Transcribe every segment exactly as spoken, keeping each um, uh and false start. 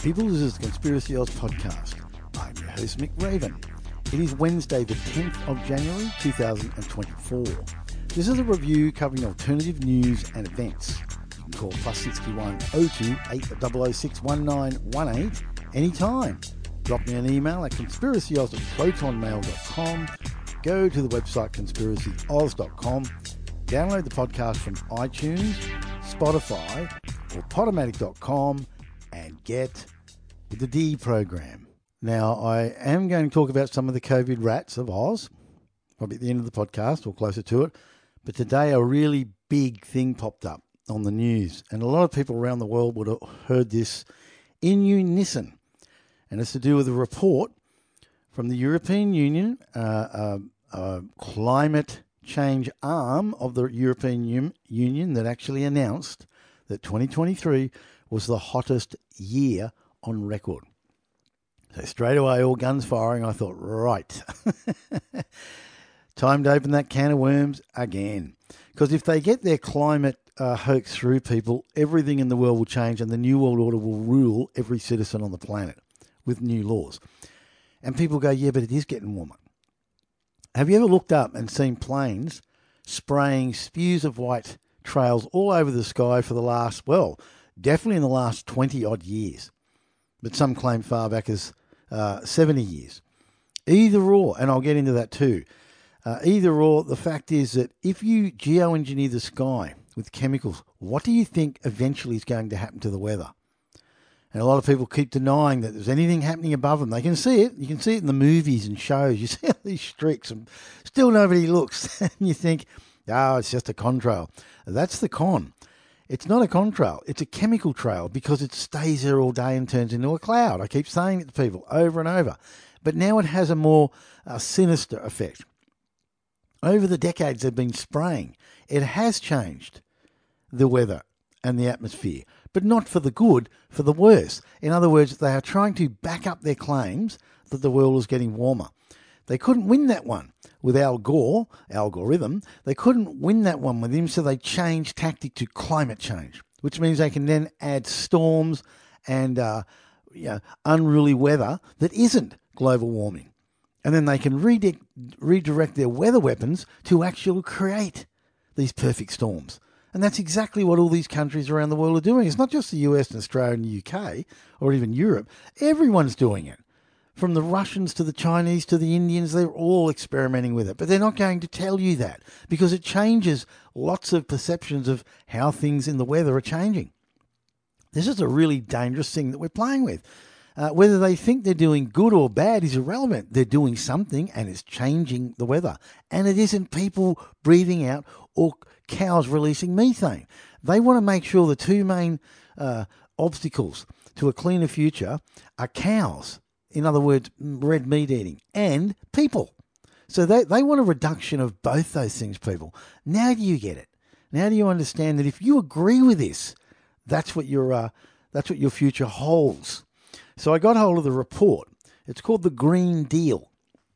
people, this is the Conspiracy Oz podcast. I'm your host, Mick Raven. It is Wednesday, the tenth of January, two thousand twenty-four. This is a review covering alternative news and events. You can call plus sixty-one oh two eight oh oh six one nine one eight anytime. Drop me an email at conspiracyoz at protonmail dot com. Go to the website conspiracy oz dot com. Download the podcast from iTunes, Spotify, or podomatic dot com and get with the D program. Now, I am going to talk about some of the COVID rats of Oz, probably at the end of the podcast or closer to it. But today, a really big thing popped up on the news, and a lot of people around the world would have heard this in unison. And it's to do with a report from the European Union, uh, uh, uh, climate change arm of the European U- Union that actually announced that twenty twenty-three was the hottest year on record. So straight away, all guns firing, I thought, right, time to open that can of worms again. Because if they get their climate uh, hoax through, people, everything in the world will change and the New World Order will rule every citizen on the planet with new laws. And people go, yeah, but it is getting warmer. Have you ever looked up and seen planes spraying spews of white trails all over the sky for the last, well, definitely in the last twenty-odd years, but some claim far back as uh, seventy years. Either or, and I'll get into that too, uh, either or, the fact is that if you geoengineer the sky with chemicals, what do you think eventually is going to happen to the weather? And a lot of people keep denying that there's anything happening above them. They can see it. You can see it in the movies and shows. You see all these streaks and still nobody looks. And you think, oh, it's just a contrail. That's the con. It's not a contrail. It's a chemical trail because it stays there all day and turns into a cloud. I keep saying it to people over and over. But now it has a more uh, sinister effect. Over the decades they've been spraying, it has changed the weather and the atmosphere, but not for the good, for the worse. In other words, they are trying to back up their claims that the world is getting warmer. They couldn't win that one with Al Gore, algorithm. They couldn't win that one with him, so they changed tactic to climate change, which means they can then add storms and uh, you know, unruly weather that isn't global warming. And then they can redi- redirect their weather weapons to actually create these perfect storms. And that's exactly what all these countries around the world are doing. It's not just the U S and Australia and the U K or even Europe. Everyone's doing it. From the Russians to the Chinese to the Indians, they're all experimenting with it. But they're not going to tell you that because it changes lots of perceptions of how things in the weather are changing. This is a really dangerous thing that we're playing with. Uh, whether they think they're doing good or bad is irrelevant. They're doing something and it's changing the weather. And it isn't people breathing out or cows releasing methane. They want to make sure the two main uh, obstacles to a cleaner future are cows. In other words, red meat eating, and people. So they, they want a reduction of both those things, people. Now do you get it? Now do you understand that if you agree with this, that's what your uh, that's what your future holds? So I got hold of the report. It's called the Green Deal.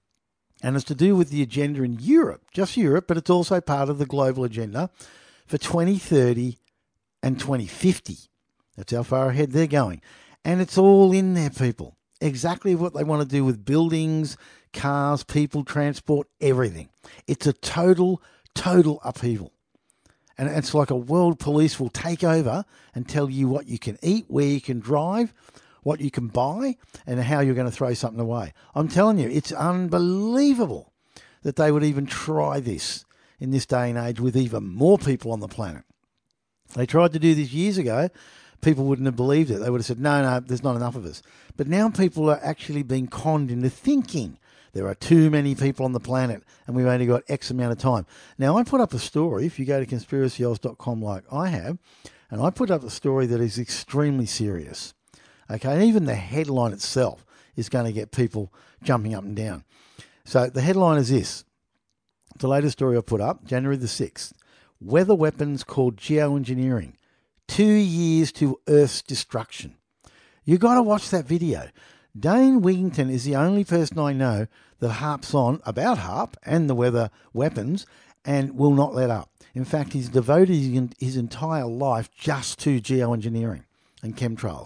And it's to do with the agenda in Europe, just Europe, but it's also part of the global agenda for twenty thirty and twenty fifty. That's how far ahead they're going. And it's all in there, people. Exactly what they want to do with buildings, cars, people, transport, everything. It's a total, total upheaval. And it's like a world police will take over and tell you what you can eat, where you can drive, what you can buy, and how you're going to throw something away. I'm telling you, it's unbelievable that they would even try this in this day and age with even more people on the planet. They tried to do this years ago. People wouldn't have believed it. They would have said, no, no, there's not enough of us. But now people are actually being conned into thinking there are too many people on the planet and we've only got X amount of time. Now, I put up a story, if you go to conspiracy oz dot com like I have, and I put up a story that is extremely serious. Okay, and even the headline itself is going to get people jumping up and down. So the headline is this. It's the latest story I put up, January the sixth. Weather weapons called geoengineering. Two years to Earth's destruction. You got to watch that video. Dane Wigington is the only person I know that harps on about HAARP and the weather weapons and will not let up. In fact, he's devoted his entire life just to geoengineering and chemtrails.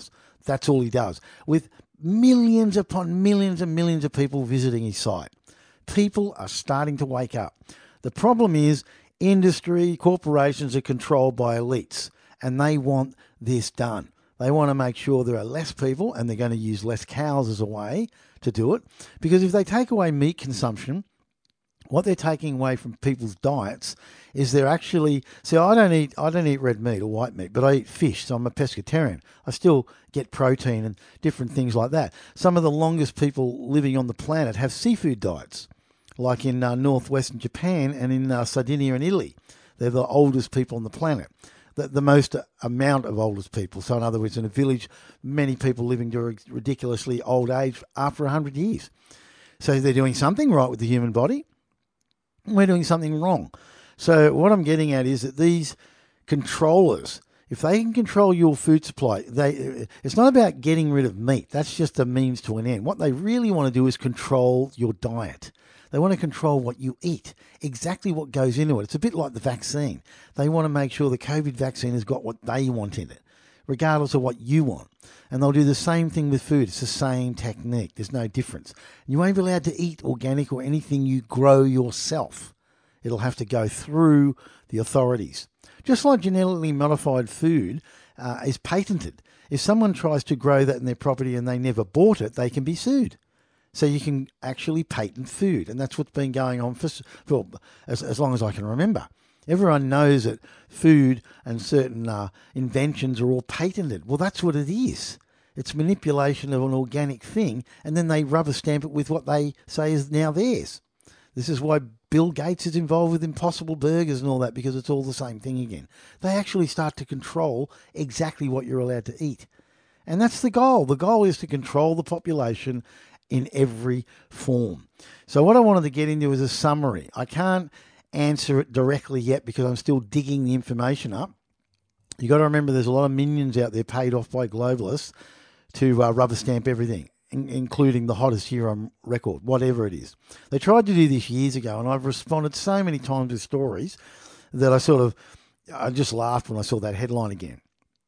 That's all he does. With millions upon millions and millions of people visiting his site. People are starting to wake up. The problem is industry, corporations are controlled by elites, and they want this done. They want to make sure there are less people, and they're going to use less cows as a way to do it. Because if they take away meat consumption, what they're taking away from people's diets is they're actually... See, I don't eat I don't eat red meat or white meat, but I eat fish, so I'm a pescatarian. I still get protein and different things like that. Some of the longest people living on the planet have seafood diets, like in uh, northwestern Japan and in uh, Sardinia and Italy. They're the oldest people on the planet. The, the most amount of oldest people. So in other words, in a village, many people living to a ridiculously old age after one hundred years. So they're doing something right with the human body. We're doing something wrong. So what I'm getting at is that these controllers, if they can control your food supply, they it's not about getting rid of meat. That's just a means to an end. What they really want to do is control your diet. They want to control what you eat, exactly what goes into it. It's a bit like the vaccine. They want to make sure the COVID vaccine has got what they want in it, regardless of what you want. And they'll do the same thing with food. It's the same technique. There's no difference. You won't be allowed to eat organic or anything you grow yourself. It'll have to go through the authorities. Just like genetically modified food uh, is patented. If someone tries to grow that in their property and they never bought it, they can be sued. So you can actually patent food, and that's what's been going on for, for as, as long as I can remember. Everyone knows that food and certain uh, inventions are all patented. Well, that's what it is. It's manipulation of an organic thing, and then they rubber stamp it with what they say is now theirs. This is why Bill Gates is involved with Impossible Burgers and all that, because it's all the same thing again. They actually start to control exactly what you're allowed to eat. And that's the goal. The goal is to control the population in every form. So what I wanted to get into is a summary. I can't answer it directly yet because I'm still digging the information up. You got to remember there's a lot of minions out there paid off by globalists to uh, rubber stamp everything, in- including the hottest year on record, whatever it is. They tried to do this years ago, and I've responded so many times with stories that I sort of, I just laughed when I saw that headline again.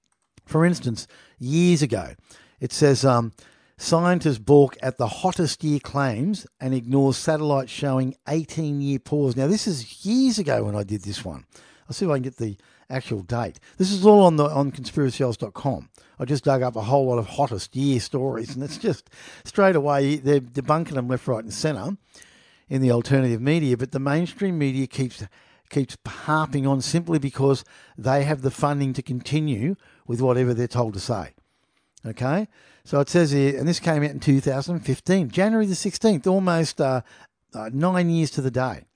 For instance, years ago, it says... um. Scientists balk at the hottest year claims and ignores satellites showing eighteen-year pause. Now, this is years ago when I did this one. I'll see if I can get the actual date. This is all on the on conspiracy holes dot com. I just dug up a whole lot of hottest year stories, and it's just straight away, they're debunking them left, right and centre in the alternative media, but the mainstream media keeps keeps harping on simply because they have the funding to continue with whatever they're told to say. Okay? So it says here, and this came out in two thousand fifteen, January the sixteenth, almost uh, uh, nine years to the day.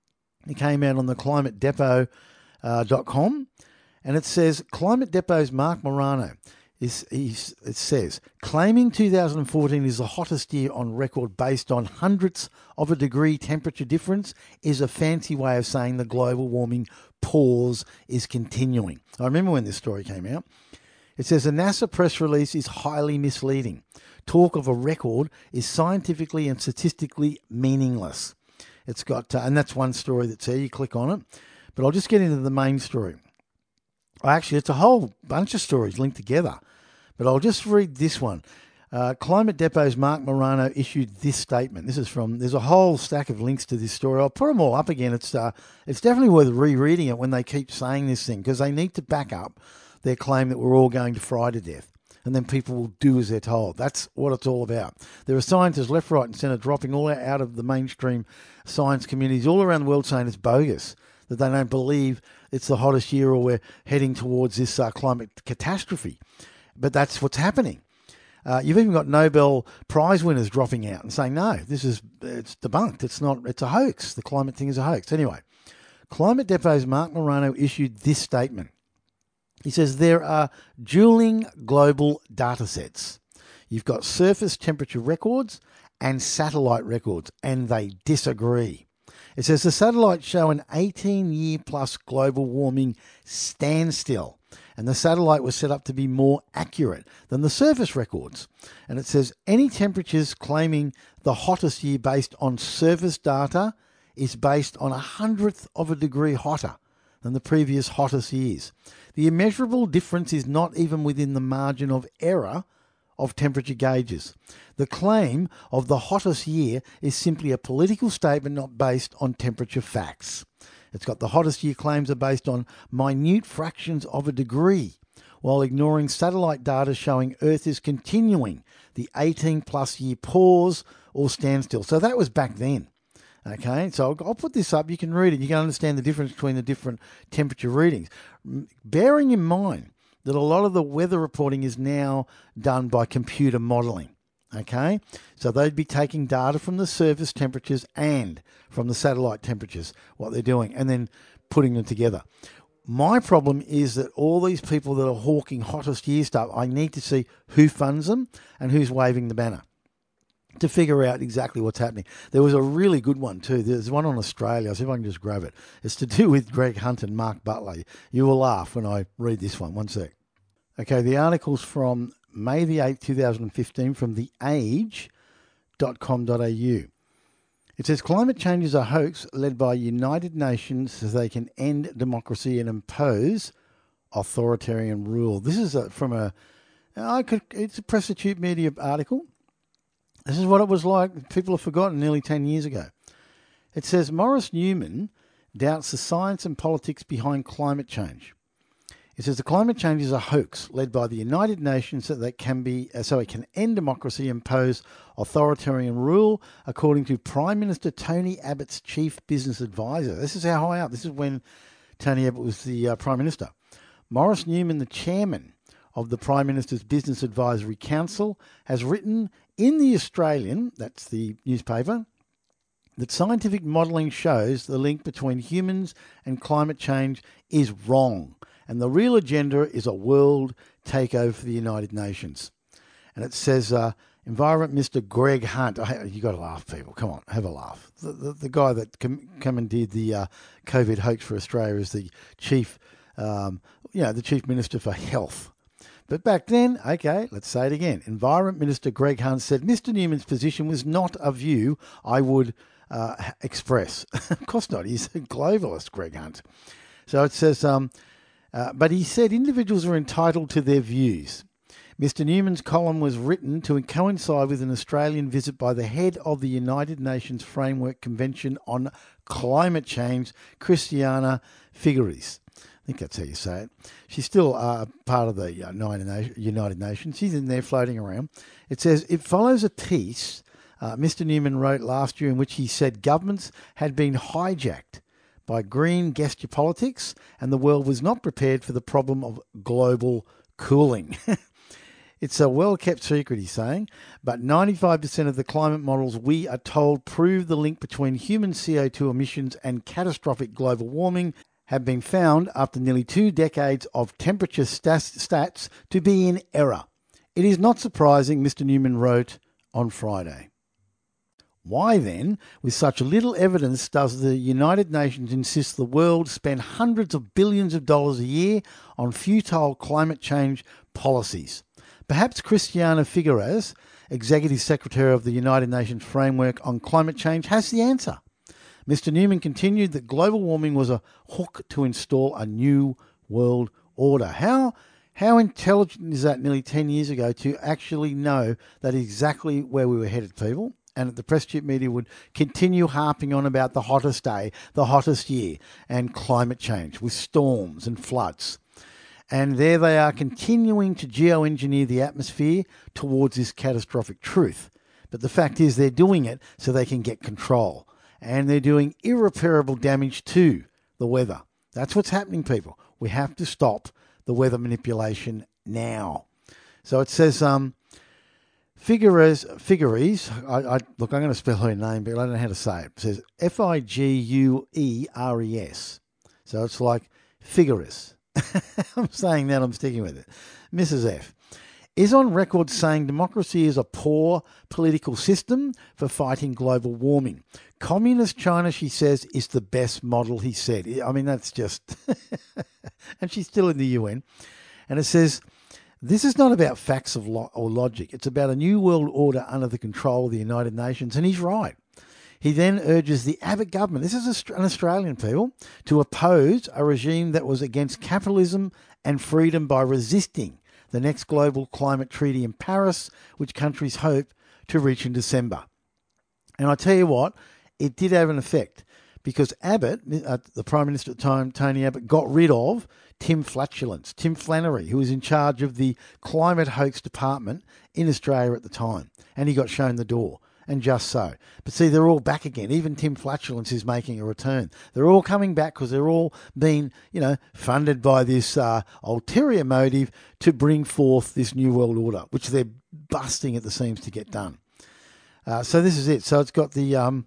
It came out on the climate depot dot com, and it says, Climate Depot's Mark Morano, is, he's, it says, claiming two thousand fourteen is the hottest year on record based on hundredths of a degree temperature difference is a fancy way of saying the global warming pause is continuing. I remember when this story came out. It says a NASA press release is highly misleading. Talk of a record is scientifically and statistically meaningless. It's got, uh, and that's one story that's here. You click on it, but I'll just get into the main story. Actually, it's a whole bunch of stories linked together, but I'll just read this one. Uh, Climate Depot's Mark Morano issued this statement. This is from, there's a whole stack of links to this story. I'll put them all up again. It's uh, it's definitely worth rereading it when they keep saying this thing, because they need to back up their claim that we're all going to fry to death, and then people will do as they're told. That's what it's all about. There are scientists left, right and centre dropping all out of the mainstream science communities all around the world saying it's bogus, that they don't believe it's the hottest year or we're heading towards this uh, climate catastrophe. But that's what's happening. Uh, you've even got Nobel Prize winners dropping out and saying, no, this is, it's debunked. It's not, it's a hoax. The climate thing is a hoax. Anyway, Climate Depot's Mark Morano issued this statement. He says there are dueling global data sets. You've got surface temperature records and satellite records, and they disagree. It says the satellites show an eighteen-year plus global warming standstill, and the satellite was set up to be more accurate than the surface records. And it says any temperatures claiming the hottest year based on surface data is based on a hundredth of a degree hotter than the previous hottest years. The immeasurable difference is not even within the margin of error of temperature gauges. The claim of the hottest year is simply a political statement not based on temperature facts. It's got the hottest year claims are based on minute fractions of a degree, while ignoring satellite data showing Earth is continuing the eighteen plus year pause or standstill. So that was back then. Okay, so I'll put this up. You can read it. You can understand the difference between the different temperature readings. Bearing in mind that a lot of the weather reporting is now done by computer modelling. Okay, so they'd be taking data from the surface temperatures and from the satellite temperatures, what they're doing, and then putting them together. My problem is that all these people that are hawking hottest year stuff, I need to see who funds them and who's waving the banner to figure out exactly what's happening. There was a really good one too. There's one on Australia. I'll see if I can just grab it. It's to do with Greg Hunt and Mark Butler. You will laugh when I read this one. One sec. Okay, the article's from May the eighth, twenty fifteen, from the age dot com dot a u. It says climate change is a hoax led by United Nations so they can end democracy and impose authoritarian rule. This is a, from a, I could, it's a Prostitute Media article. This is what it was like. People have forgotten nearly ten years ago. It says Maurice Newman doubts the science and politics behind climate change. It says the climate change is a hoax led by the United Nations so that can be so it can end democracy and impose authoritarian rule, according to Prime Minister Tony Abbott's chief business advisor. This is how high up. This is when Tony Abbott was the uh, Prime Minister. Maurice Newman, the chairman of the Prime Minister's Business Advisory Council, has written in The Australian, that's the newspaper, that scientific modelling shows the link between humans and climate change is wrong, and the real agenda is a world takeover for the United Nations. And it says, uh, Environment Minister Greg Hunt, oh, you got to laugh, people, come on, have a laugh. The, the, the guy that com- commandeered the uh, COVID hoax for Australia is the chief, um, you know, the chief minister for health. But back then, okay, let's say it again. Environment Minister Greg Hunt said Mister Newman's position was not a view I would uh, express. Of course not. He's a globalist, Greg Hunt. So it says, um, uh, but he said individuals are entitled to their views. Mister Newman's column was written to coincide with an Australian visit by the head of the United Nations Framework Convention on Climate Change, Christiana Figueres. I think that's how you say it. She's still uh, part of the uh, United Nations. She's in there floating around. It says, it follows a piece uh, Mister Newman wrote last year in which he said governments had been hijacked by green gesture politics and the world was not prepared for the problem of global cooling. It's a well-kept secret, he's saying, but ninety-five percent of the climate models we are told prove the link between human C O two emissions and catastrophic global warming have been found after nearly two decades of temperature stats, stats to be in error. It is not surprising, Mister Newman wrote on Friday. Why then, with such little evidence, does the United Nations insist the world spend hundreds of billions of dollars a year on futile climate change policies? Perhaps Christiana Figueres, Executive Secretary of the United Nations Framework on Climate Change, has the answer. Mister Newman continued that global warming was a hook to install a new world order. How how intelligent is that nearly ten years ago to actually know that exactly where we were headed, people? And the Prostitute Media would continue harping on about the hottest day, the hottest year, and climate change with storms and floods. And there they are continuing to geoengineer the atmosphere towards this catastrophic truth. But the fact is they're doing it so they can get control. And they're doing irreparable damage to the weather. That's what's happening, people. We have to stop the weather manipulation now. So it says, um, Figueres, Figueres I, I, look, I'm going to spell her name, but I don't know how to say it. It says F I G U E R E S. So it's like Figueres. I'm saying that, I'm sticking with it. Missus F is on record saying democracy is a poor political system for fighting global warming. Communist China, she says, is the best model, he said. I mean, that's just... and she's still in the U N. And it says, this is not about facts of lo- or logic. It's about a new world order under the control of the United Nations. And he's right. He then urges the Abbott government, this is an Australian people, to oppose a regime that was against capitalism and freedom by resisting the next global climate treaty in Paris, which countries hope to reach in December. And I tell you what, it did have an effect, because Abbott, uh, the Prime Minister at the time, Tony Abbott, got rid of Tim Flatulence, Tim Flannery, who was in charge of the climate hoax department in Australia at the time. And he got shown the door, and just so. But see, they're all back again. Even Tim Flatulence is making a return. They're all coming back because they're all being, you know, funded by this uh, ulterior motive to bring forth this new world order, which they're busting at the seams to get done. Uh, so this is it. So it's got the... Um,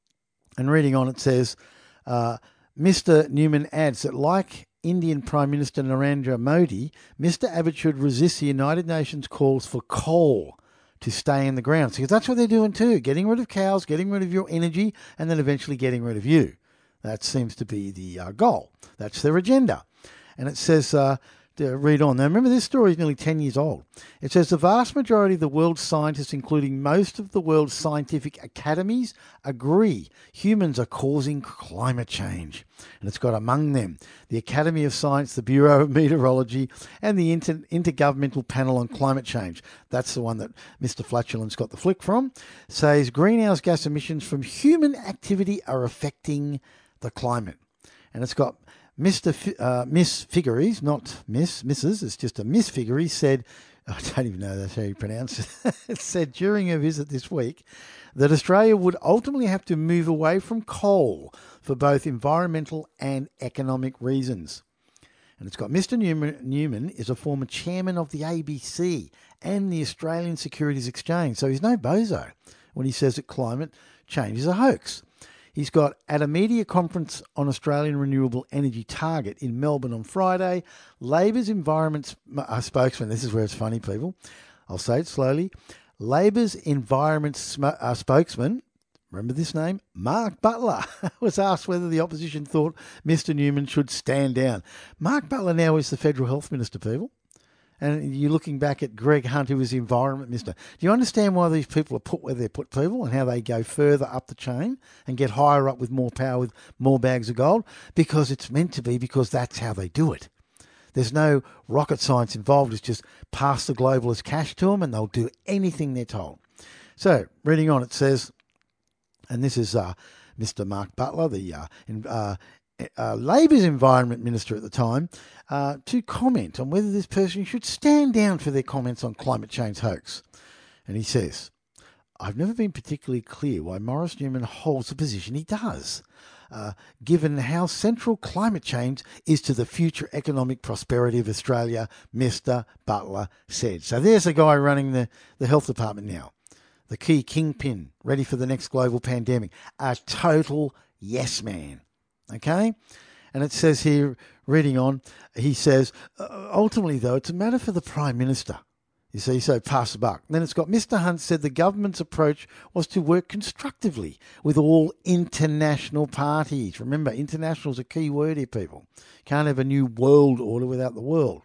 And reading on, it says, uh, Mister Newman adds that like Indian Prime Minister Narendra Modi, Mister Abbott should resist the United Nations calls for coal to stay in the ground. Because that's what they're doing too, getting rid of cows, getting rid of your energy, and then eventually getting rid of you. That seems to be the uh, goal. That's their agenda. And it says... Uh, Uh, read on. Now, remember, this story is nearly ten years old. It says the vast majority of the world's scientists, including most of the world's scientific academies, agree humans are causing climate change. And it's got among them the Academy of Science, the Bureau of Meteorology, and the Inter- Intergovernmental Panel on Climate Change. That's the one that Mister Flatulence got the flick from. Says greenhouse gas emissions from human activity are affecting the climate. And it's got... Mister F- uh, Miss Figueres, not Miss, Missus, it's just a Miss Figueres, said, I don't even know that's how you pronounce it, it said during her visit this week that Australia would ultimately have to move away from coal for both environmental and economic reasons. And it's got Mister Newman, Newman is a former chairman of the A B C and the Australian Securities Exchange, so he's no bozo when he says that climate change is a hoax. He's got, at a media conference on Australian renewable energy target in Melbourne on Friday, Labor's environment uh, spokesman, this is where it's funny, people, I'll say it slowly, Labor's environment sm- uh, spokesman, remember this name, Mark Butler, was asked whether the opposition thought Mister Newman should stand down. Mark Butler now is the Federal Health Minister, people. And you're looking back at Greg Hunt, who was the Environment Minister. Do you understand why these people are put where they're put, people, and how they go further up the chain and get higher up with more power, with more bags of gold? Because it's meant to be, because that's how they do it. There's no rocket science involved. It's just pass the globalist cash to them and they'll do anything they're told. So, reading on, it says, and this is uh, Mister Mark Butler, the uh, in, uh, Uh, Labor's Environment Minister at the time, uh, to comment on whether this person should stand down for their comments on climate change hoax. And he says, I've never been particularly clear why Maurice Newman holds the position he does, uh, given how central climate change is to the future economic prosperity of Australia, Mister Butler said. So there's a guy running the, the health department now, the key kingpin, ready for the next global pandemic, a total yes man. Okay? And it says here, reading on, he says, uh, ultimately, though, it's a matter for the Prime Minister. You see, so pass the buck. Then it's got Mister Hunt said the government's approach was to work constructively with all international parties. Remember, international is a key word here, people. Can't have a new world order without the world.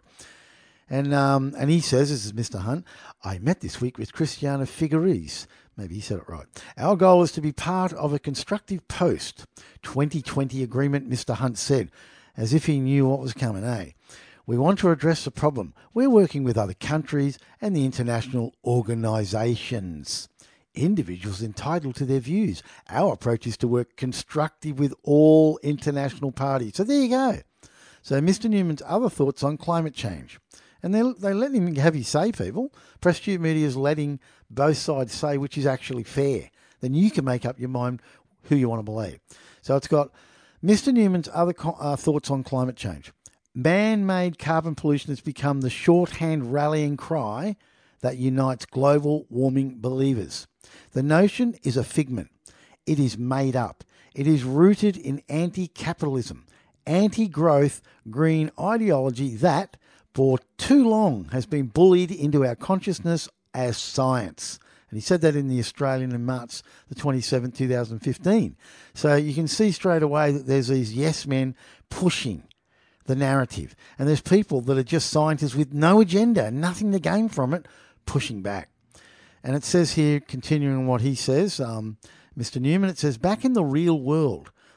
And um, and he says, this is Mister Hunt, I met this week with Christiana Figueres. Maybe he said it right. Our goal is to be part of a constructive post twenty twenty agreement, Mister Hunt said, as if he knew what was coming, eh? We want to address the problem. We're working with other countries and the international organisations. Individuals entitled to their views. Our approach is to work constructive with all international parties. So there you go. So Mister Newman's other thoughts on climate change. And they they let him have his say, people. Press Tube Media is letting both sides say which is actually fair. Then you can make up your mind who you want to believe. So it's got Mister Newman's other co- uh, thoughts on climate change. Man-made carbon pollution has become the shorthand rallying cry that unites global warming believers. The notion is a figment. It is made up. It is rooted in anti-capitalism, anti-growth, green ideology that, for too long, has been bullied into our consciousness as science. And he said that in the Australian in March the twenty-seventh, two thousand fifteen. So you can see straight away that there's these yes men pushing the narrative. And there's people that are just scientists with no agenda, nothing to gain from it, pushing back. And it says here, continuing what he says, um, Mister Newman, it says, back in the real world,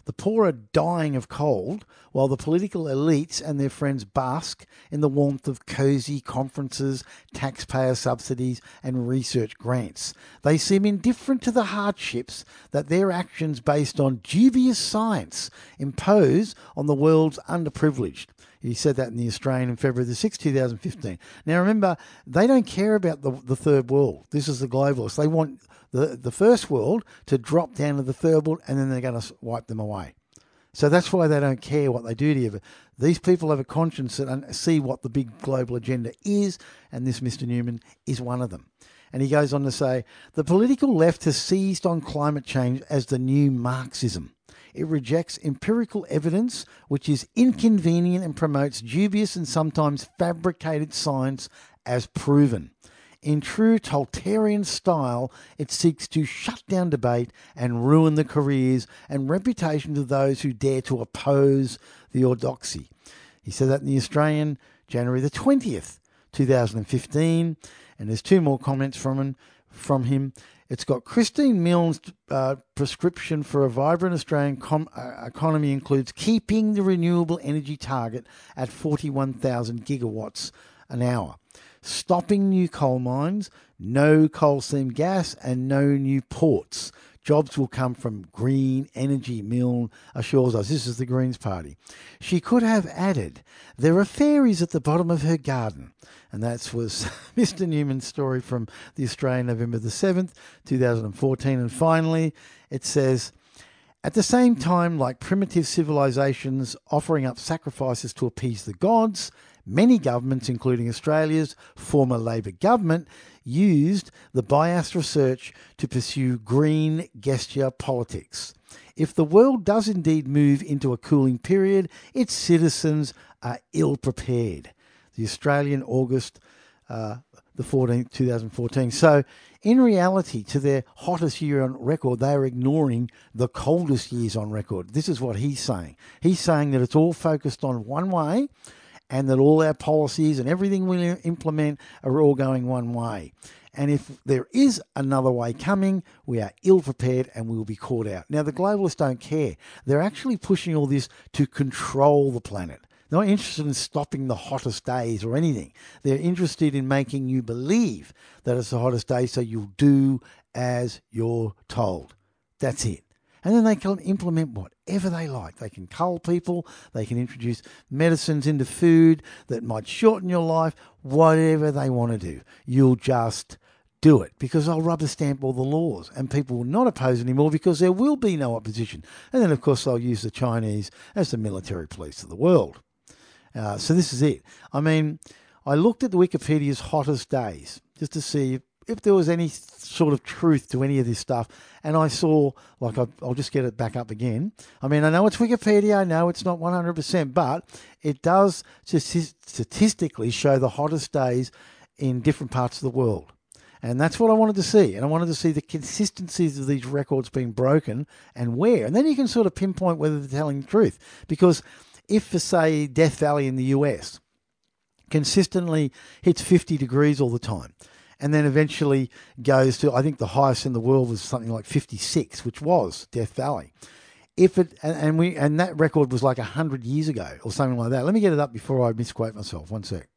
The poor are dying of cold, while the political elites and their friends bask in the warmth of cosy conferences, taxpayer subsidies, and research grants. They seem indifferent to the hardships that their actions based on dubious science impose on the world's underprivileged. He said that in The Australian in February the sixth, two thousand fifteen. Now remember, they don't care about the, the third world. This is the globalists. They want the, the first world to drop down to the third world, and then they're going to wipe them away. So that's why they don't care what they do to you. But these people have a conscience and see what the big global agenda is, and this Mister Newman is one of them. And he goes on to say, the political left has seized on climate change as the new Marxism. It rejects empirical evidence, which is inconvenient, and promotes dubious and sometimes fabricated science as proven. In true totalitarian style, it seeks to shut down debate and ruin the careers and reputations of those who dare to oppose the orthodoxy. He said that in The Australian, January the twentieth, two thousand fifteen. And there's two more comments from him. From him. It's got Christine Milne's uh, prescription for a vibrant Australian com- uh, economy includes keeping the renewable energy target at forty-one thousand gigawatts an hour, stopping new coal mines, no coal seam gas, and no new ports. Jobs will come from green energy, Milne assures us. This is the Greens Party. She could have added, there are fairies at the bottom of her garden. And that was Mister Newman's story from The Australian, November the seventh, two thousand fourteen. And finally, it says, at the same time, like primitive civilizations offering up sacrifices to appease the gods, many governments, including Australia's former Labor government, used the biased research to pursue green gesture politics. If the world does indeed move into a cooling period, its citizens are ill-prepared. The Australian, August uh, the fourteenth, two thousand fourteen. So, in reality, to their hottest year on record, they are ignoring the coldest years on record. This is what he's saying. He's saying that it's all focused on one way, and that all our policies and everything we implement are all going one way. And if there is another way coming, we are ill-prepared and we will be caught out. Now, the globalists don't care. They're actually pushing all this to control the planet. They're not interested in stopping the hottest days or anything. They're interested in making you believe that it's the hottest day, so you'll do as you're told. That's it. And then they can implement whatever they like. They can cull people. They can introduce medicines into food that might shorten your life. Whatever they want to do, you'll just do it because they'll rubber stamp all the laws and people will not oppose anymore because there will be no opposition. And then, of course, they'll use the Chinese as the military police of the world. Uh, so this is it. I mean, I looked at the Wikipedia's hottest days just to see if, if there was any sort of truth to any of this stuff. And I saw, like, I, I'll just get it back up again. I mean, I know it's Wikipedia. I know it's not one hundred percent, but it does statistically show the hottest days in different parts of the world. And that's what I wanted to see. And I wanted to see the consistencies of these records being broken and where. And then you can sort of pinpoint whether they're telling the truth. Because if, for say, Death Valley in the U S consistently hits fifty degrees all the time, and then eventually goes to, I think the highest in the world was something like fifty-six, which was Death Valley. If it and, and we and that record was like one hundred years ago or something like that. Let me get it up before I misquote myself. One sec.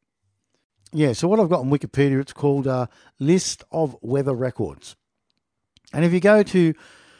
Yeah, so what I've got on Wikipedia, it's called a List of Weather Records. And if you go to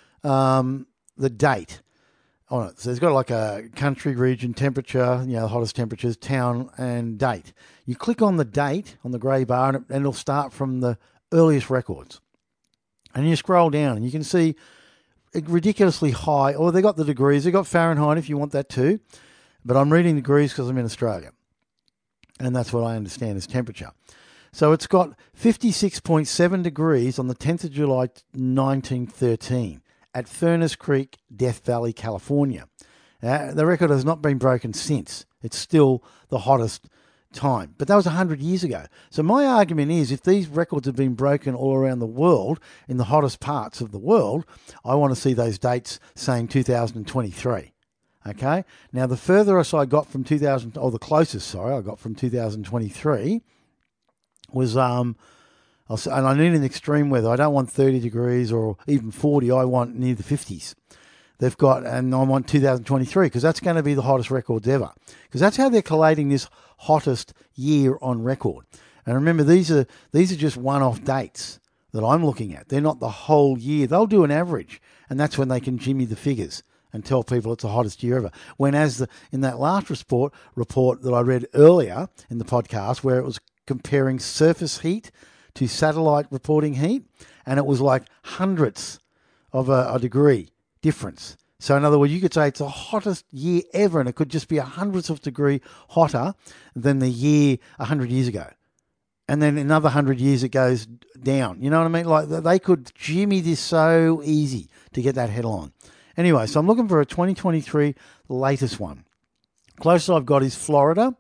um, the date on it, so it's got like a country, region, temperature, you know, the hottest temperatures, town, and date. You click on the date on the grey bar, and, it, and it'll start from the earliest records. And you scroll down, and you can see ridiculously high, or they got the degrees, they got Fahrenheit if you want that too. But I'm reading degrees because I'm in Australia. And that's what I understand as temperature. So it's got fifty-six point seven degrees on the tenth of July, nineteen thirteen. At Furnace Creek, Death Valley, California. Uh, the record has not been broken since. It's still the hottest time. But that was one hundred years ago. So my argument is if these records have been broken all around the world, in the hottest parts of the world, I want to see those dates saying two thousand twenty-three. Okay? Now, the furthest I got from two thousand, or the closest, sorry, I got from two thousand twenty-three was... um. And I need an extreme weather. I don't want thirty degrees or even forty. I want near the fifties. they've got, and I'm on two thousand twenty-three because that's going to be the hottest records ever. Because that's how they're collating this hottest year on record. And remember, these are these are just one-off dates that I'm looking at. They're not the whole year. They'll do an average, and that's when they can jimmy the figures and tell people it's the hottest year ever. When as the, in that last report, report that I read earlier in the podcast, where it was comparing surface heat to satellite reporting heat, and it was like hundredths of a, a degree difference. So in other words, you could say it's the hottest year ever, and it could just be a hundredth of a degree hotter than the year a hundred years ago. And then another hundred years it goes down. You know what I mean? Like they could jimmy this so easy to get that headline. Anyway, so I'm looking for a twenty twenty-three latest one. Closest I've got is Florida.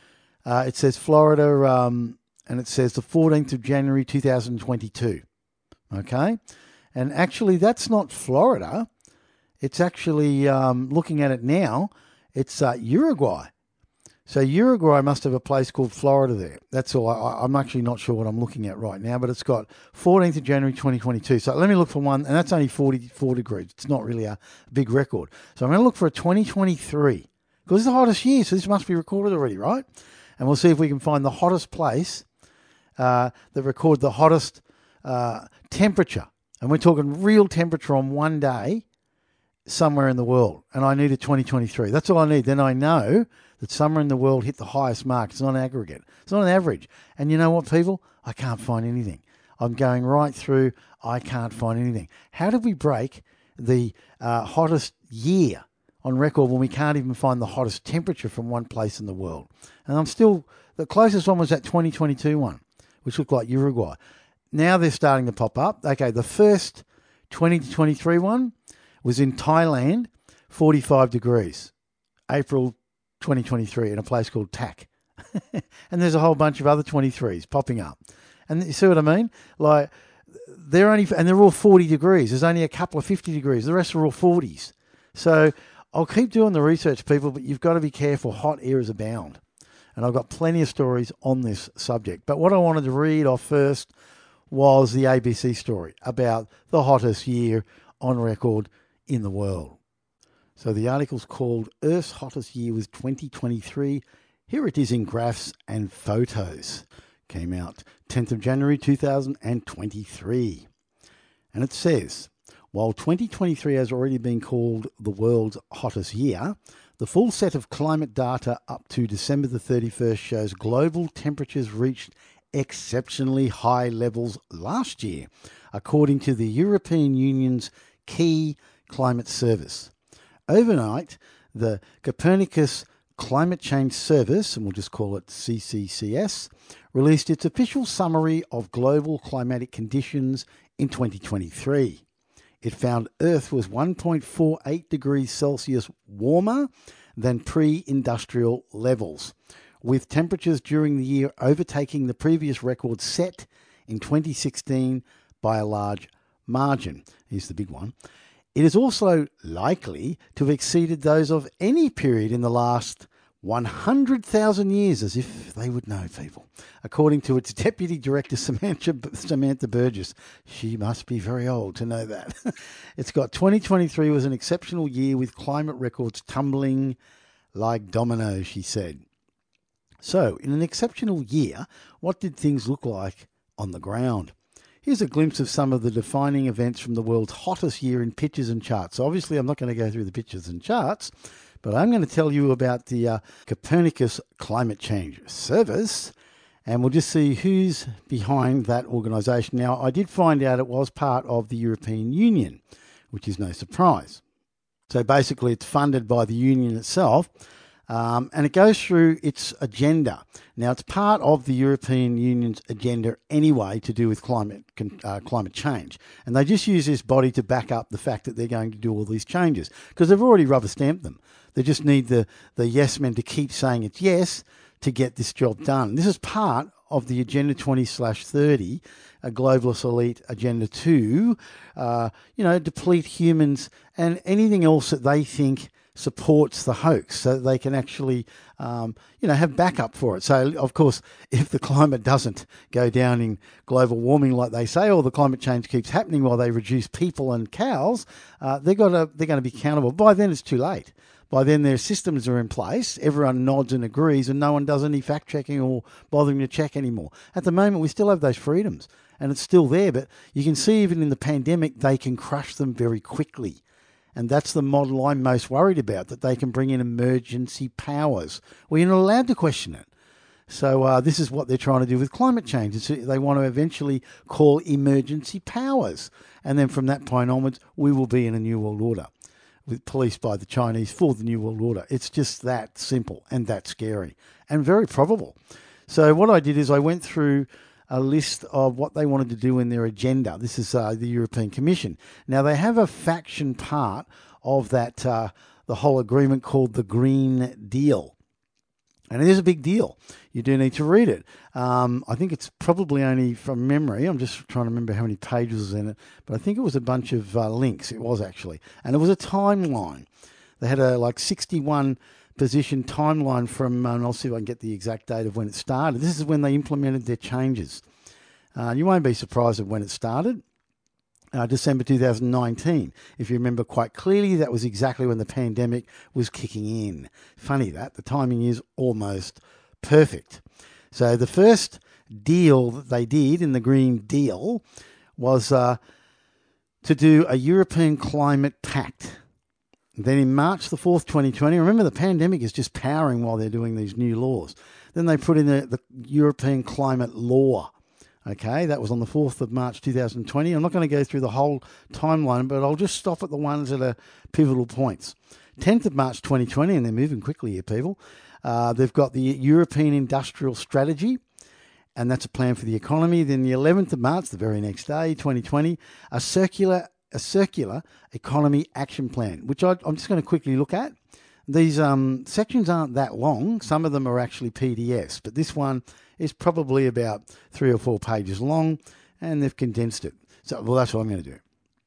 Uh, it says Florida, um, and it says the fourteenth of January two thousand twenty-two. Okay? And actually, that's not Florida. It's actually, um, looking at it now, it's uh, Uruguay. So Uruguay must have a place called Florida there. That's all. I, I'm actually not sure what I'm looking at right now, but it's got fourteenth of January twenty twenty-two. So let me look for one, and that's only forty-four degrees. It's not really a big record. So I'm going to look for a twenty twenty-three, because it's the hottest year, so this must be recorded already, right? And we'll see if we can find the hottest place uh, that record the hottest uh, temperature. And we're talking real temperature on one day somewhere in the world. And I need a twenty twenty-three. That's all I need. Then I know that somewhere in the world hit the highest mark. It's not an aggregate. It's not an average. And you know what, people? I can't find anything. I'm going right through. I can't find anything. How did we break the uh, hottest year on record when we can't even find the hottest temperature from one place in the world? And I'm still, the closest one was that twenty twenty-two one, which looked like Uruguay. Now they're starting to pop up. Okay, the first twenty twenty-three one was in Thailand, forty-five degrees, April twenty twenty-three, in a place called Tak. And there's a whole bunch of other twenty-threes popping up. And you see what I mean? Like, they're only, and they're all forty degrees. There's only a couple of fifty degrees. The rest are all forties. So I'll keep doing the research, people, but you've got to be careful. Hot airs abound. And I've got plenty of stories on this subject. But what I wanted to read off first was the A B C story about the hottest year on record in the world. So the article's called Earth's Hottest Year was twenty twenty-three. Here it is in graphs and photos. Came out tenth of January two thousand twenty-three. And it says, while twenty twenty-three has already been called the world's hottest year, the full set of climate data up to December the thirty-first shows global temperatures reached exceptionally high levels last year, according to the European Union's key climate service. Overnight, the Copernicus Climate Change Service, and we'll just call it C C C S, released its official summary of global climatic conditions in twenty twenty-three. It found Earth was one point four eight degrees Celsius warmer than pre-industrial levels, with temperatures during the year overtaking the previous record set in twenty sixteen by a large margin. Here's the big one. It is also likely to have exceeded those of any period in the last one hundred thousand years, as if they would know, people. According to its Deputy Director, Samantha, Samantha Burgess. She must be very old to know that. It's got twenty twenty-three was an exceptional year with climate records tumbling like dominoes, she said. So, in an exceptional year, what did things look like on the ground? Here's a glimpse of some of the defining events from the world's hottest year in pictures and charts. So obviously, I'm not going to go through the pictures and charts, but I'm going to tell you about the uh, Copernicus Climate Change Service, and we'll just see who's behind that organisation. Now, I did find out it was part of the European Union, which is no surprise. So basically, it's funded by the Union itself, Um, and it goes through its agenda. Now, it's part of the European Union's agenda anyway to do with climate uh, climate change. And they just use this body to back up the fact that they're going to do all these changes because they've already rubber-stamped them. They just need the, the yes men to keep saying it's yes to get this job done. This is part of the Agenda twenty thirty, a globalist elite agenda to, uh, you know, deplete humans and anything else that they think supports the hoax so that they can actually, um, you know, have backup for it. So, of course, if the climate doesn't go down in global warming like they say, or the climate change keeps happening while they reduce people and cows, uh, they've got to, they're going to be accountable. By then, it's too late. By then, their systems are in place. Everyone nods and agrees, and no one does any fact-checking or bothering to check anymore. At the moment, we still have those freedoms, and it's still there. But you can see even in the pandemic, they can crush them very quickly. And that's the model I'm most worried about, that they can bring in emergency powers. Well, you're not allowed to question it. So uh, this is what they're trying to do with climate change. It's, they want to eventually call emergency powers. And then from that point onwards, we will be in a new world order, with policed by the Chinese for the new world order. It's just that simple and that scary and very probable. So what I did is I went through a list of what they wanted to do in their agenda. This is uh, the European Commission. Now, they have a faction part of that, uh, the whole agreement called the Green Deal. And it is a big deal. You do need to read it. Um, I think it's probably only from memory. I'm just trying to remember how many pages was in it. But I think it was a bunch of uh, links. It was actually. And it was a timeline. They had a like sixty-one position timeline from, uh, and I'll see if I can get the exact date of when it started. This is when they implemented their changes. Uh, you won't be surprised at when it started. Uh, December two thousand nineteen. If you remember quite clearly, that was exactly when the pandemic was kicking in. Funny that. The timing is almost perfect. So the first deal that they did in the Green Deal was uh, to do a European Climate Pact. Then in March the fourth, twenty twenty, remember the pandemic is just powering while they're doing these new laws. Then they put in the, the European Climate Law. Okay, that was on the fourth of March two thousand twenty. I'm not going to go through the whole timeline, but I'll just stop at the ones that are pivotal points. tenth of March twenty twenty, and they're moving quickly here, people. Uh, they've got the European Industrial Strategy, and that's a plan for the economy. Then the eleventh of March, the very next day, twenty twenty, a circular a circular economy action plan, which I, I'm just going to quickly look at. These um, sections aren't that long. Some of them are actually P D Fs, but this one is probably about three or four pages long, and they've condensed it. So, well, that's what I'm going to do.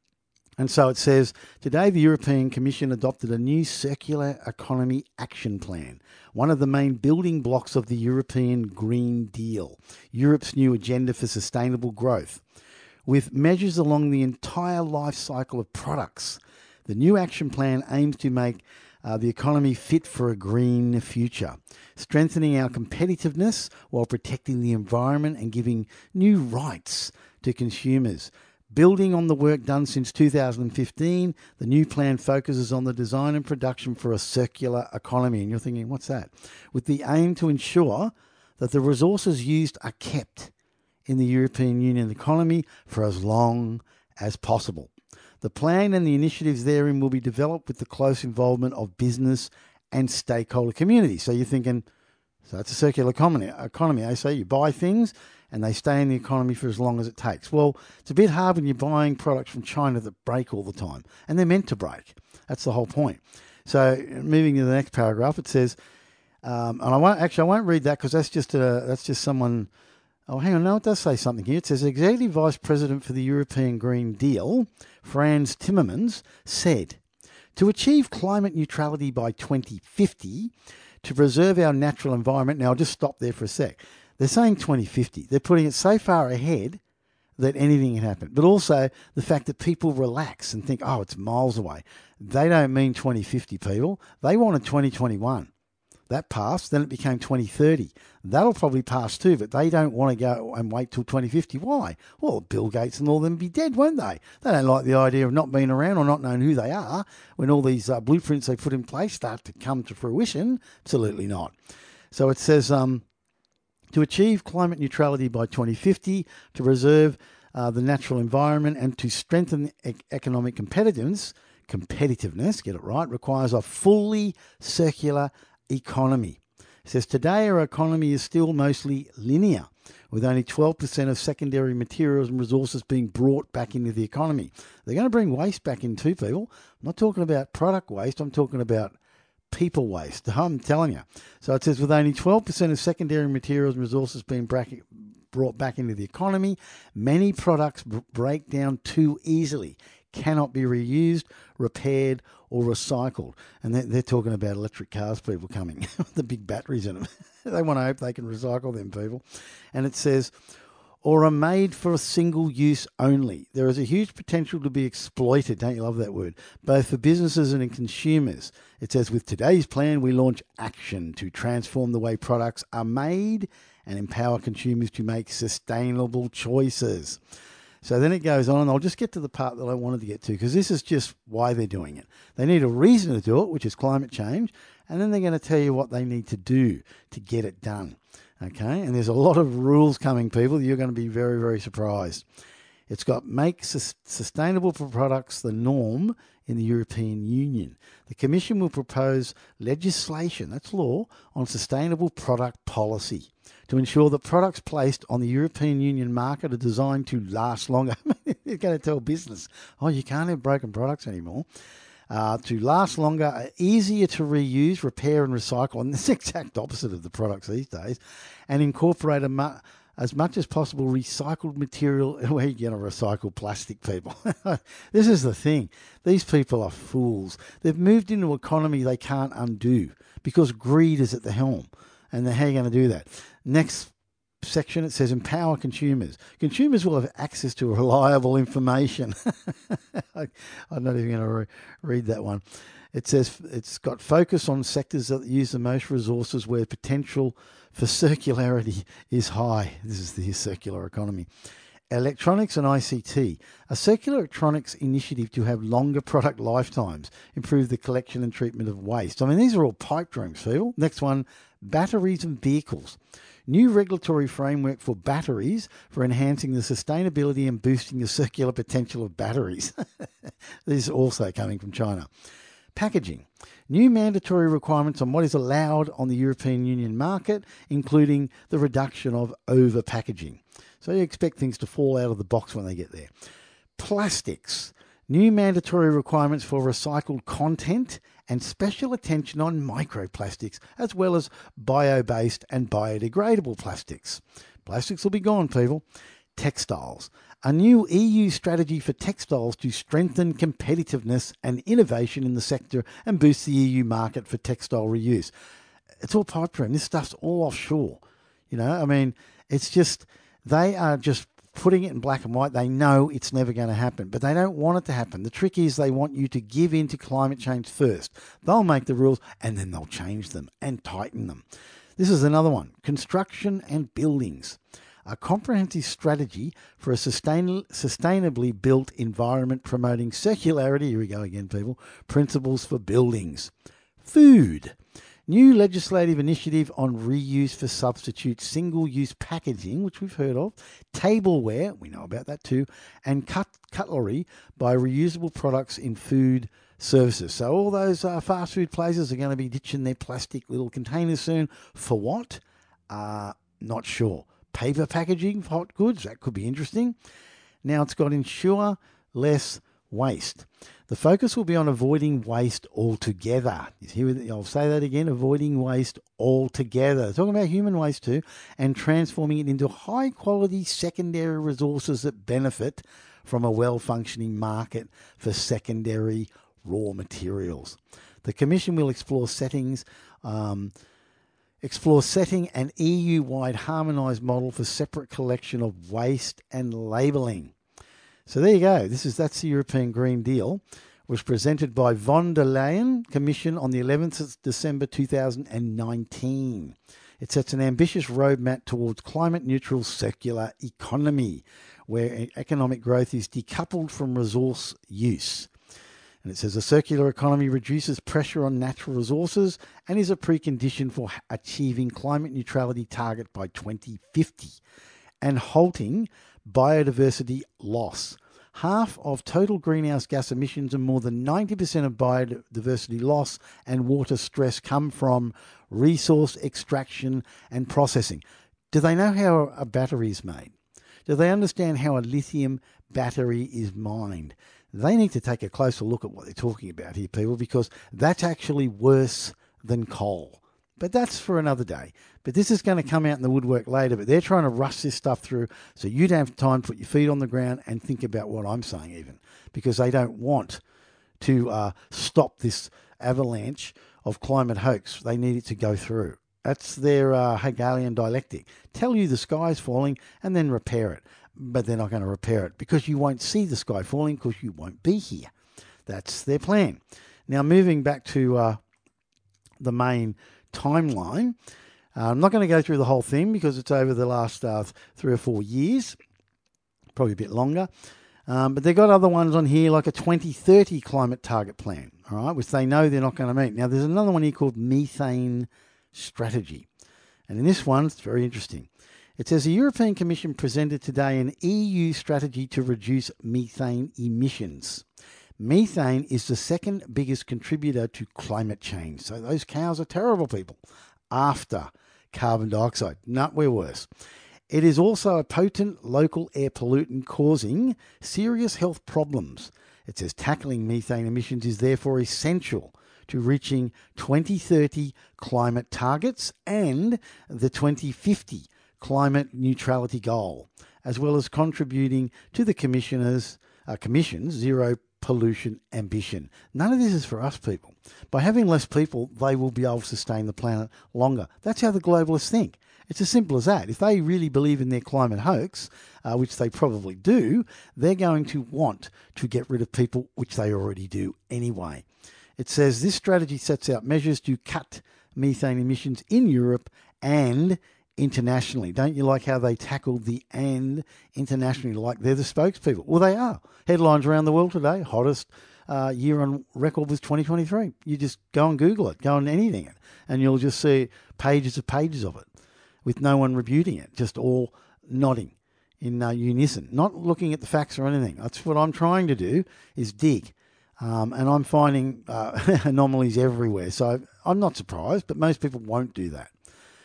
And so it says, today the European Commission adopted a new circular economy action plan, one of the main building blocks of the European Green Deal, Europe's new agenda for sustainable growth, with measures along the entire life cycle of products. The new action plan aims to make uh, the economy fit for a green future, strengthening our competitiveness while protecting the environment and giving new rights to consumers. Building on the work done since two thousand fifteen, the new plan focuses on the design and production for a circular economy. And you're thinking, what's that? With the aim to ensure that the resources used are kept in the European Union economy for as long as possible. The plan and the initiatives therein will be developed with the close involvement of business and stakeholder communities. So you're thinking, so it's a circular economy. economy. I say you buy things and they stay in the economy for as long as it takes. Well, it's a bit hard when you're buying products from China that break all the time, and they're meant to break. That's the whole point. So moving to the next paragraph, it says, um, and I won't actually I won't read that because that's just a, that's just someone. Oh, hang on, no, it does say something here. It says Executive Vice President for the European Green Deal, Frans Timmermans, said, to achieve climate neutrality by twenty fifty, to preserve our natural environment. Now, I'll just stop there for a sec. They're saying twenty fifty. They're putting it so far ahead that anything can happen. But also the fact that people relax and think, oh, it's miles away. They don't mean twenty fifty, people. They wanted twenty twenty-one. That passed, then it became twenty thirty. That'll probably pass too, but they don't want to go and wait till twenty fifty. Why? Well, Bill Gates and all them be dead, won't they? They don't like the idea of not being around or not knowing who they are when all these uh, blueprints they put in place start to come to fruition. Absolutely not. So it says um, to achieve climate neutrality by twenty fifty, to preserve uh, the natural environment and to strengthen e- economic competitiveness, competitiveness, get it right, requires a fully circular economy. It says today our economy is still mostly linear, with only twelve percent of secondary materials and resources being brought back into the economy. They're going to bring waste back in too, people. I'm not talking about product waste, I'm talking about people waste. I'm telling you. So it says with only twelve percent of secondary materials and resources being brought back into the economy, many products break down too easily, cannot be reused, repaired, or recycled. And they're, they're talking about electric cars, people coming, the big batteries in them. They want to hope they can recycle them, people. And it says, or are made for a single use only. There is a huge potential to be exploited, don't you love that word, both for businesses and consumers. It says, with today's plan, we launch action to transform the way products are made and empower consumers to make sustainable choices. So then it goes on, and I'll just get to the part that I wanted to get to, because this is just why they're doing it. They need a reason to do it, which is climate change, and then they're going to tell you what they need to do to get it done. Okay, and there's a lot of rules coming, people. You're going to be very, very surprised. It's got make sus- sustainable products the norm in the European Union. The Commission will propose legislation, that's law, on sustainable product policy to ensure that products placed on the European Union market are designed to last longer. They're going to tell business, oh, you can't have broken products anymore. Uh, to last longer, are easier to reuse, repair and recycle, and this is the exact opposite of the products these days, and incorporate a mu- as much as possible recycled material. Where are you going to recycle plastic, people? This is the thing. These people are fools. They've moved into an economy they can't undo because greed is at the helm. And how are you going to do that? Next section, it says empower consumers. Consumers will have access to reliable information. I, I'm not even going to re- read that one. It says it's got focus on sectors that use the most resources where potential for circularity is high. This is the circular economy. Electronics and I C T. A circular electronics initiative to have longer product lifetimes, improve the collection and treatment of waste. I mean, these are all pipe dreams, people. Next one, batteries and vehicles. New regulatory framework for batteries for enhancing the sustainability and boosting the circular potential of batteries. This is also coming from China. Packaging. New mandatory requirements on what is allowed on the European Union market, including the reduction of over-packaging. So you expect things to fall out of the box when they get there. Plastics. New mandatory requirements for recycled content and special attention on microplastics, as well as bio-based and biodegradable plastics. Plastics will be gone, people. Textiles. A new E U strategy for textiles to strengthen competitiveness and innovation in the sector and boost the E U market for textile reuse. It's all pipe dream. This stuff's all offshore. You know, I mean, it's just, they are just putting it in black and white. They know it's never going to happen, but they don't want it to happen. The trick is they want you to give in to climate change first. They'll make the rules and then they'll change them and tighten them. This is another one. Construction and buildings. A comprehensive strategy for a sustain, sustainably built environment promoting circularity, here we go again, people, principles for buildings. Food. New legislative initiative on reuse for substitute single-use packaging, which we've heard of, tableware, we know about that too, and cut, cutlery by reusable products in food services. So all those uh, fast food places are going to be ditching their plastic little containers soon. For what? Uh, not sure. Paper packaging for hot goods, that could be interesting. Now it's got ensure less waste. The focus will be on avoiding waste altogether. You hear, I'll say that again, avoiding waste altogether. Talking about human waste too, and transforming it into high-quality secondary resources that benefit from a well-functioning market for secondary raw materials. The Commission will explore settings, um, explore setting an E U-wide harmonised model for separate collection of waste and labelling. So there you go. This is that's the European Green Deal. It was presented by von der Leyen Commission on the eleventh of December two thousand nineteen. It sets an ambitious roadmap towards climate-neutral circular economy, where economic growth is decoupled from resource use. And it says a circular economy reduces pressure on natural resources and is a precondition for achieving climate neutrality target by twenty fifty and halting biodiversity loss. Half of total greenhouse gas emissions and more than ninety percent of biodiversity loss and water stress come from resource extraction and processing. Do they know how a battery is made? Do they understand how a lithium battery is mined? They need to take a closer look at what they're talking about here, people, because that's actually worse than coal. But that's for another day. But this is going to come out in the woodwork later, but they're trying to rush this stuff through so you don't have time to put your feet on the ground and think about what I'm saying even, because they don't want to uh, stop this avalanche of climate hoax. They need it to go through. That's their uh, Hegelian dialectic. Tell you the sky's falling and then repair it. But they're not going to repair it because you won't see the sky falling because you won't be here. That's their plan. Now, moving back to uh, the main timeline, uh, I'm not going to go through the whole thing because it's over the last uh, three or four years, probably a bit longer. Um, but they've got other ones on here like a twenty thirty climate target plan, all right, which they know they're not going to meet. Now, there's another one here called methane strategy. And in this one, it's very interesting. It says the European Commission presented today an E U strategy to reduce methane emissions. Methane is the second biggest contributor to climate change. So those cows are terrible, people, after carbon dioxide. No, we're worse. It is also a potent local air pollutant causing serious health problems. It says tackling methane emissions is therefore essential to reaching twenty thirty climate targets and the twenty fifty climate neutrality goal, as well as contributing to the Commissioner's uh, Commission's zero pollution ambition. None of this is for us people. By having less people, they will be able to sustain the planet longer. That's how the globalists think. It's as simple as that. If they really believe in their climate hoax, uh, which they probably do, they're going to want to get rid of people, which they already do anyway. It says this strategy sets out measures to cut methane emissions in Europe and internationally. Don't you like how they tackled the and internationally like they're the spokespeople? Well, they are. Headlines around the world today, hottest uh, year on record was twenty twenty-three. You just go and Google it, go on anything, and you'll just see pages of pages of it with no one rebuting it, just all nodding in uh, unison, not looking at the facts or anything. That's what I'm trying to do, is dig. Um, and I'm finding uh, anomalies everywhere. So I'm not surprised, but most people won't do that.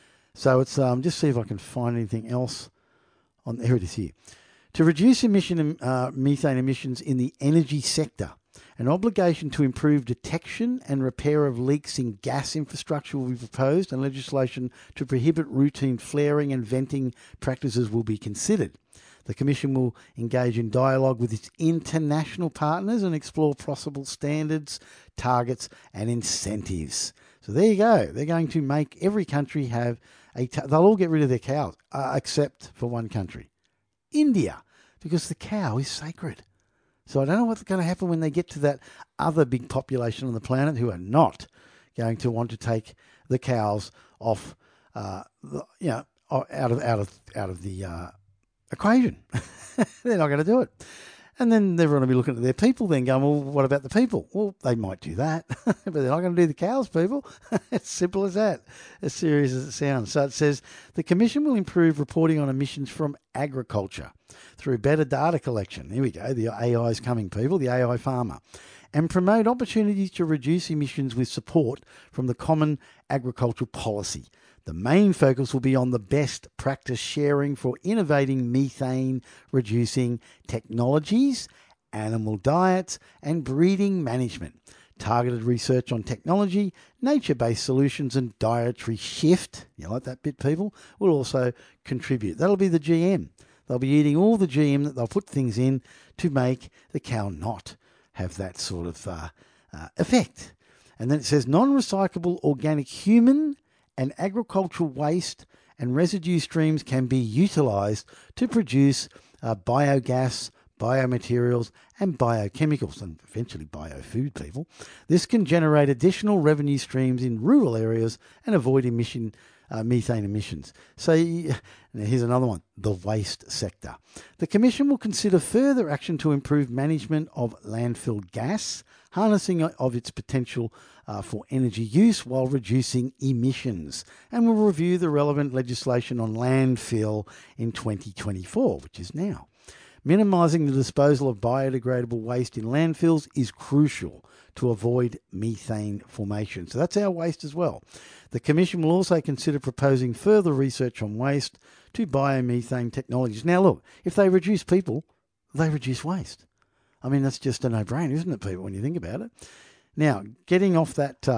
So it's um, just see if I can find anything else. On here it is here. To reduce emission uh, methane emissions in the energy sector, an obligation to improve detection and repair of leaks in gas infrastructure will be proposed, and legislation to prohibit routine flaring and venting practices will be considered. The Commission will engage in dialogue with its international partners and explore possible standards, targets and incentives. So there you go. They're going to make every country have a... Ta- they'll all get rid of their cows, uh, except for one country, India, because the cow is sacred. So I don't know what's going to happen when they get to that other big population on the planet who are not going to want to take the cows off, uh, the, you know, out of out of out of the uh, equation. They're not going to do it. And then they're going to be looking at their people then going, well, what about the people? Well, they might do that, but they're not going to do the cows, people. It's simple as that, as serious as it sounds. So it says the Commission will improve reporting on emissions from agriculture through better data collection. Here we go. The A I is coming, people, the A I farmer. And promote opportunities to reduce emissions with support from the Common Agricultural Policy. The main focus will be on the best practice sharing for innovating methane-reducing technologies, animal diets, and breeding management. Targeted research on technology, nature-based solutions, and dietary shift, you like that bit, people, will also contribute. That'll be the G M. They'll be eating all the G M that they'll put things in to make the cow not have that sort of uh, uh, effect. And then it says non-recyclable organic human and agricultural waste and residue streams can be utilised to produce uh, biogas, biomaterials and biochemicals, and eventually biofood, people. This can generate additional revenue streams in rural areas and avoid emission uh, methane emissions. So now here's another one, the waste sector. The Commission will consider further action to improve management of landfill gas, harnessing of its potential uh, for energy use while reducing emissions, and will review the relevant legislation on landfill in twenty twenty-four, which is now. Minimising the disposal of biodegradable waste in landfills is crucial to avoid methane formation. So that's our waste as well. The Commission will also consider proposing further research on waste to biomethane technologies. Now look, if they reduce people, they reduce waste. I mean, that's just a no-brainer, isn't it, people, when you think about it? Now, getting off that uh,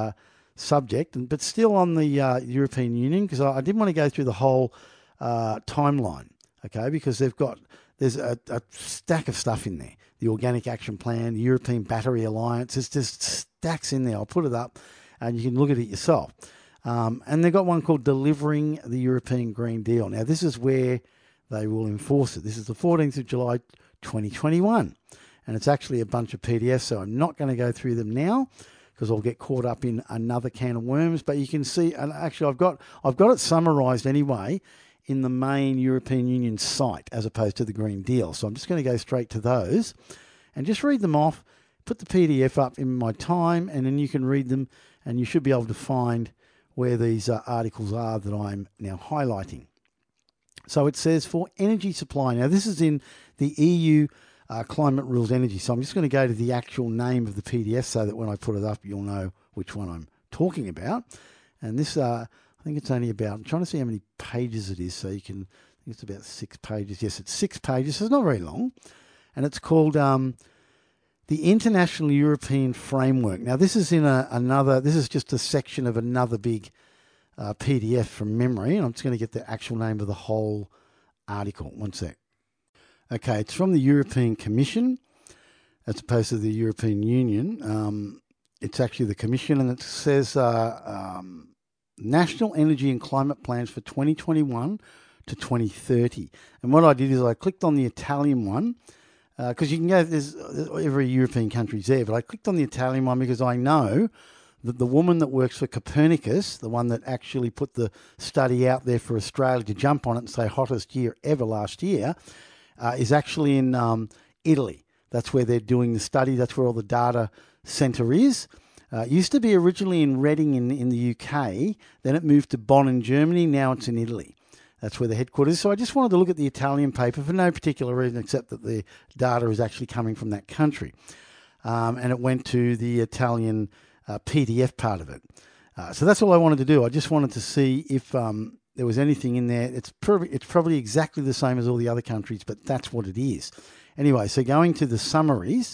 subject, and but still on the uh, European Union, because I, I didn't want to go through the whole uh, timeline, okay, because they've got, there's a, a stack of stuff in there. The Organic Action Plan, the European Battery Alliance, there's just stacks in there. I'll put it up and you can look at it yourself. Um, and they've got one called Delivering the European Green Deal. Now, this is where they will enforce it. This is the fourteenth of July, twenty twenty-one. And it's actually a bunch of P D Fs, so I'm not going to go through them now because I'll get caught up in another can of worms. But you can see, and actually I've got I've got it summarised anyway in the main European Union site as opposed to the Green Deal. So I'm just going to go straight to those and just read them off, put the P D F up in my time, and then you can read them and you should be able to find where these uh, articles are that I'm now highlighting. So it says for energy supply. Now this is in the E U uh, Climate Rules Energy. So I'm just going to go to the actual name of the P D F so that when I put it up, you'll know which one I'm talking about. And this, uh, I think it's only about, I'm trying to see how many pages it is so you can, I think it's about six pages. Yes, it's six pages, so it's not very long. And it's called um, the International European Framework. Now this is in a, another, this is just a section of another big uh, P D F from memory. And I'm just going to get the actual name of the whole article. One sec. Okay, it's from the European Commission as opposed to the European Union. Um, it's actually the Commission, and it says uh, um, National Energy and Climate Plans for twenty twenty-one to twenty thirty. And what I did is I clicked on the Italian one, because uh, you can go, there's every European country's there, but I clicked on the Italian one because I know that the woman that works for Copernicus, the one that actually put the study out there for Australia to jump on it and say hottest year ever last year, uh, is actually in um, Italy. That's where they're doing the study. That's where all the data centre is. Uh, it used to be originally in Reading in, in the U K. Then it moved to Bonn in Germany. Now it's in Italy. That's where the headquarters is. So I just wanted to look at the Italian paper for no particular reason except that the data is actually coming from that country. Um, and it went to the Italian uh, P D F part of it. Uh, so that's all I wanted to do. I just wanted to see if um, there was anything in there. It's, prob- it's probably exactly the same as all the other countries, but that's what it is. Anyway, so going to the summaries,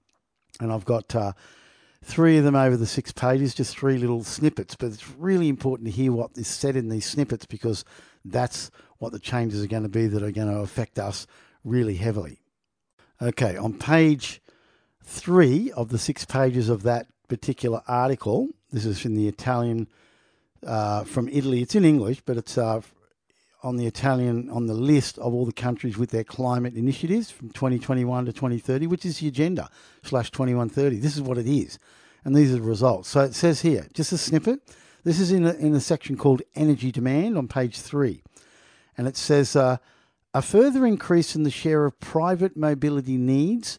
and I've got uh, three of them over the six pages, just three little snippets, but it's really important to hear what is said in these snippets because that's what the changes are going to be that are going to affect us really heavily. Okay, on page three of the six pages of that particular article, this is from the Italian, uh, from Italy. It's in English, but it's uh, on the Italian, on the list of all the countries with their climate initiatives from twenty twenty-one to twenty thirty, which is the agenda, slash twenty-one thirty. This is what it is. And these are the results. So it says here, just a snippet. This is in a, in a section called Energy Demand on page three. And it says, uh, a further increase in the share of private mobility needs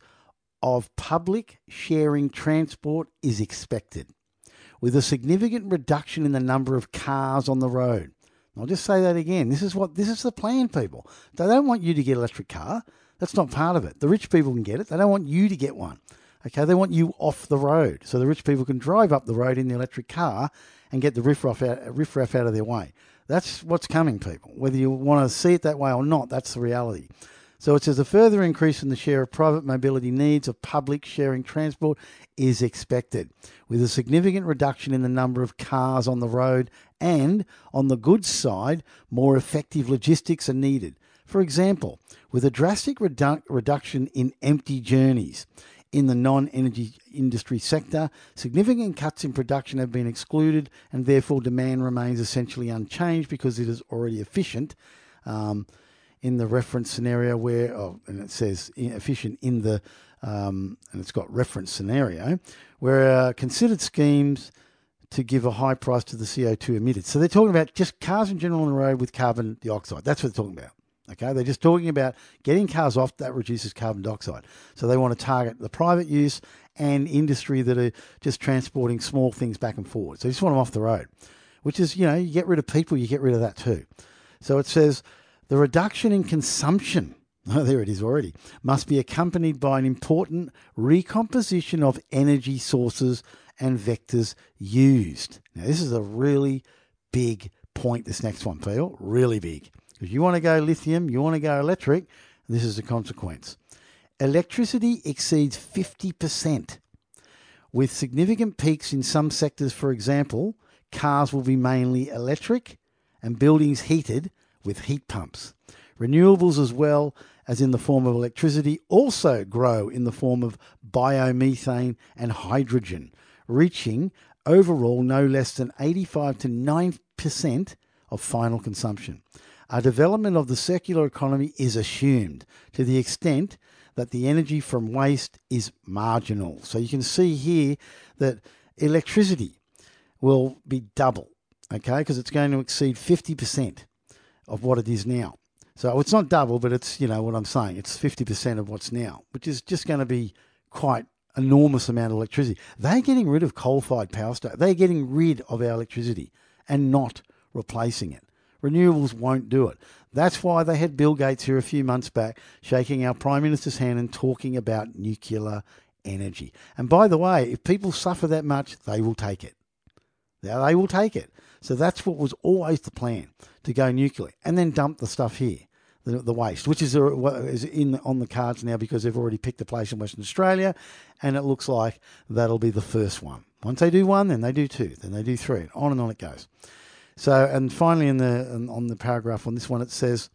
of public sharing transport is expected, with a significant reduction in the number of cars on the road. I'll just say that again. This is what this is the plan, people. They don't want you to get an electric car. That's not part of it. The rich people can get it. They don't want you to get one. Okay, they want you off the road so the rich people can drive up the road in the electric car and get the riffraff out, riffraff out of their way. That's what's coming, people. Whether you want to see it that way or not, that's the reality. So it says a further increase in the share of private mobility needs of public sharing transport is expected, with a significant reduction in the number of cars on the road, and on the goods side, more effective logistics are needed. For example, with a drastic redu- reduction in empty journeys in the non-energy industry sector, significant cuts in production have been excluded, and therefore demand remains essentially unchanged because it is already efficient. Um, in the reference scenario where, oh, and it says efficient in the, um, and it's got reference scenario, where uh, considered schemes to give a high price to the C O two emitted. So they're talking about just cars in general on the road with carbon dioxide. That's what they're talking about. Okay, they're just talking about getting cars off, that reduces carbon dioxide. So they want to target the private use and industry that are just transporting small things back and forward. So you just want them off the road, which is, you know, you get rid of people, you get rid of that too. So it says, the reduction in consumption, oh, there it is already, must be accompanied by an important recomposition of energy sources and vectors used. Now, this is a really big point, this next one, Peel, really big. Because you want to go lithium, you want to go electric, this is the consequence. Electricity exceeds fifty percent With significant peaks in some sectors, for example, cars will be mainly electric and buildings heated with heat pumps. Renewables, as well as in the form of electricity, also grow in the form of biomethane and hydrogen, reaching overall no less than eighty-five to ninety percent of final consumption. Our development of the circular economy is assumed to the extent that the energy from waste is marginal. So you can see here that electricity will be double, okay, because it's going to exceed fifty percent of what it is now. So it's not double, but it's, you know what I'm saying, it's fifty percent of what's now, which is just going to be quite enormous amount of electricity. They're getting rid of coal-fired power stations. They're getting rid of our electricity and not replacing it. Renewables won't do it. That's why they had Bill Gates here a few months back shaking our Prime Minister's hand and talking about nuclear energy. And by the way, if people suffer that much, they will take it. They will take it. So that's what was always the plan, to go nuclear and then dump the stuff here, the, the waste, which is, a, is in on the cards now because they've already picked a place in Western Australia, and it looks like that'll be the first one. Once they do one, then they do two, then they do three, on and on it goes. So, and finally, in the on the paragraph on this one, it says,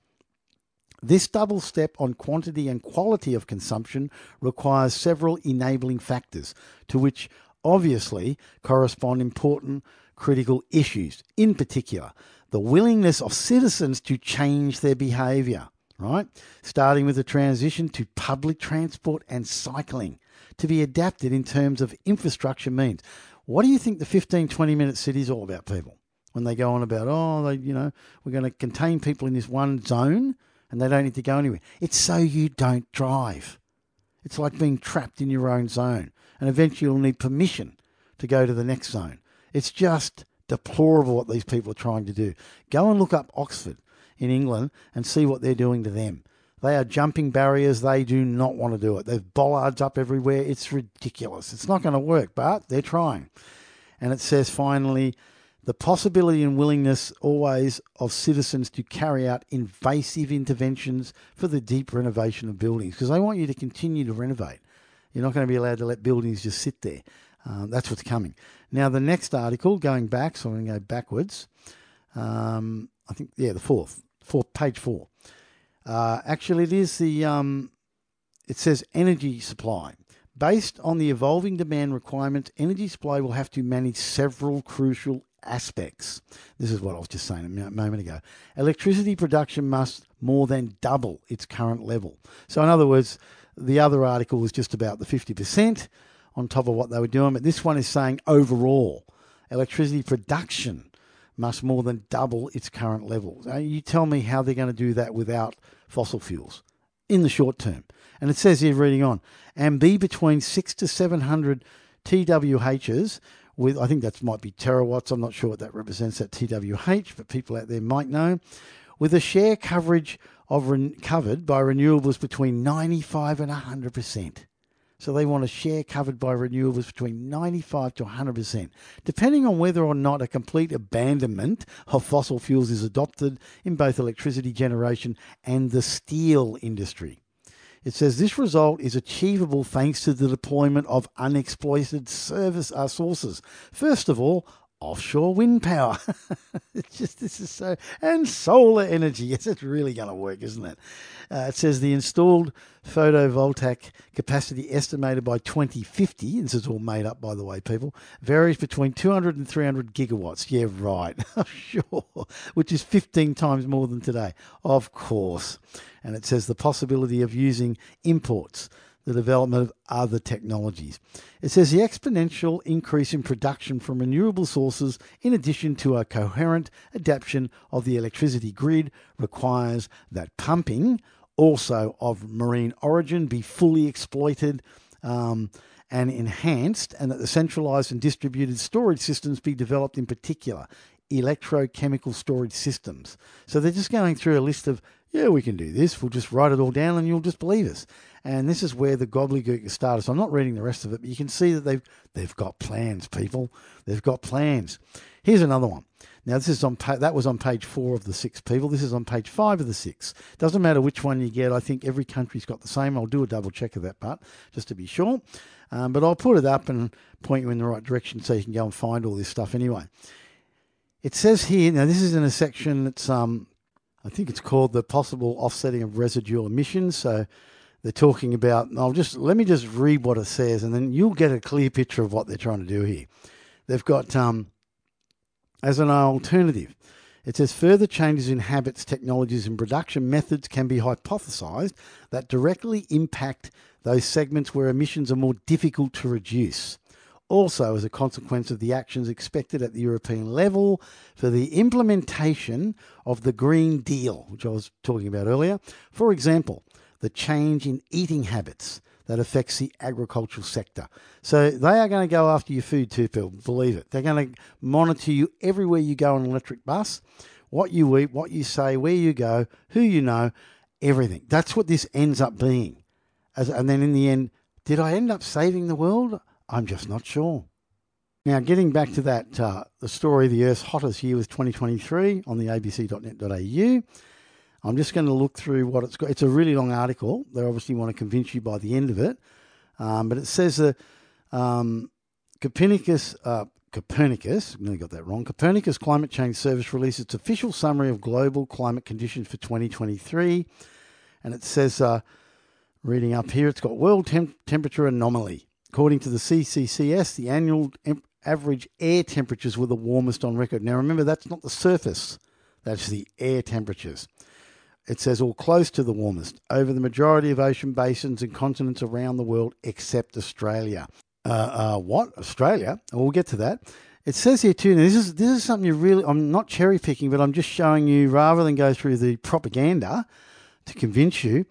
this double step on quantity and quality of consumption requires several enabling factors, to which obviously correspond important critical issues. In particular, the willingness of citizens to change their behaviour, right? Starting with the transition to public transport and cycling, to be adapted in terms of infrastructure means. What do you think the fifteen, twenty minute city is all about, people? When they go on about, oh, they, you know, we're going to contain people in this one zone and they don't need to go anywhere. It's so you don't drive. It's like being trapped in your own zone, and eventually you'll need permission to go to the next zone. It's just deplorable what these people are trying to do. Go and look up Oxford in England and see what they're doing to them. They are jumping barriers. They do not want to do it. There's bollards up everywhere. It's ridiculous. It's not going to work, but they're trying. And it says, finally, the possibility and willingness always of citizens to carry out invasive interventions for the deep renovation of buildings, because they want you to continue to renovate. You're not going to be allowed to let buildings just sit there. Uh, that's what's coming. Now, the next article, going back, so I'm going to go backwards. Um, I think, yeah, the fourth, fourth page four. Uh, actually, it is the, um, it says energy supply. Based on the evolving demand requirements, energy supply will have to manage several crucial aspects. This is what I was just saying a moment ago. Electricity production must more than double its current level. So in other words, the other article was just about the fifty percent on top of what they were doing, but this one is saying overall electricity production must more than double its current level. Now, you tell me how they're going to do that without fossil fuels in the short term. And it says here, reading on, and be between six to seven hundred T W H's with, I think that might be terawatts. I'm not sure what that represents, that T W H, but people out there might know, with a share coverage of re- covered by renewables between ninety-five and one hundred percent. So they want a share covered by renewables between ninety-five to one hundred percent, depending on whether or not a complete abandonment of fossil fuels is adopted in both electricity generation and the steel industry. It says this result is achievable thanks to the deployment of unexploited service uh, sources. First of all, offshore wind power. It's just, this is so, and solar energy. Yes, it's really going to work, isn't it? Uh, it says the installed photovoltaic capacity estimated by twenty fifty, and this is all made up, by the way, people, varies between two hundred and three hundred gigawatts. Yeah, right. Sure. Which is fifteen times more than today. Of course. And it says the possibility of using imports, the development of other technologies. It says the exponential increase in production from renewable sources, in addition to a coherent adaptation of the electricity grid, requires that pumping, also of marine origin, be fully exploited um, and enhanced, and that the centralised and distributed storage systems be developed, in particular electrochemical storage systems. So they're just going through a list of, yeah, we can do this. We'll just write it all down and you'll just believe us. And this is where the gobbledygook started. So I'm not reading the rest of it, but you can see that they've they've got plans, people. They've got plans. Here's another one. Now, this is on pa- that was on page four of the six, people. This is on page five of the six. Doesn't matter which one you get. I think every country's got the same. I'll do a double check of that part just to be sure. Um, but I'll put it up and point you in the right direction so you can go and find all this stuff anyway. It says here, now this is in a section that's, um, I think it's called the possible offsetting of residual emissions. So they're talking about, I'll just, let me just read what it says and then you'll get a clear picture of what they're trying to do here. They've got, um, as an alternative, it says further changes in habits, technologies and production methods can be hypothesised that directly impact those segments where emissions are more difficult to reduce. Also, as a consequence of the actions expected at the European level for the implementation of the Green Deal, which I was talking about earlier. For example, the change in eating habits that affects the agricultural sector. So they are going to go after your food too, people, believe it. They're going to monitor you everywhere you go on an electric bus, what you eat, what you say, where you go, who you know, everything. That's what this ends up being. As, and then in the end, did I end up saving the world? I'm just not sure. Now, getting back to that, uh, the story, the Earth's hottest year was twenty twenty-three on the a b c dot net dot a u. I'm just going to look through what it's got. It's a really long article. They obviously want to convince you by the end of it. Um, but it says that um, Copernicus, uh, Copernicus, nearly got that wrong, Copernicus Climate Change Service released its official summary of global climate conditions for twenty twenty-three. And it says, uh, reading up here, it's got world temp- temperature anomaly. According to the C C C S, the annual em- average air temperatures were the warmest on record. Now, remember, that's not the surface. That's the air temperatures. It says all close to the warmest over the majority of ocean basins and continents around the world except Australia. Uh, uh, what? Australia? We'll get to that. It says here too, now this is this is something you really, I'm not cherry picking, but I'm just showing you rather than go through the propaganda to convince you,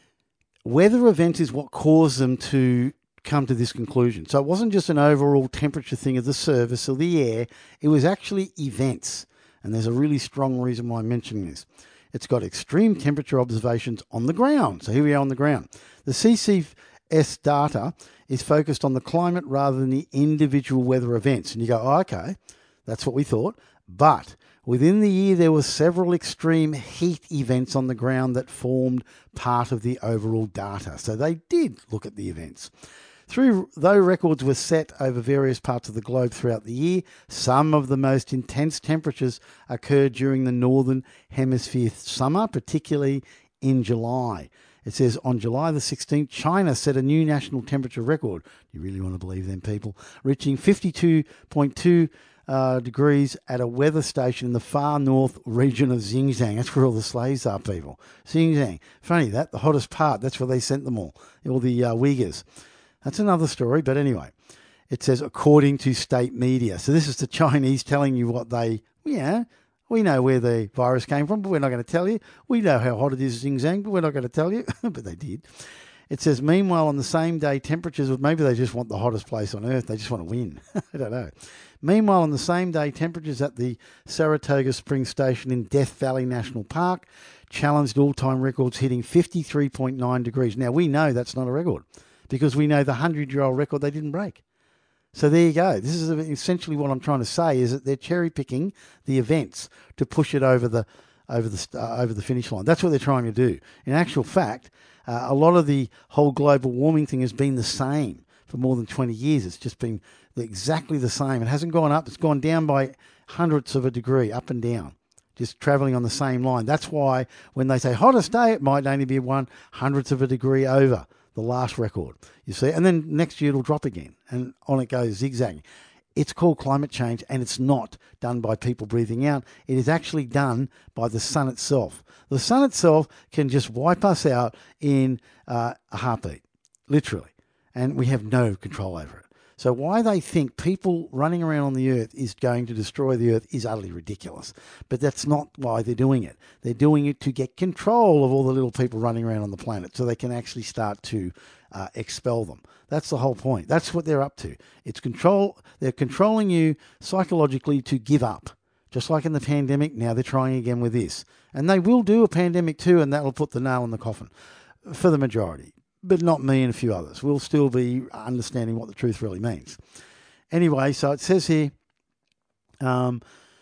weather events is what caused them to come to this conclusion. So it wasn't just an overall temperature thing of the surface or the air, it was actually events. And there's a really strong reason why I'm mentioning this. It's got extreme temperature observations on the ground. So here we are on the ground. The C C S data is focused on the climate rather than the individual weather events. And you go, oh, okay, that's what we thought. But within the year, there were several extreme heat events on the ground that formed part of the overall data. So they did look at the events. Through, though records were set over various parts of the globe throughout the year, some of the most intense temperatures occurred during the northern hemisphere summer, particularly in July. It says on July the sixteenth, China set a new national temperature record. You really want to believe them, people? Reaching fifty-two point two uh, degrees at a weather station in the far north region of Xinjiang. That's where all the slaves are, people. Xinjiang. Funny that, the hottest part. That's where they sent them all, all the uh, Uyghurs. That's another story, but anyway, it says according to state media. So this is the Chinese telling you what they, yeah, we know where the virus came from, but we're not going to tell you. We know how hot it is in Xinjiang, but we're not going to tell you. But they did. It says, meanwhile, on the same day, temperatures, maybe they just want the hottest place on Earth. They just want to win. I don't know. Meanwhile, on the same day, temperatures at the Saratoga Springs Station in Death Valley National Park challenged all-time records, hitting fifty-three point nine degrees. Now, we know that's not a record, because we know the hundred-year-old record they didn't break. So there you go. This is essentially what I'm trying to say, is that they're cherry-picking the events to push it over the over the uh, over the finish line. That's what they're trying to do. In actual fact, uh, a lot of the whole global warming thing has been the same for more than twenty years. It's just been exactly the same. It hasn't gone up. It's gone down by hundredths of a degree, up and down, just travelling on the same line. That's why when they say hottest day, it might only be one hundredth of a degree over the last record, you see, and then next year it'll drop again, and on it goes zigzagging. It's called climate change, and it's not done by people breathing out. It is actually done by the sun itself. The sun itself can just wipe us out in uh, a heartbeat, literally, and we have no control over it. So why they think people running around on the earth is going to destroy the earth is utterly ridiculous. But that's not why they're doing it. They're doing it to get control of all the little people running around on the planet so they can actually start to uh, expel them. That's the whole point. That's what they're up to. It's control. They're controlling you psychologically to give up. Just like in the pandemic, now they're trying again with this. And they will do a pandemic too, and that will put the nail in the coffin for the majority. But not me and a few others. We'll still be understanding what the truth really means. Anyway, so it says here, um,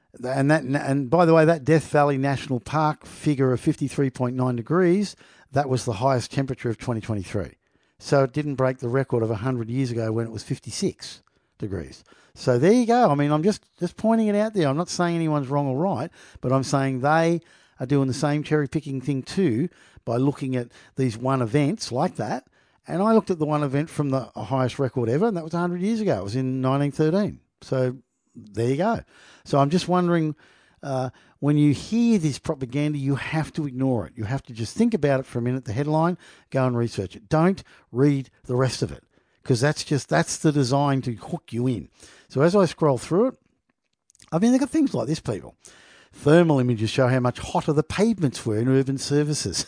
And that, and by the way, that Death Valley National Park figure of fifty-three point nine degrees, that was the highest temperature of twenty twenty-three. So it didn't break the record of one hundred years ago when it was fifty-six degrees. So there you go. I mean, I'm just, just pointing it out there. I'm not saying anyone's wrong or right, but I'm saying they are doing the same cherry-picking thing too by looking at these one events like that. And I looked at the one event from the highest record ever, and that was one hundred years ago. It was in nineteen thirteen. So there you go. So I'm just wondering, uh, when you hear this propaganda, you have to ignore it. You have to just think about it for a minute, the headline, go and research it. Don't read the rest of it, because that's just, that's the design to hook you in. So as I scroll through it, I mean, they've got things like this, people. Thermal images show how much hotter the pavements were in urban services.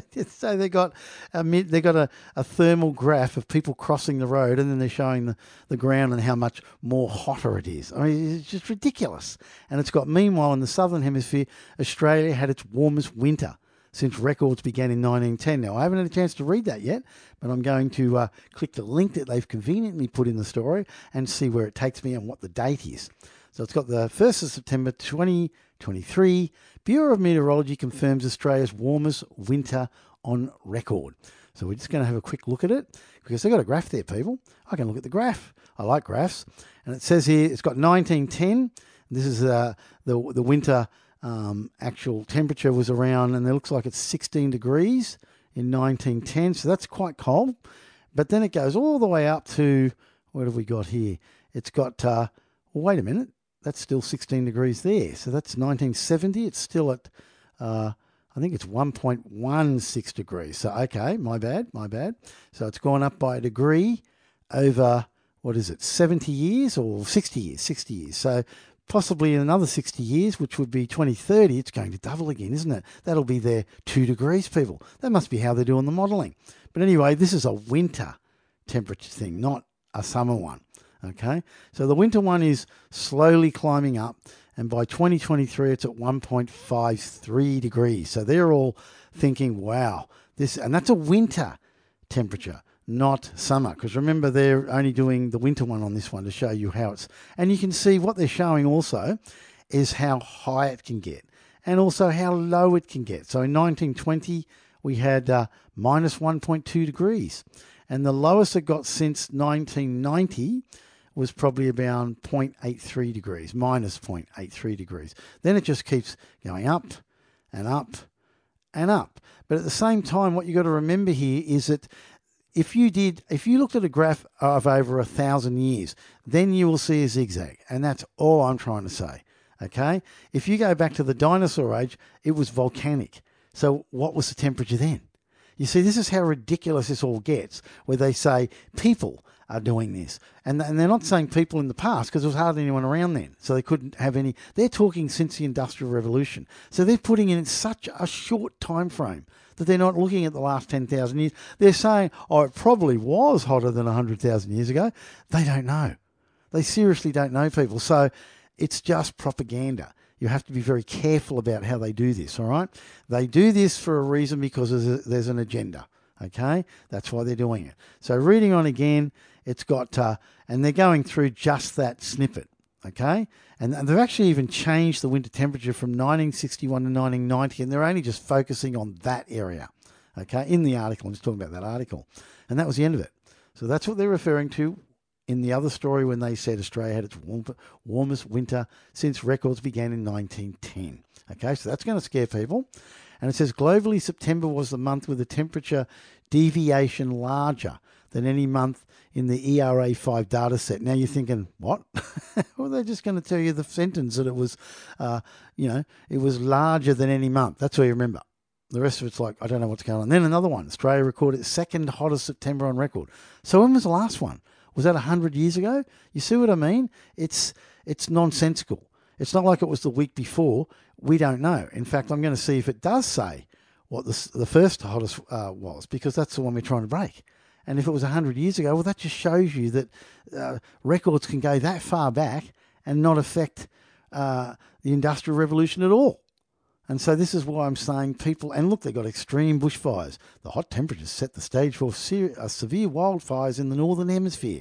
So they got a they got a, a thermal graph of people crossing the road, and then they're showing the, the ground and how much more hotter it is. I mean, it's just ridiculous. And it's got, meanwhile, in the southern hemisphere, Australia had its warmest winter since records began in nineteen ten. Now, I haven't had a chance to read that yet, but I'm going to uh, click the link that they've conveniently put in the story and see where it takes me and what the date is. So it's got the first of September twenty twenty-three. Bureau of Meteorology confirms Australia's warmest winter on record. So we're just going to have a quick look at it, because they've got a graph there, people. I can look at the graph. I like graphs. And it says here it's got nineteen ten. This is uh, the the winter um, actual temperature was around, and it looks like it's sixteen degrees in nineteen ten. So that's quite cold. But then it goes all the way up to, what have we got here? It's got, uh, well, wait a minute. That's still sixteen degrees there. So that's nineteen seventy. It's still at, uh, I think it's one point one six degrees. So, okay, my bad, my bad. So it's gone up by a degree over, what is it, seventy years or sixty years? sixty years. So possibly in another sixty years, which would be twenty thirty, it's going to double again, isn't it? That'll be there two degrees, people. That must be how they're doing the modelling. But anyway, this is a winter temperature thing, not a summer one. Okay, so the winter one is slowly climbing up, and by twenty twenty-three, it's at one point five three degrees. So they're all thinking, wow, this, and that's a winter temperature, not summer. Because remember, they're only doing the winter one on this one to show you how it's, and you can see what they're showing also is how high it can get, and also how low it can get. So in nineteen twenty, we had uh, minus one point two degrees, and the lowest it got since nineteen ninety was probably about zero point eight three degrees, minus zero point eight three degrees. Then it just keeps going up and up and up. But at the same time, what you've got to remember here is that if you did, if you looked at a graph of over a thousand years, then you will see a zigzag. And that's all I'm trying to say. Okay? If you go back to the dinosaur age, it was volcanic. So what was the temperature then? You see, this is how ridiculous this all gets, where they say people are doing this. And, and they're not saying people in the past, because there was hardly anyone around then. So they couldn't have any. They're talking since the Industrial Revolution. So they're putting in such a short time frame that they're not looking at the last ten thousand years. They're saying, oh, it probably was hotter than one hundred thousand years ago. They don't know. They seriously don't know, people. So it's just propaganda. You have to be very careful about how they do this, all right? They do this for a reason, because there's, a, there's an agenda, okay? That's why they're doing it. So reading on again, it's got, uh, and they're going through just that snippet, okay? And they've actually even changed the winter temperature from nineteen sixty-one to nineteen ninety, and they're only just focusing on that area, okay, in the article. I'm just talking about that article. And that was the end of it. So that's what they're referring to in the other story when they said Australia had its warm, warmest winter since records began in nineteen ten. Okay, so that's going to scare people. And it says globally, September was the month with a temperature deviation larger than any month in the E R A five data set. Now you're thinking, what? Well, they're just going to tell you the sentence that it was, uh, you know, it was larger than any month. That's all you remember. The rest of it's like, I don't know what's going on. Then another one, Australia recorded its second hottest September on record. So when was the last one? Was that one hundred years ago? You see what I mean? It's it's nonsensical. It's not like it was the week before. We don't know. In fact, I'm going to see if it does say what the, the first hottest uh, was, because that's the one we're trying to break. And if it was one hundred years ago, well, that just shows you that uh, records can go that far back and not affect uh, the Industrial Revolution at all. And so this is why I'm saying people, and look, they've got extreme bushfires. The hot temperatures set the stage for ser- uh, severe wildfires in the Northern Hemisphere.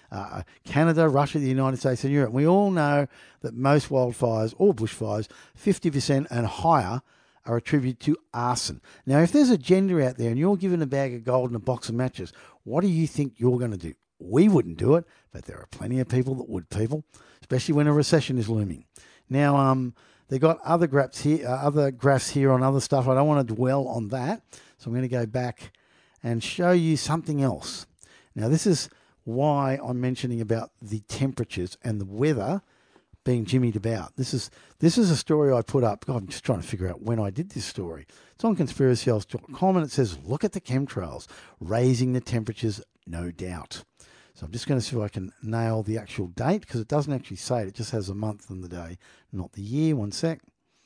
uh, Canada, Russia, the United States and Europe. We all know that most wildfires or bushfires, fifty percent and higher, are attributed to arson. Now, if there's a gender out there and you're given a bag of gold and a box of matches, what do you think you're going to do? We wouldn't do it, but there are plenty of people that would, people, especially when a recession is looming. Now, um, they got other graphs here, uh, other graphs here on other stuff. I don't want to dwell on that, so I'm going to go back and show you something else. Now, this is why I'm mentioning about the temperatures and the weather being jimmied about. This is this is a story I put up. God, I'm just trying to figure out when I did this story. It's on conspiracy house dot com, and it says, look at the chemtrails, raising the temperatures, no doubt. So I'm just going to see if I can nail the actual date, because it doesn't actually say it. It just has a month and the day, not the year. One sec.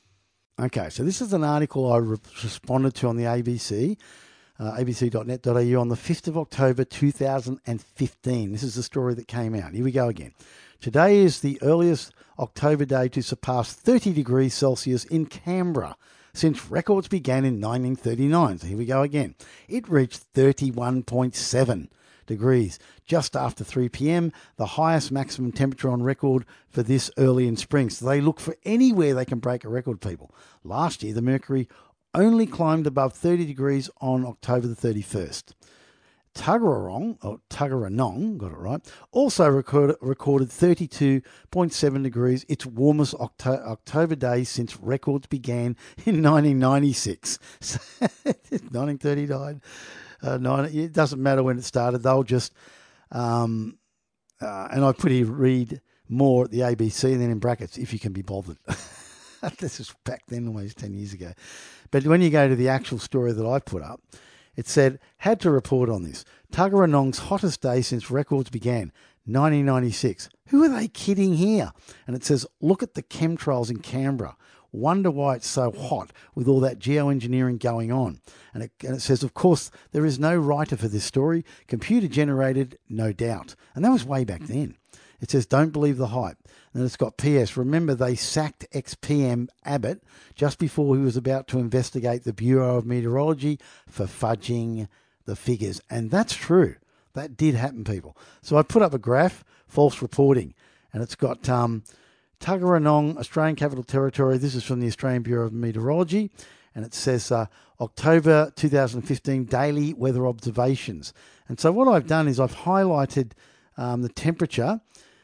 Okay, so this is an article I re- responded to on the A B C, uh, a b c dot net dot a u on the fifth of October two thousand fifteen. This is the story that came out. Here we go again. Today is the earliest October day to surpass thirty degrees Celsius in Canberra since records began in nineteen thirty-nine. So here we go again. It reached thirty-one point seven degrees just after three p.m., the highest maximum temperature on record for this early in spring. So they look for anywhere they can break a record, people. Last year, the mercury only climbed above thirty degrees on October the thirty-first. Tuggeranong, or Tuggeranong, got it right, also recorded, recorded thirty-two point seven degrees, its warmest Octo- October day since records began in nineteen ninety-six. So, nineteen thirty-nine, uh, ninety, it doesn't matter when it started, they'll just, um, uh, and I put here, read more at the A B C, and then in brackets, if you can be bothered. This was back then, almost ten years ago. But when you go to the actual story that I put up, it said, had to report on this. Tuggeranong's hottest day since records began, nineteen ninety-six. Who are they kidding here? And it says, look at the chemtrails in Canberra. Wonder why it's so hot with all that geoengineering going on. And it, and it says, of course, there is no writer for this story. Computer generated, no doubt. And that was way back then. It says, don't believe the hype. And it's got P S. Remember, they sacked ex-P M Abbott just before he was about to investigate the Bureau of Meteorology for fudging the figures. And that's true. That did happen, people. So I put up a graph, false reporting, and it's got um, Tuggeranong, Australian Capital Territory. This is from the Australian Bureau of Meteorology. And it says uh, October two thousand fifteen daily weather observations. And so what I've done is I've highlighted um, the temperature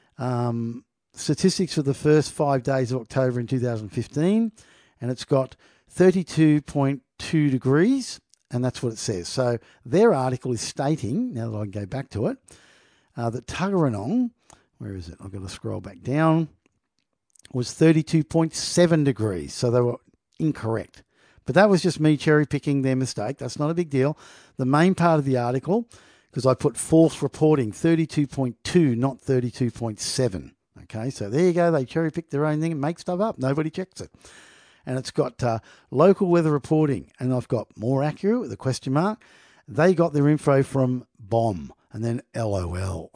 um, statistics for the first five days of October in two thousand fifteen, and it's got thirty-two point two degrees, and that's what it says. So their article is stating, now that I can go back to it, uh, that Tuggeranong, where is it? I've got to scroll back down, was thirty-two point seven degrees. So they were incorrect. But that was just me cherry picking their mistake. That's not a big deal. The main part of the article, because I put false reporting, thirty-two point two, not thirty-two point seven. Okay, so there you go. They cherry pick their own thing and make stuff up. Nobody checks it. And it's got uh, local weather reporting, and I've got more accurate with a question mark. They got their info from bomb, and then LOL.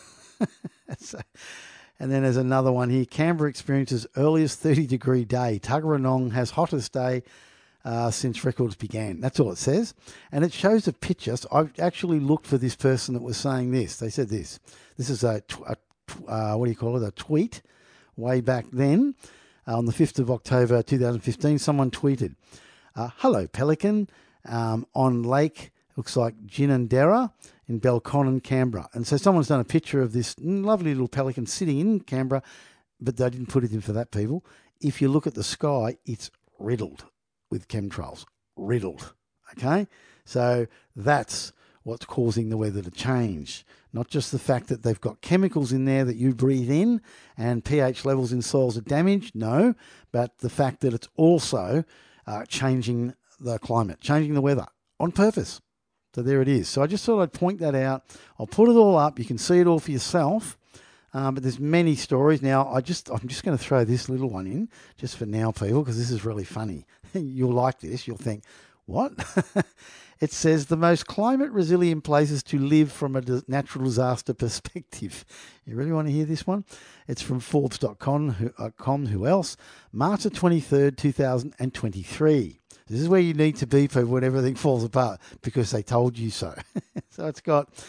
so, and then there's another one here. Canberra experiences earliest thirty degree day. Tuggeranong has hottest day uh, since records began. That's all it says. And it shows a picture. So I've actually looked for this person that was saying this. They said this. This is a, a uh, what do you call it? A tweet way back then. Uh, on the fifth of October two thousand fifteen, someone tweeted, uh, hello, Pelican, um, on Lake, looks like Ginninderra in Belconnen, Canberra. And so someone's done a picture of this lovely little pelican sitting in Canberra, but they didn't put it in for that, people. If you look at the sky, it's riddled with chemtrails. Riddled. Okay? So that's what's causing the weather to change. Not just the fact that they've got chemicals in there that you breathe in and pH levels in soils are damaged, no, but the fact that it's also uh, changing the climate, changing the weather on purpose. So there it is. So I just thought I'd point that out. I'll put it all up. You can see it all for yourself. Um, but there's many stories. Now, I just, I'm just going to throw this little one in just for now, people, because this is really funny. You'll like this. You'll think, what? It says the most climate resilient places to live from a natural disaster perspective. You really want to hear this one? It's from Forbes dot com. Who, uh, com, who else? March the twenty-third, two thousand twenty-three. This is where you need to be for when everything falls apart, because they told you so. So it's got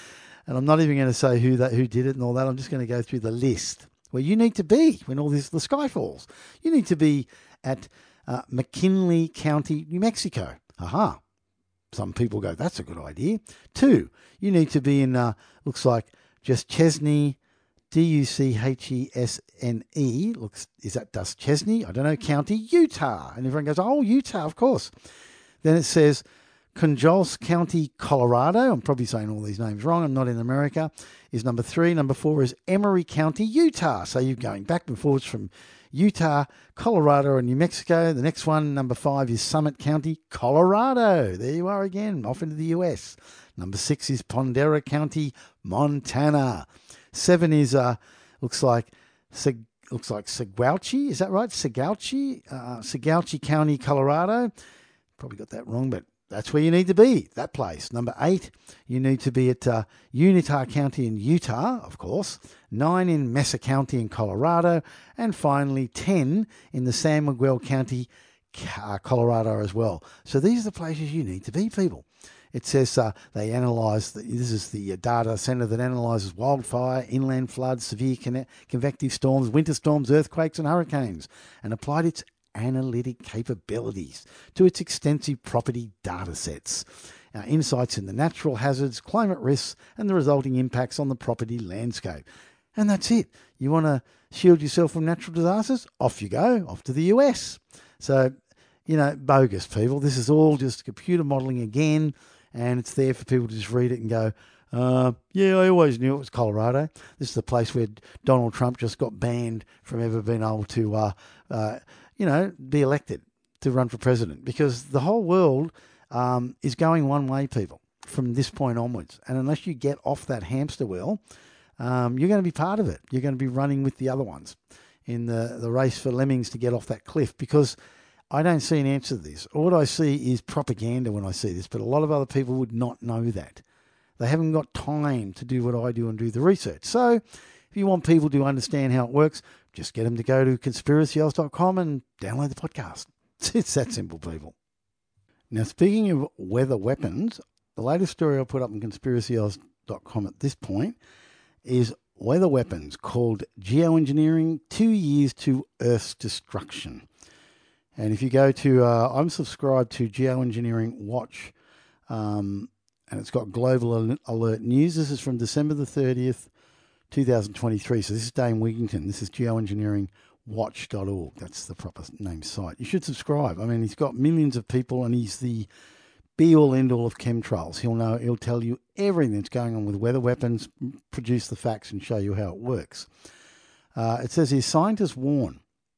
And I'm not even going to say who that who did it and all that. I'm just going to go through the list where you need to be when all this the sky falls. You need to be at uh, McKinley County, New Mexico. Aha. Some people go, that's a good idea. Two, you need to be in, uh, looks like just Chesney, D U C H E S N E. Looks, is that Dust Chesney? I don't know, County, Utah. And everyone goes, oh, Utah, of course. Then it says Conjols County, Colorado. I'm probably saying all these names wrong. I'm not in America. Is number three. Number four is Emory County, Utah. So you're going back and forwards from Utah, Colorado, and New Mexico. The next one, number five, is Summit County, Colorado. There you are again, off into the U S. Number six is Pondera County, Montana. Seven is uh, looks like Seg- looks like Seguauchi. Is that right? Seguauchi, uh, Seguauchi County, Colorado. Probably got that wrong, but that's where you need to be, that place. Number eight, you need to be at uh, Unitah County in Utah, of course. Nine in Mesa County in Colorado. And finally, ten in the San Miguel County, uh, Colorado as well. So these are the places you need to be, people. It says uh, they analyse, the, this is the data centre that analyses wildfire, inland floods, severe conve- convective storms, winter storms, earthquakes and hurricanes, and applied its analytic capabilities to its extensive property data sets. Our insights in the natural hazards, climate risks, and the resulting impacts on the property landscape. And that's it. You want to shield yourself from natural disasters? Off you go, off to the U S. So, you know, bogus, people. This is all just computer modelling again, and it's there for people to just read it and go, uh, yeah, I always knew it was Colorado. This is the place where Donald Trump just got banned from ever being able to, uh, uh, you know, be elected to run for president, because the whole world um, is going one way, people, from this point onwards. And unless you get off that hamster wheel, um, you're going to be part of it. You're going to be running with the other ones in the, the race for lemmings to get off that cliff, because I don't see an answer to this. All I see is propaganda when I see this, but a lot of other people would not know that. They haven't got time to do what I do and do the research. So if you want people to understand how it works, just get them to go to conspiracy oz dot com and download the podcast. It's that simple, people. Now, speaking of weather weapons, the latest story I'll put up on conspiracy oz dot com at this point is weather weapons called geoengineering, two years to Earth's destruction. And if you go to, uh, I'm subscribed to Geoengineering Watch, um, and it's got global alert news. This is from December the thirtieth, twenty twenty-three. So this is Dane Wigington. This is geoengineering watch dot org. That's the proper name site. You should subscribe. I mean, he's got millions of people, and he's the be-all, end-all of chemtrails. He'll know. He'll tell you everything that's going on with weather weapons, produce the facts, and show you how it works. Uh, it says here, scientists warn,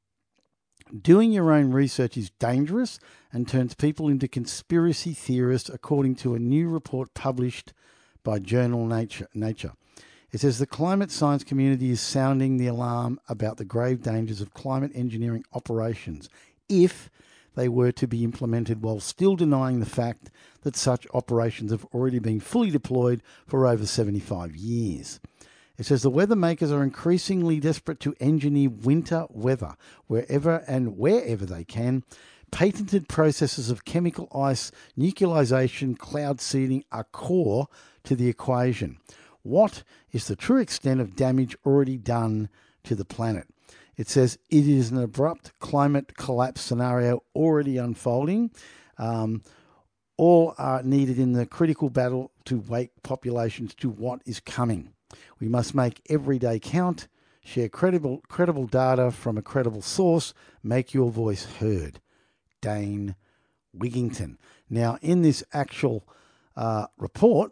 doing your own research is dangerous and turns people into conspiracy theorists, according to a new report published by journal Nature. Nature. It says the climate science community is sounding the alarm about the grave dangers of climate engineering operations if they were to be implemented, while still denying the fact that such operations have already been fully deployed for over seventy-five years. It says the weather makers are increasingly desperate to engineer winter weather wherever and wherever they can. Patented processes of chemical ice, nuclearization, cloud seeding are core to the equation. What is the true extent of damage already done to the planet? It says it is an abrupt climate collapse scenario already unfolding. Um, all are needed in the critical battle to wake populations to what is coming. We must make every day count, share credible credible data from a credible source, make your voice heard. Dane Wigington. Now, in this actual uh, report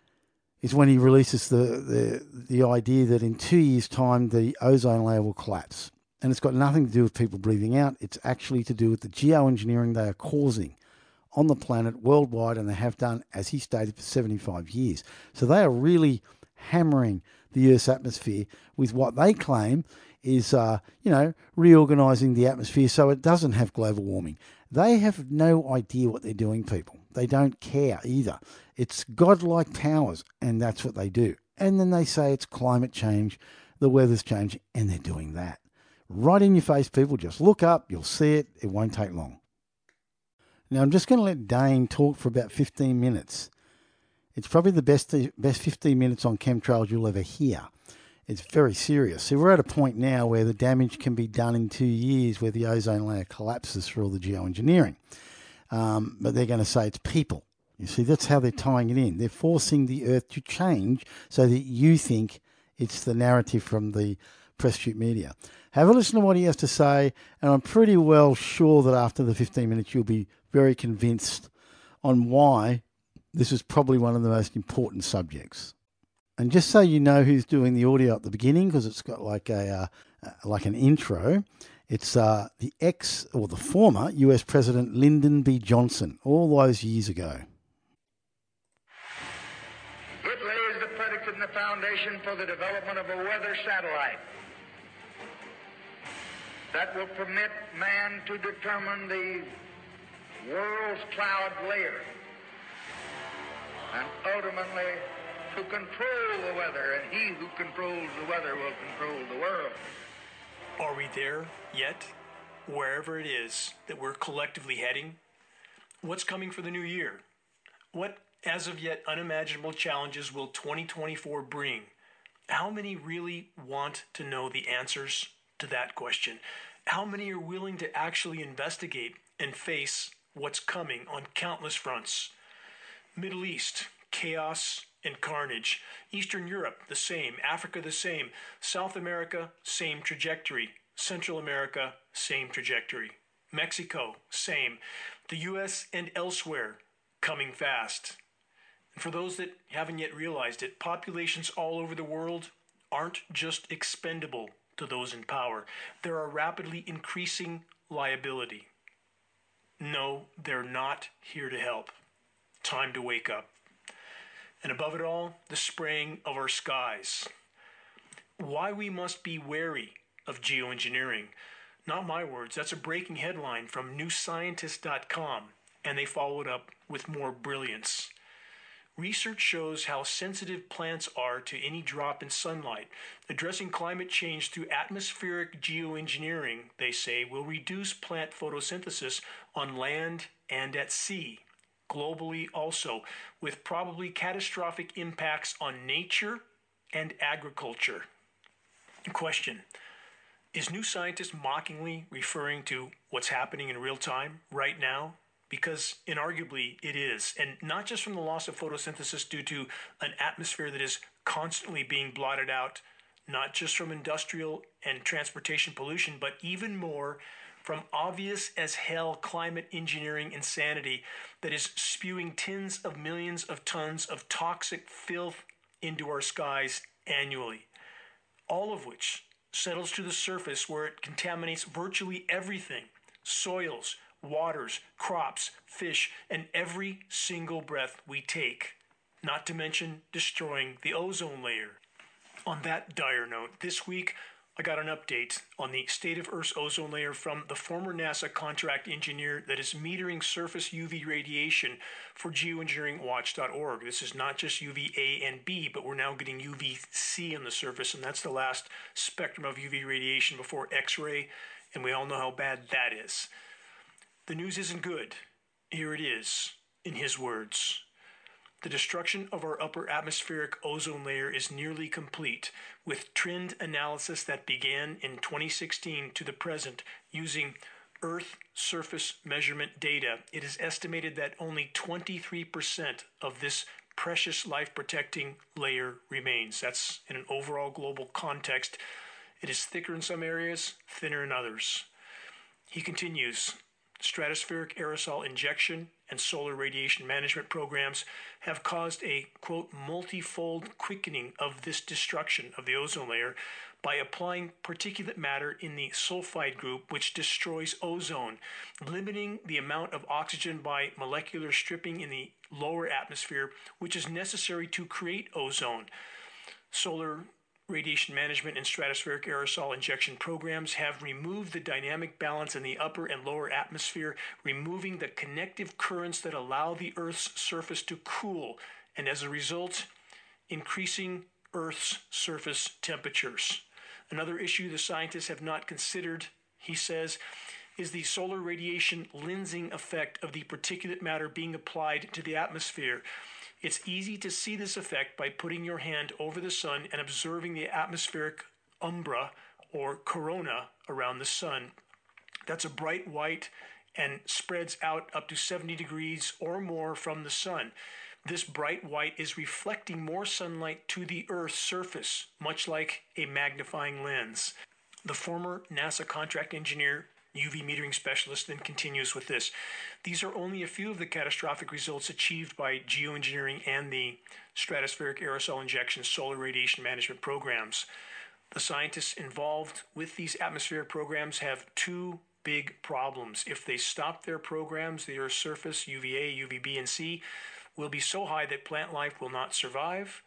is when he releases the, the, the idea that in two years' time the ozone layer will collapse. And it's got nothing to do with people breathing out. It's actually to do with the geoengineering they are causing on the planet worldwide, and they have done, as he stated, for seventy-five years. So they are really hammering the Earth's atmosphere with what they claim is, uh, you know, reorganising the atmosphere so it doesn't have global warming. They have no idea what they're doing, people. They don't care either. It's godlike powers, and that's what they do. And then they say it's climate change, the weather's changing, and they're doing that. Right in your face, people. Just look up, you'll see it. It won't take long. Now, I'm just going to let Dane talk for about fifteen minutes. It's probably the best best fifteen minutes on chemtrails you'll ever hear. It's very serious. So we're at a point now where the damage can be done in two years where the ozone layer collapses through all the geoengineering. Um, but they're going to say it's people. You see, that's how they're tying it in. They're forcing the Earth to change so that you think it's the narrative from the press street media. Have a listen to what he has to say, and I'm pretty well sure that after the fifteen minutes you'll be very convinced on why this is probably one of the most important subjects. And just so you know who's doing the audio at the beginning, because it's got like a uh, like an intro, it's uh, the ex or the former U S President Lyndon B. Johnson, all those years ago. It lays the predicate and the foundation for the development of a weather satellite that will permit man to determine the world's cloud layer and ultimately to control the weather, and he who controls the weather will control the world. Are we there yet? Wherever it is that we're collectively heading? What's coming for the new year? What, as of yet, unimaginable challenges will twenty twenty-four bring? How many really want to know the answers to that question? How many are willing to actually investigate and face what's coming on countless fronts? Middle East, chaos and carnage. Eastern Europe, the same. Africa, the same. South America, same trajectory. Central America, same trajectory. Mexico, same. The U S and elsewhere, coming fast. And for those that haven't yet realized it, populations all over the world aren't just expendable to those in power. They're a rapidly increasing liability. No, they're not here to help. Time to wake up. And above it all, the spraying of our skies. Why we must be wary of geoengineering. Not my words, that's a breaking headline from new scientist dot com, and they follow it up with more brilliance. Research shows how sensitive plants are to any drop in sunlight. Addressing climate change through atmospheric geoengineering, they say, will reduce plant photosynthesis on land and at sea. Globally also, with probably catastrophic impacts on nature and agriculture. Question: is New Scientist mockingly referring to what's happening in real time right now? Because inarguably it is, and not just from the loss of photosynthesis due to an atmosphere that is constantly being blotted out, not just from industrial and transportation pollution, but even more from obvious as hell climate engineering insanity that is spewing tens of millions of tons of toxic filth into our skies annually, all of which settles to the surface where it contaminates virtually everything: soils, waters, crops, fish, and every single breath we take, not to mention destroying the ozone layer. On that dire note, this week I got an update on the state of Earth's ozone layer from the former NASA contract engineer that is metering surface U V radiation for geoengineering watch dot org. This is not just U V A and B, but we're now getting U V C on the surface, and that's the last spectrum of U V radiation before X-ray, and we all know how bad that is. The news isn't good. Here it is, in his words. The destruction of our upper atmospheric ozone layer is nearly complete, with trend analysis that began in twenty sixteen to the present using Earth surface measurement data. It is estimated that only twenty-three percent of this precious life-protecting layer remains. That's in an overall global context. It is thicker in some areas, thinner in others. He continues, stratospheric aerosol injection and solar radiation management programs have caused a, quote, multifold quickening of this destruction of the ozone layer by applying particulate matter in the sulfide group, which destroys ozone, limiting the amount of oxygen by molecular stripping in the lower atmosphere, which is necessary to create ozone. Solar radiation management and stratospheric aerosol injection programs have removed the dynamic balance in the upper and lower atmosphere, removing the connective currents that allow the Earth's surface to cool, and as a result, increasing Earth's surface temperatures. Another issue the scientists have not considered, he says, is the solar radiation lensing effect of the particulate matter being applied to the atmosphere. It's easy to see this effect by putting your hand over the sun and observing the atmospheric umbra or corona around the sun. That's a bright white and spreads out up to seventy degrees or more from the sun. This bright white is reflecting more sunlight to the Earth's surface, much like a magnifying lens. The former NASA contract engineer, U V metering specialist, then continues with this. These are only a few of the catastrophic results achieved by geoengineering and the stratospheric aerosol injection solar radiation management programs. The scientists involved with these atmospheric programs have two big problems. If they stop their programs, the Earth's surface, U V A, U V B, and C, will be so high that plant life will not survive.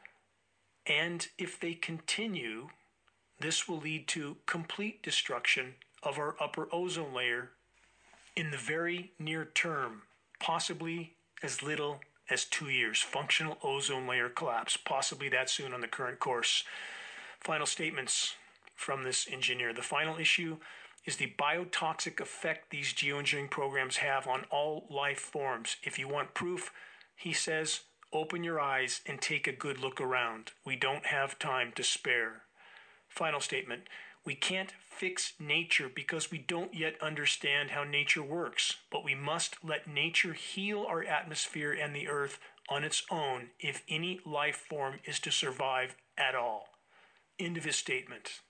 And if they continue, this will lead to complete destruction of our upper ozone layer in the very near term, possibly as little as two years. Functional ozone layer collapse, possibly that soon on the current course. Final statements from this engineer. The final issue is the biotoxic effect these geoengineering programs have on all life forms. If you want proof, he says, open your eyes and take a good look around. We don't have time to spare. Final statement. We can't fix nature because we don't yet understand how nature works, but we must let nature heal our atmosphere and the Earth on its own if any life form is to survive at all. End of his statement.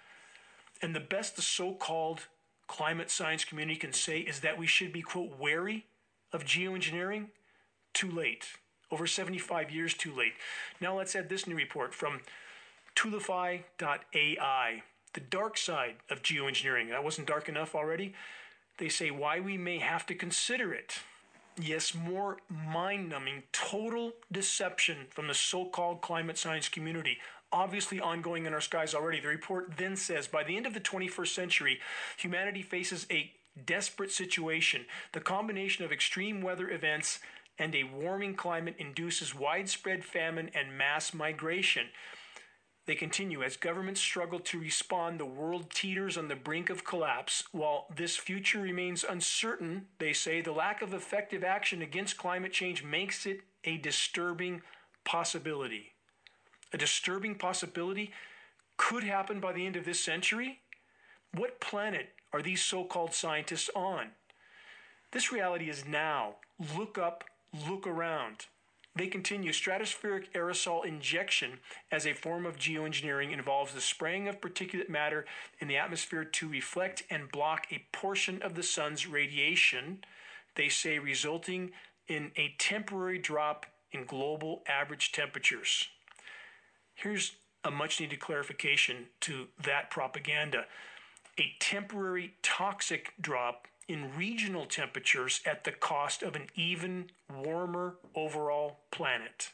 And the best the so-called climate science community can say is that we should be, quote, wary of geoengineering. Too late. Over seventy-five years too late. Now let's add this new report from Tulify dot A I. The dark side of geoengineering. That wasn't dark enough already? They say why we may have to consider it. Yes, more mind-numbing, total deception from the so-called climate science community. Obviously ongoing in our skies already. The report then says, by the end of the twenty-first century, humanity faces a desperate situation. The combination of extreme weather events and a warming climate induces widespread famine and mass migration. They continue, as governments struggle to respond, the world teeters on the brink of collapse. While this future remains uncertain, they say, the lack of effective action against climate change makes it a disturbing possibility. A disturbing possibility could happen by the end of this century? What planet are these so-called scientists on? This reality is now. Look up, look around. They continue, stratospheric aerosol injection as a form of geoengineering involves the spraying of particulate matter in the atmosphere to reflect and block a portion of the sun's radiation, they say, resulting in a temporary drop in global average temperatures. Here's a much needed clarification to that propaganda. A temporary toxic drop in regional temperatures at the cost of an even warmer overall planet.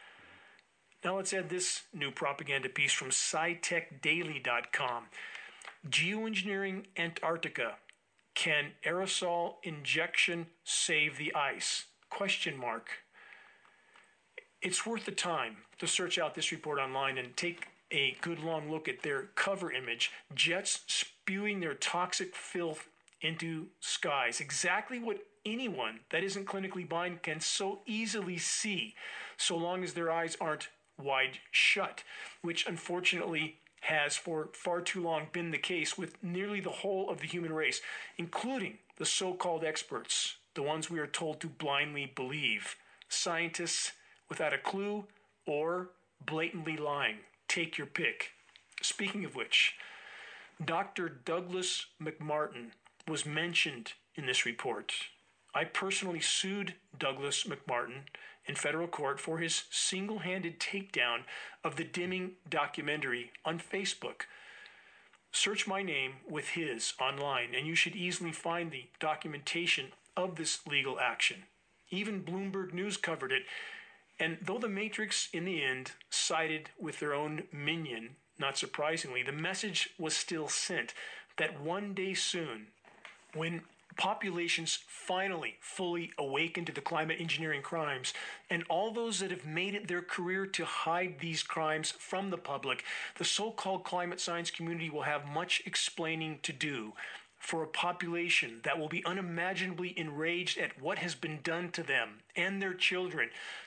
Now let's add this new propaganda piece from sci tech daily dot com. Geoengineering Antarctica. Can aerosol injection save the ice? Question mark. It's worth the time to search out this report online and take a good long look at their cover image. Jets spewing their toxic filth into skies. Exactly what anyone that isn't clinically blind can so easily see, so long as their eyes aren't wide shut, which unfortunately has for far too long been the case with nearly the whole of the human race, including the so-called experts, the ones we are told to blindly believe. Scientists without a clue or blatantly lying. Take your pick. Speaking of which, Doctor Douglas McMartin was mentioned in this report. I personally sued Douglas McMartin in federal court for his single-handed takedown of the Dimming documentary on Facebook. Search my name with his online, and you should easily find the documentation of this legal action. Even Bloomberg News covered it, and though the Matrix in the end sided with their own minion, not surprisingly, the message was still sent that one day soon, when populations finally fully awaken to the climate engineering crimes, and all those that have made it their career to hide these crimes from the public, the so-called climate science community will have much explaining to do for a population that will be unimaginably enraged at what has been done to them and their children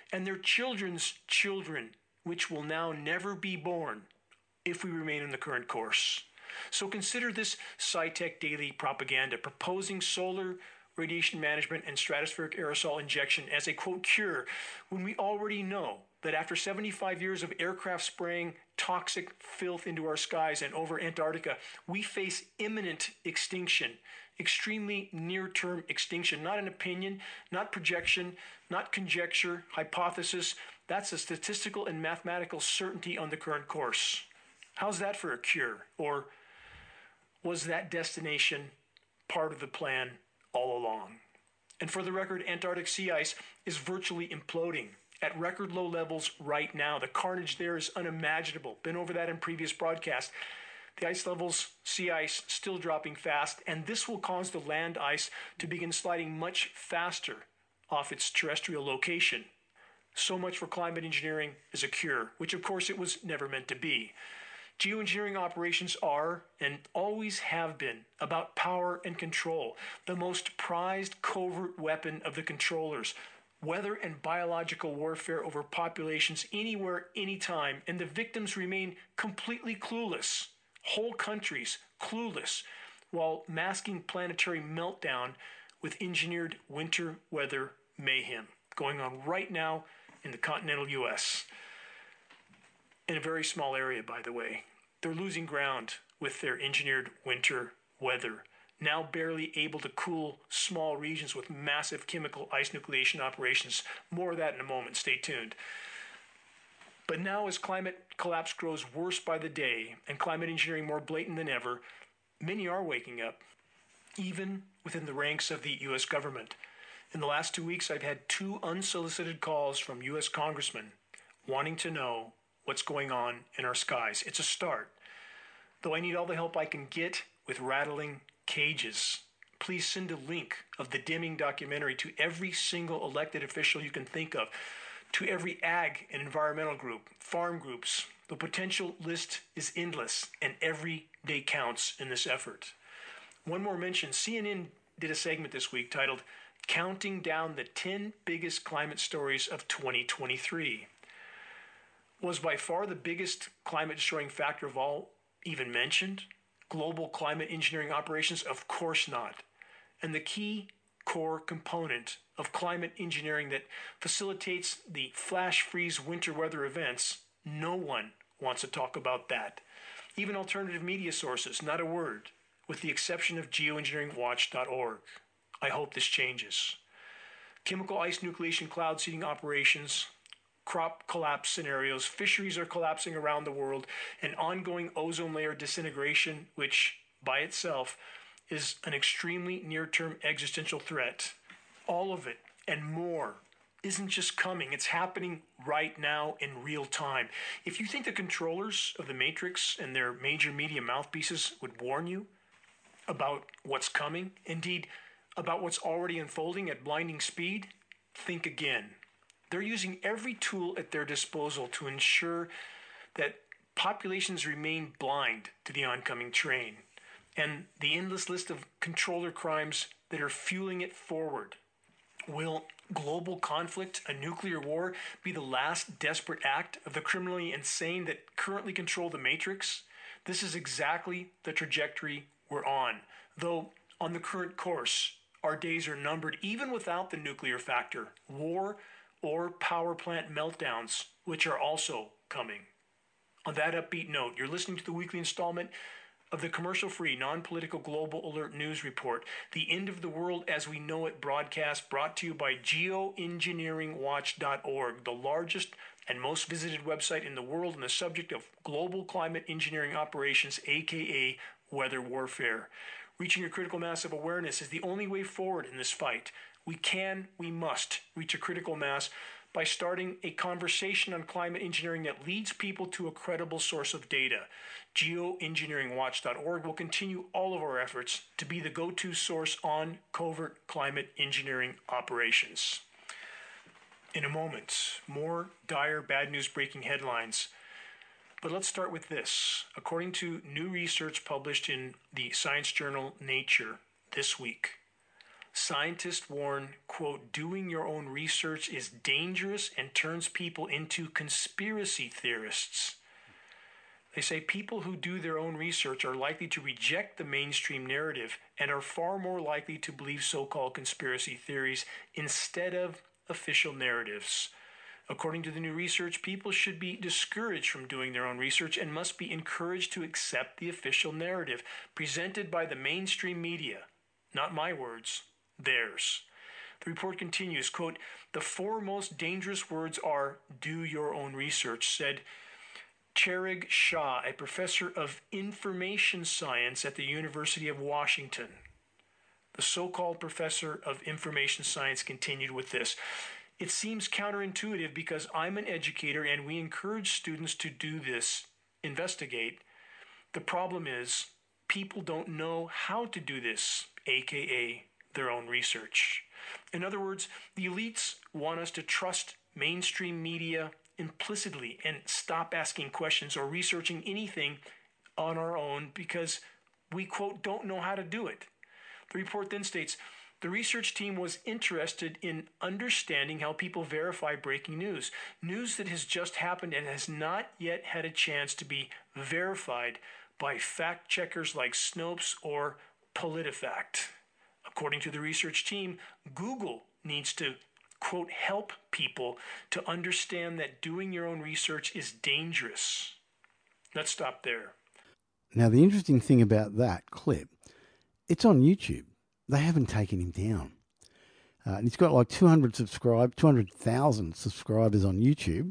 and their children's children, which will now never be born if we remain in the current course. So consider this SciTech Daily propaganda proposing solar radiation management and stratospheric aerosol injection as a, quote, cure, when we already know that after seventy-five years of aircraft spraying toxic filth into our skies and over Antarctica, we face imminent extinction, extremely near-term extinction, not an opinion, not projection, not conjecture, hypothesis. That's a statistical and mathematical certainty on the current course. How's that for a cure? Or was that destination part of the plan all along? And for the record, Antarctic sea ice is virtually imploding at record low levels right now. The carnage there is unimaginable. Been over that in previous broadcasts. The ice levels, sea ice, still dropping fast, and this will cause the land ice to begin sliding much faster off its terrestrial location. So much for climate engineering as a cure, which of course it was never meant to be. Geoengineering operations are, and always have been, about power and control, the most prized covert weapon of the controllers. Weather and biological warfare over populations anywhere, anytime, and the victims remain completely clueless. Whole countries clueless, while masking planetary meltdown with engineered winter weather mayhem going on right now in the continental U S In a very small area, by the way. They're losing ground with their engineered winter weather, now barely able to cool small regions with massive chemical ice nucleation operations. More of that in a moment. Stay tuned. But now, as climate collapse grows worse by the day and climate engineering more blatant than ever, many are waking up, even within the ranks of the U S government. In the last two weeks, I've had two unsolicited calls from U S congressmen wanting to know what's going on in our skies. It's a start. Though I need all the help I can get with rattling cages. Please send a link of the Dimming documentary to every single elected official you can think of, to every ag and environmental group, farm groups. The potential list is endless, and every day counts in this effort. One more mention, C N N did a segment this week titled Counting Down the ten Biggest Climate Stories of twenty twenty-three. Was by far the biggest climate-destroying factor of all even mentioned? Global climate engineering operations? Of course not. And the key core component of climate engineering that facilitates the flash freeze winter weather events, no one wants to talk about that. Even alternative media sources, not a word, with the exception of geoengineering watch dot org. I hope this changes. Chemical ice nucleation cloud seeding operations, crop collapse scenarios, fisheries are collapsing around the world, and ongoing ozone layer disintegration, which by itself is an extremely near-term existential threat. All of it and more isn't just coming, it's happening right now in real time. If you think the controllers of the Matrix and their major media mouthpieces would warn you about what's coming, indeed about what's already unfolding at blinding speed, think again. They're using every tool at their disposal to ensure that populations remain blind to the oncoming train and the endless list of controller crimes that are fueling it forward. Will global conflict, a nuclear war, be the last desperate act of the criminally insane that currently control the Matrix? This is exactly the trajectory we're on. Though on the current course, our days are numbered even without the nuclear factor. War or power plant meltdowns, which are also coming. On that upbeat note, you're listening to the weekly installment of the commercial-free, non-political Global Alert News Report, the End of the World as We Know It broadcast, brought to you by geoengineering watch dot org, the largest and most visited website in the world on the subject of global climate engineering operations, aka weather warfare. Reaching a critical mass of awareness is the only way forward in this fight. We can, we must reach a critical mass by starting a conversation on climate engineering that leads people to a credible source of data. geoengineering watch dot org will continue all of our efforts to be the go-to source on covert climate engineering operations. In a moment, more dire bad news breaking headlines. But let's start with this. According to new research published in the science journal Nature this week, scientists warn, quote, doing your own research is dangerous and turns people into conspiracy theorists. They say people who do their own research are likely to reject the mainstream narrative and are far more likely to believe so-called conspiracy theories instead of official narratives. According to the new research, people should be discouraged from doing their own research and must be encouraged to accept the official narrative presented by the mainstream media. Not my words, theirs. The report continues, quote, the four most dangerous words are do your own research, said Charig Shah, a professor of information science at the University of Washington. The so-called professor of information science continued with this. It seems counterintuitive because I'm an educator and we encourage students to do this, investigate. The problem is people don't know how to do this, aka their own research. In other words, the elites want us to trust mainstream media implicitly and stop asking questions or researching anything on our own because we, quote, don't know how to do it. The report then states, the research team was interested in understanding how people verify breaking news, news that has just happened and has not yet had a chance to be verified by fact checkers like Snopes or PolitiFact. According to the research team, Google needs to, quote, help people to understand that doing your own research is dangerous. Let's stop there. Now, the interesting thing about that clip, it's on YouTube. They haven't taken him down. Uh, and he's got like two hundred subscribe, two hundred thousand subscribers on YouTube.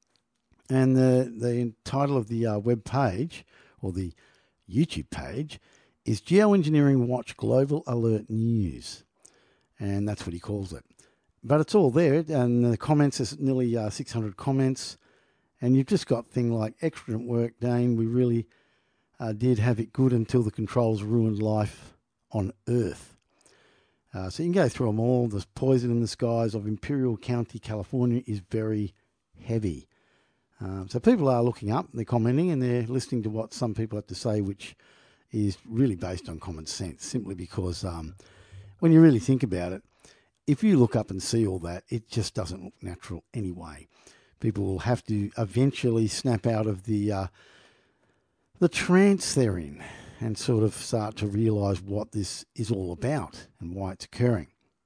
And the, the title of the uh, web page, or the YouTube page, is Geoengineering Watch Global Alert News. And that's what he calls it. But it's all there. And the comments, there's nearly uh, six hundred comments. And you've just got things like, excellent work, Dane. We really uh, did have it good until the controls ruined life on Earth. Uh, so you can go through them all. The poison in the skies of Imperial County, California is very heavy. Um, so people are looking up, they're commenting, and they're listening to what some people have to say, which is really based on common sense, simply because um, when you really think about it, if you look up and see all that, it just doesn't look natural anyway. People will have to eventually snap out of the uh, the trance they're in and sort of start to realise what this is all about and why it's occurring.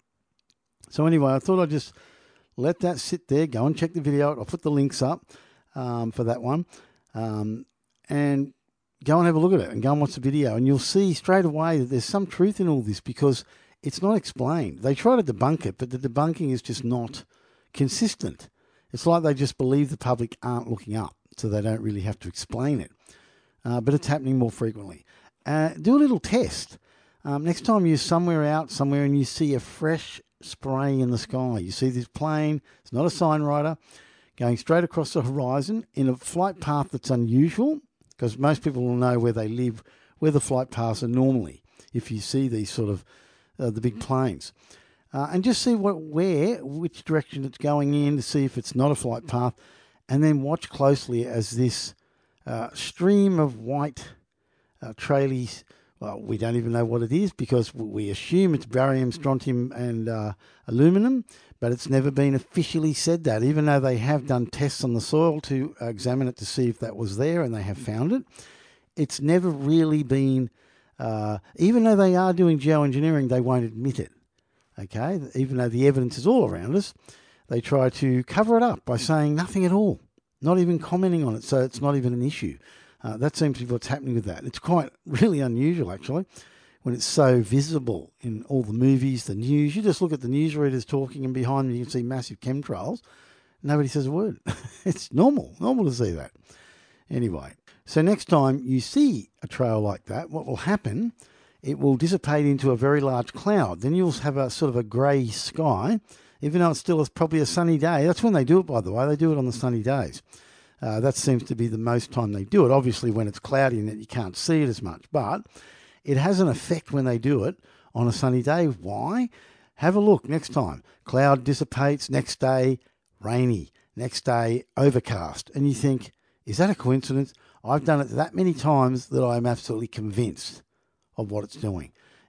So anyway, I thought I'd just let that sit there. Go and check the video out. I'll put the links up um, for that one. Um, and go and have a look at it and go and watch the video. And you'll see straight away that there's some truth in all this because it's not explained. They try to debunk it, but the debunking is just not consistent. It's like they just believe the public aren't looking up, so they don't really have to explain it. Uh, but it's happening more frequently. Uh, do a little test. Um, next time you're somewhere out, somewhere, and you see a fresh spray in the sky, you see this plane, it's not a sign rider, going straight across the horizon in a flight path that's unusual, because most people will know where they live, where the flight paths are normally, if you see these sort of, uh, the big planes. Uh, and just see what, where, which direction it's going in to see if it's not a flight path, and then watch closely as this uh, stream of white uh, trailies, well, we don't even know what it is because we assume it's barium, strontium, and uh, aluminum, but it's never been officially said that, even though they have done tests on the soil to examine it to see if that was there, and they have found it. It's never really been, uh, even though they are doing geoengineering, they won't admit it. Okay, even though the evidence is all around us, they try to cover it up by saying nothing at all, not even commenting on it, so it's not even an issue. Uh, that seems to be what's happening with that. It's quite really unusual, actually, when it's so visible in all the movies, the news. You just look at the newsreaders talking, and behind them you can see massive chemtrails. Nobody says a word. It's normal, normal to see that. Anyway, so next time you see a trail like that, what will happen, it will dissipate into a very large cloud. Then you'll have a sort of a grey sky, even though it's still a, probably a sunny day. That's when they do it, by the way. They do it on the sunny days. Uh, that seems to be the most time they do it. Obviously, when it's cloudy and you can't see it as much. But it has an effect when they do it on a sunny day. Why? Have a look next time. Cloud dissipates, next day, rainy. Next day, overcast. And you think, is that a coincidence? I've done it that many times that I'm absolutely convinced of what it's doing.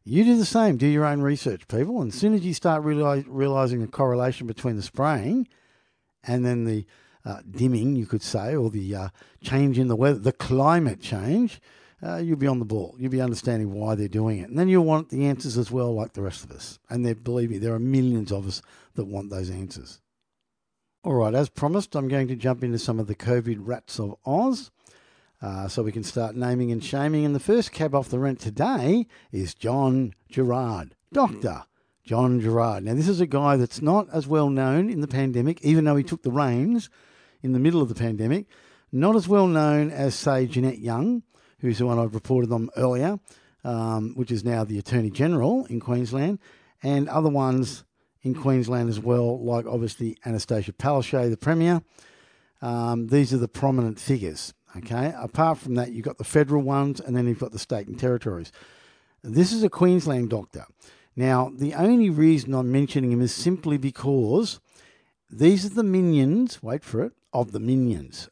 You do the same. Do your own research, people. And as soon as you start realize, realizing a correlation between the spraying and then the uh, dimming, you could say, or the uh, change in the weather, the climate change, uh, you'll be on the ball. You'll be understanding why they're doing it. And then you'll want the answers as well, like the rest of us. And there, believe me, there are millions of us that want those answers. All right, as promised, I'm going to jump into some of the COVID rats of Oz. Uh, so we can start naming and shaming. And the first cab off the rent today is John Gerard, Doctor John Gerard. Now, this is a guy that's not as well known in the pandemic, even though he took the reins in the middle of the pandemic. Not as well known as, say, Jeanette Young, who's the one I've reported on earlier, um, which is now the Attorney General in Queensland, and other ones in Queensland as well, like obviously Anastasia Palaszczuk, the Premier. Um, these are the prominent figures. Okay. Apart from that, you've got the federal ones, and then you've got the state and territories. This is a Queensland doctor. Now, the only reason I'm mentioning him is simply because these are the minions, wait for it, of the minions.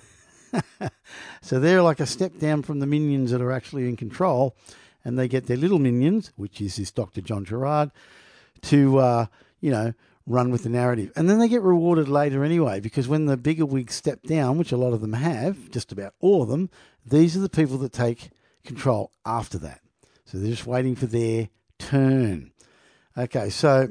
So they're like a step down from the minions that are actually in control, and they get their little minions, which is this Doctor John Gerard, to, uh, you know, run with the narrative. And then they get rewarded later anyway, because when the bigger wigs step down, which a lot of them have, just about all of them, these are the people that take control after that. So they're just waiting for their turn. Okay, so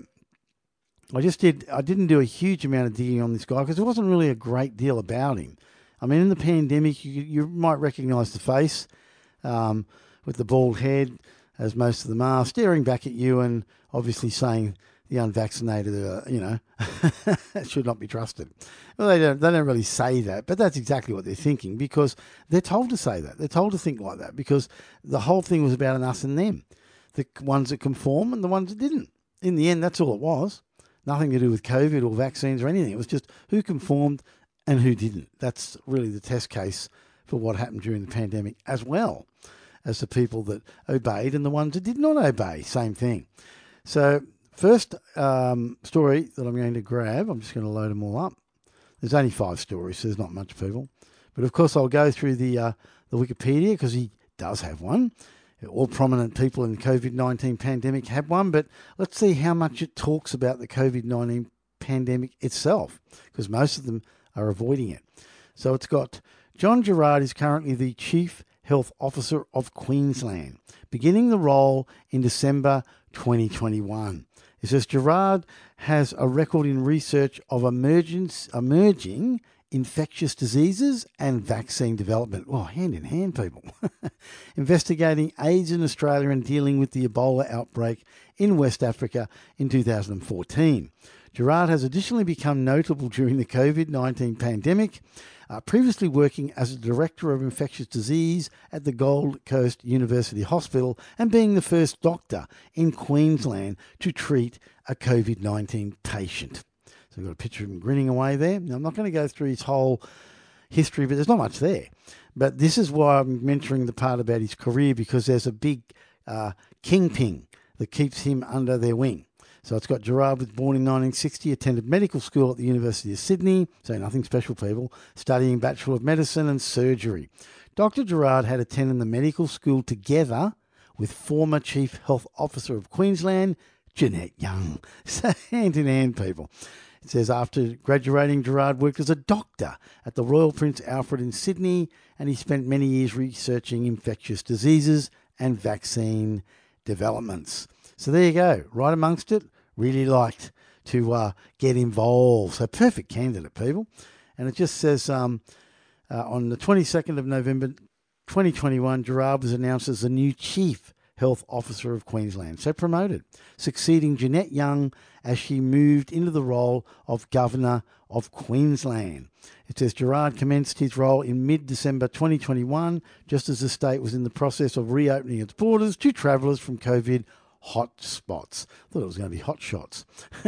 I just did, I didn't do a huge amount of digging on this guy because there wasn't really a great deal about him. I mean, in the pandemic, you, you might recognise the face um, with the bald head, as most of them are, staring back at you and obviously saying the unvaccinated, uh, you know, should not be trusted. Well, they don't, they don't really say that, but that's exactly what they're thinking because they're told to say that. They're told to think like that because the whole thing was about an us and them, the ones that conform and the ones that didn't. In the end, that's all it was. Nothing to do with COVID or vaccines or anything. It was just who conformed and who didn't. That's really the test case for what happened during the pandemic, as well as the people that obeyed and the ones that did not obey. Same thing. So first um, story that I'm going to grab, I'm just going to load them all up. There's only five stories, so there's not much, people. But, of course, I'll go through the uh, the Wikipedia because he does have one. All prominent people in the COVID nineteen pandemic have one, but let's see how much it talks about the COVID nineteen pandemic itself, because most of them are avoiding it. So it's got John Gerard is currently the Chief Health Officer of Queensland, beginning the role in December twenty twenty-one. It says Gerard has a record in research of emergence, emerging infectious diseases and vaccine development. Well, hand in hand, people. Investigating AIDS in Australia and dealing with the Ebola outbreak in West Africa in two thousand fourteen. Gerard has additionally become notable during the COVID nineteen pandemic, uh, previously working as a Director of Infectious Disease at the Gold Coast University Hospital and being the first doctor in Queensland to treat a COVID nineteen patient. So we've got a picture of him grinning away there. Now, I'm not going to go through his whole history, but there's not much there. But this is why I'm mentoring the part about his career, because there's a big uh, kingpin that keeps him under their wing. So it's got Gerard was born in nineteen sixty, attended medical school at the University of Sydney, so nothing special, people, studying Bachelor of Medicine and Surgery. Doctor Gerard had attended the medical school together with former Chief Health Officer of Queensland, Jeanette Young. So hand in hand, people. It says after graduating, Gerard worked as a doctor at the Royal Prince Alfred in Sydney, and he spent many years researching infectious diseases and vaccine developments. So there you go, right amongst it. Really liked to uh, get involved. So perfect candidate, people. And it just says um, uh, on the twenty-second of November twenty twenty-one, Gerard was announced as the new Chief Health Officer of Queensland, so promoted, succeeding Jeanette Young as she moved into the role of Governor of Queensland. It says Gerard commenced his role in mid-December twenty twenty-one, just as the state was in the process of reopening its borders to travellers from COVID hot spots. Thought it was going to be hot shots.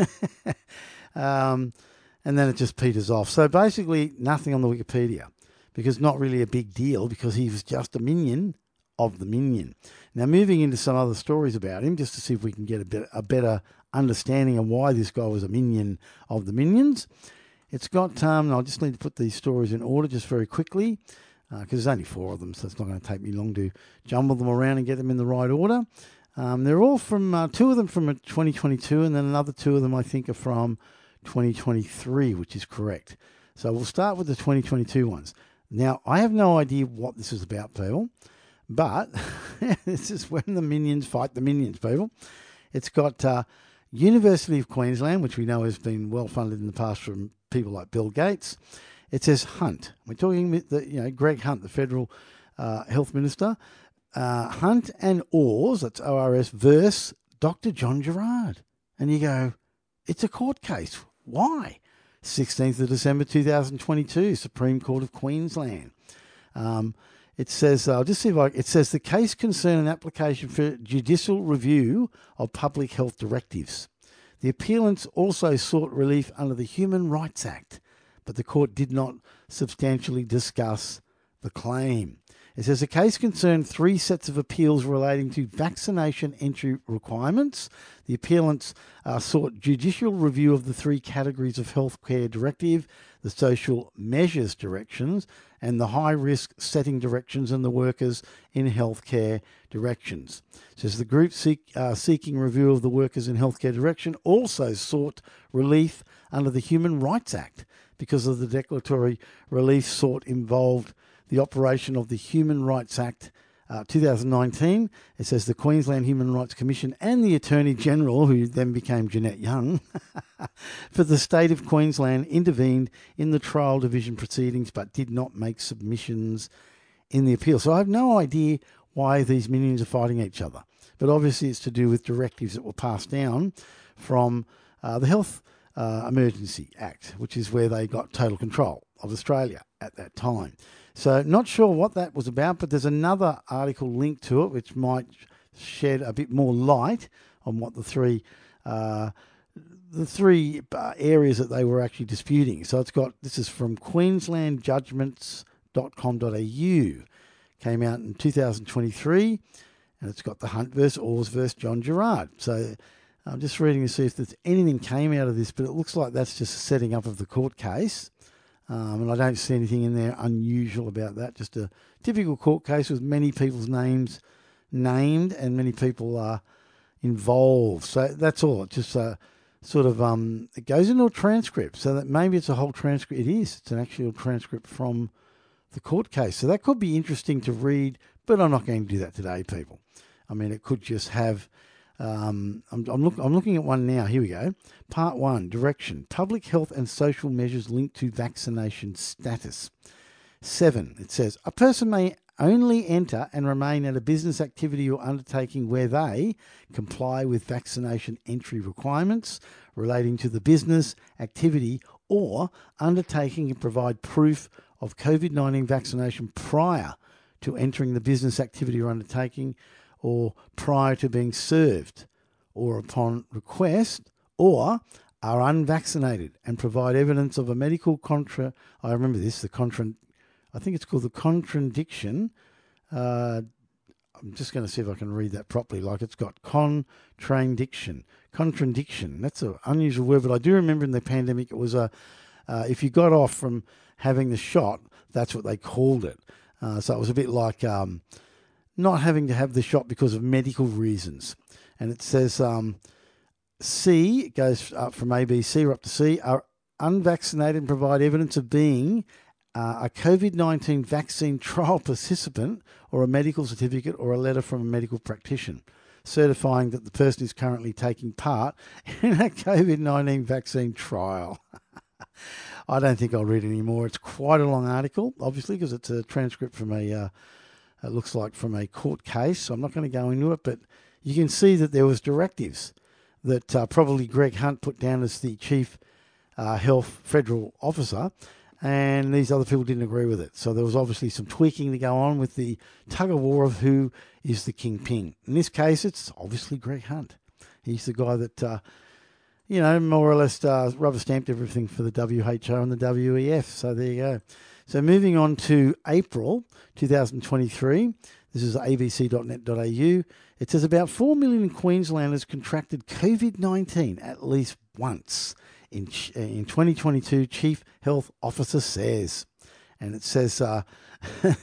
um, and then it just peters off. So basically nothing on the Wikipedia, because not really a big deal, because he was just a minion of the minion. Now, moving into some other stories about him, just to see if we can get a, bit, a better understanding of why this guy was a minion of the minions. It's got, um, I'll just need to put these stories in order just very quickly, because uh, there's only four of them, so it's not going to take me long to jumble them around and get them in the right order. Um, they're all from, uh, two of them from twenty twenty-two, and then another two of them I think are from twenty twenty-three, which is correct. So we'll start with the twenty twenty-two ones. Now, I have no idea what this is about, people, but this is when the minions fight the minions, people. It's got uh, University of Queensland, which we know has been well funded in the past from people like Bill Gates. It says Hunt. We're talking with the, you know, Greg Hunt, the federal uh, health minister. Uh, Hunt and Ors, that's O R S, versus Doctor John Gerard. And you go, it's a court case. Why? sixteenth of December two thousand twenty-two, Supreme Court of Queensland. Um, it says, I'll just see if I, it says the case concerned an application for judicial review of public health directives. The appealants also sought relief under the Human Rights Act, but the court did not substantially discuss the claim. It says the case concerned three sets of appeals relating to vaccination entry requirements. The appealants uh, sought judicial review of the three categories of healthcare directive, the social measures directions, and the high-risk setting directions and the workers in healthcare directions. It says the group seek, uh, seeking review of the workers in healthcare direction also sought relief under the Human Rights Act because of the declaratory relief sought involved the operation of the Human Rights Act uh, two thousand nineteen. It says the Queensland Human Rights Commission and the Attorney General, who then became Jeanette Young, for the state of Queensland intervened in the trial division proceedings but did not make submissions in the appeal. So I have no idea why these minions are fighting each other. But obviously it's to do with directives that were passed down from uh, the Health uh, Emergency Act, which is where they got total control of Australia at that time. So not sure what that was about, but there's another article linked to it which might shed a bit more light on what the three uh, the three uh, areas that they were actually disputing. So it's got, this is from queensland judgments dot com dot a u, came out in two thousand twenty-three, and it's got the Hunt versus Ors versus John Gerard. So I'm just reading to see if there's anything came out of this, but it looks like that's just a setting up of the court case. Um, and I don't see anything in there unusual about that. Just a typical court case with many people's names named and many people are involved. So that's all. It just uh, sort of um, it goes into a transcript. So that maybe it's a whole transcript. It is. It's an actual transcript from the court case. So that could be interesting to read, but I'm not going to do that today, people. I mean, it could just have. Um, I'm, I'm, look, I'm looking at one now. Here we go. Part one, direction. Public health and social measures linked to vaccination status. Seven, it says, a person may only enter and remain at a business activity or undertaking where they comply with vaccination entry requirements relating to the business activity or undertaking and provide proof of COVID nineteen vaccination prior to entering the business activity or undertaking, or prior to being served, or upon request, or are unvaccinated and provide evidence of a medical contra. I remember this. The contra. I think it's called the contradiction. Uh, I'm just going to see if I can read that properly. Like it's got contradiction. Contradiction. That's an unusual word, but I do remember in the pandemic it was a. Uh, if you got off from having the shot, that's what they called it. Uh, so it was a bit like. Um, not having to have the shot because of medical reasons. And it says um, C, it goes up from A, B, C, or up to C, are unvaccinated and provide evidence of being uh, a COVID nineteen vaccine trial participant or a medical certificate or a letter from a medical practitioner certifying that the person is currently taking part in a COVID nineteen vaccine trial. I don't think I'll read any more. It's quite a long article, obviously, because it's a transcript from a... Uh, It looks like from a court case, so I'm not going to go into it, but you can see that there was directives that uh, probably Greg Hunt put down as the chief uh, health federal officer, and these other people didn't agree with it. So there was obviously some tweaking to go on with the tug-of-war of who is the kingpin. In this case, it's obviously Greg Hunt. He's the guy that, uh, you know, more or less uh, rubber-stamped everything for the W H O and the W E F. So there you go. So moving on to April twenty twenty-three, this is a b c dot net dot a u. It says about four million Queenslanders contracted COVID nineteen at least once in in twenty twenty-two, Chief Health Officer says. And it says, uh,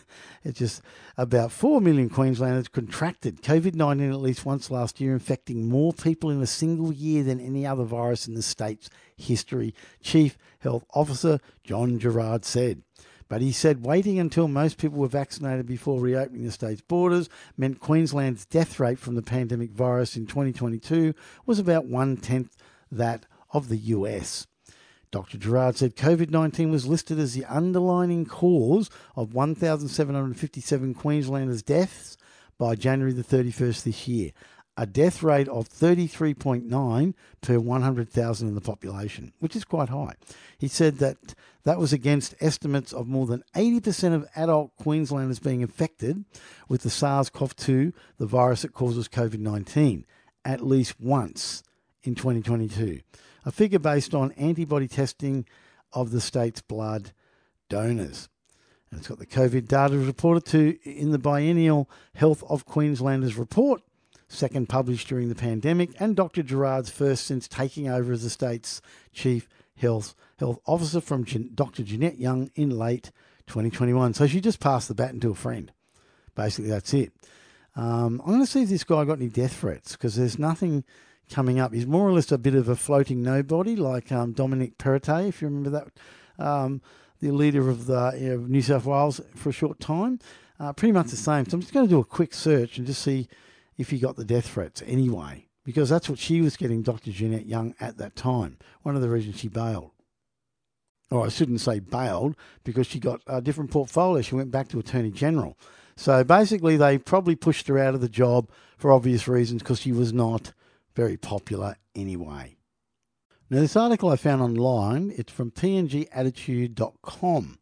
It's just about four million Queenslanders contracted COVID nineteen at least once last year, infecting more people in a single year than any other virus in the state's history, Chief Health Officer John Gerrard said. But he said waiting until most people were vaccinated before reopening the state's borders meant Queensland's death rate from the pandemic virus in twenty twenty-two was about one-tenth that of the U S. Doctor Gerrard said COVID nineteen was listed as the underlying cause of one thousand seven hundred fifty-seven Queenslanders' deaths by January the thirty-first this year, a death rate of thirty-three point nine per one hundred thousand in the population, which is quite high. He said that that was against estimates of more than eighty percent of adult Queenslanders being infected with the SARS-C o V two, the virus that causes COVID nineteen, at least once in twenty twenty-two. A figure based on antibody testing of the state's blood donors. And it's got the COVID data reported to in the biennial Health of Queenslanders report, second published during the pandemic, and Doctor Gerrard's first since taking over as the state's chief health health officer from Doctor Jeanette Young in late twenty twenty-one. So she just passed the baton to a friend. Basically, that's it. Um, I'm going to see if this guy got any death threats, because there's nothing coming up. He's more or less a bit of a floating nobody, like um, Dominic Perrottet, if you remember that, um, the leader of the you know, New South Wales for a short time. Uh, pretty much the same. So I'm just going to do a quick search and just see if he got the death threats anyway, because that's what she was getting Doctor Jeanette Young at that time. One of the reasons she bailed. Or I shouldn't say bailed, because she got a different portfolio. She went back to Attorney General. So basically they probably pushed her out of the job for obvious reasons, because she was not very popular anyway. Now, this article I found online, it's from p n g attitude dot com.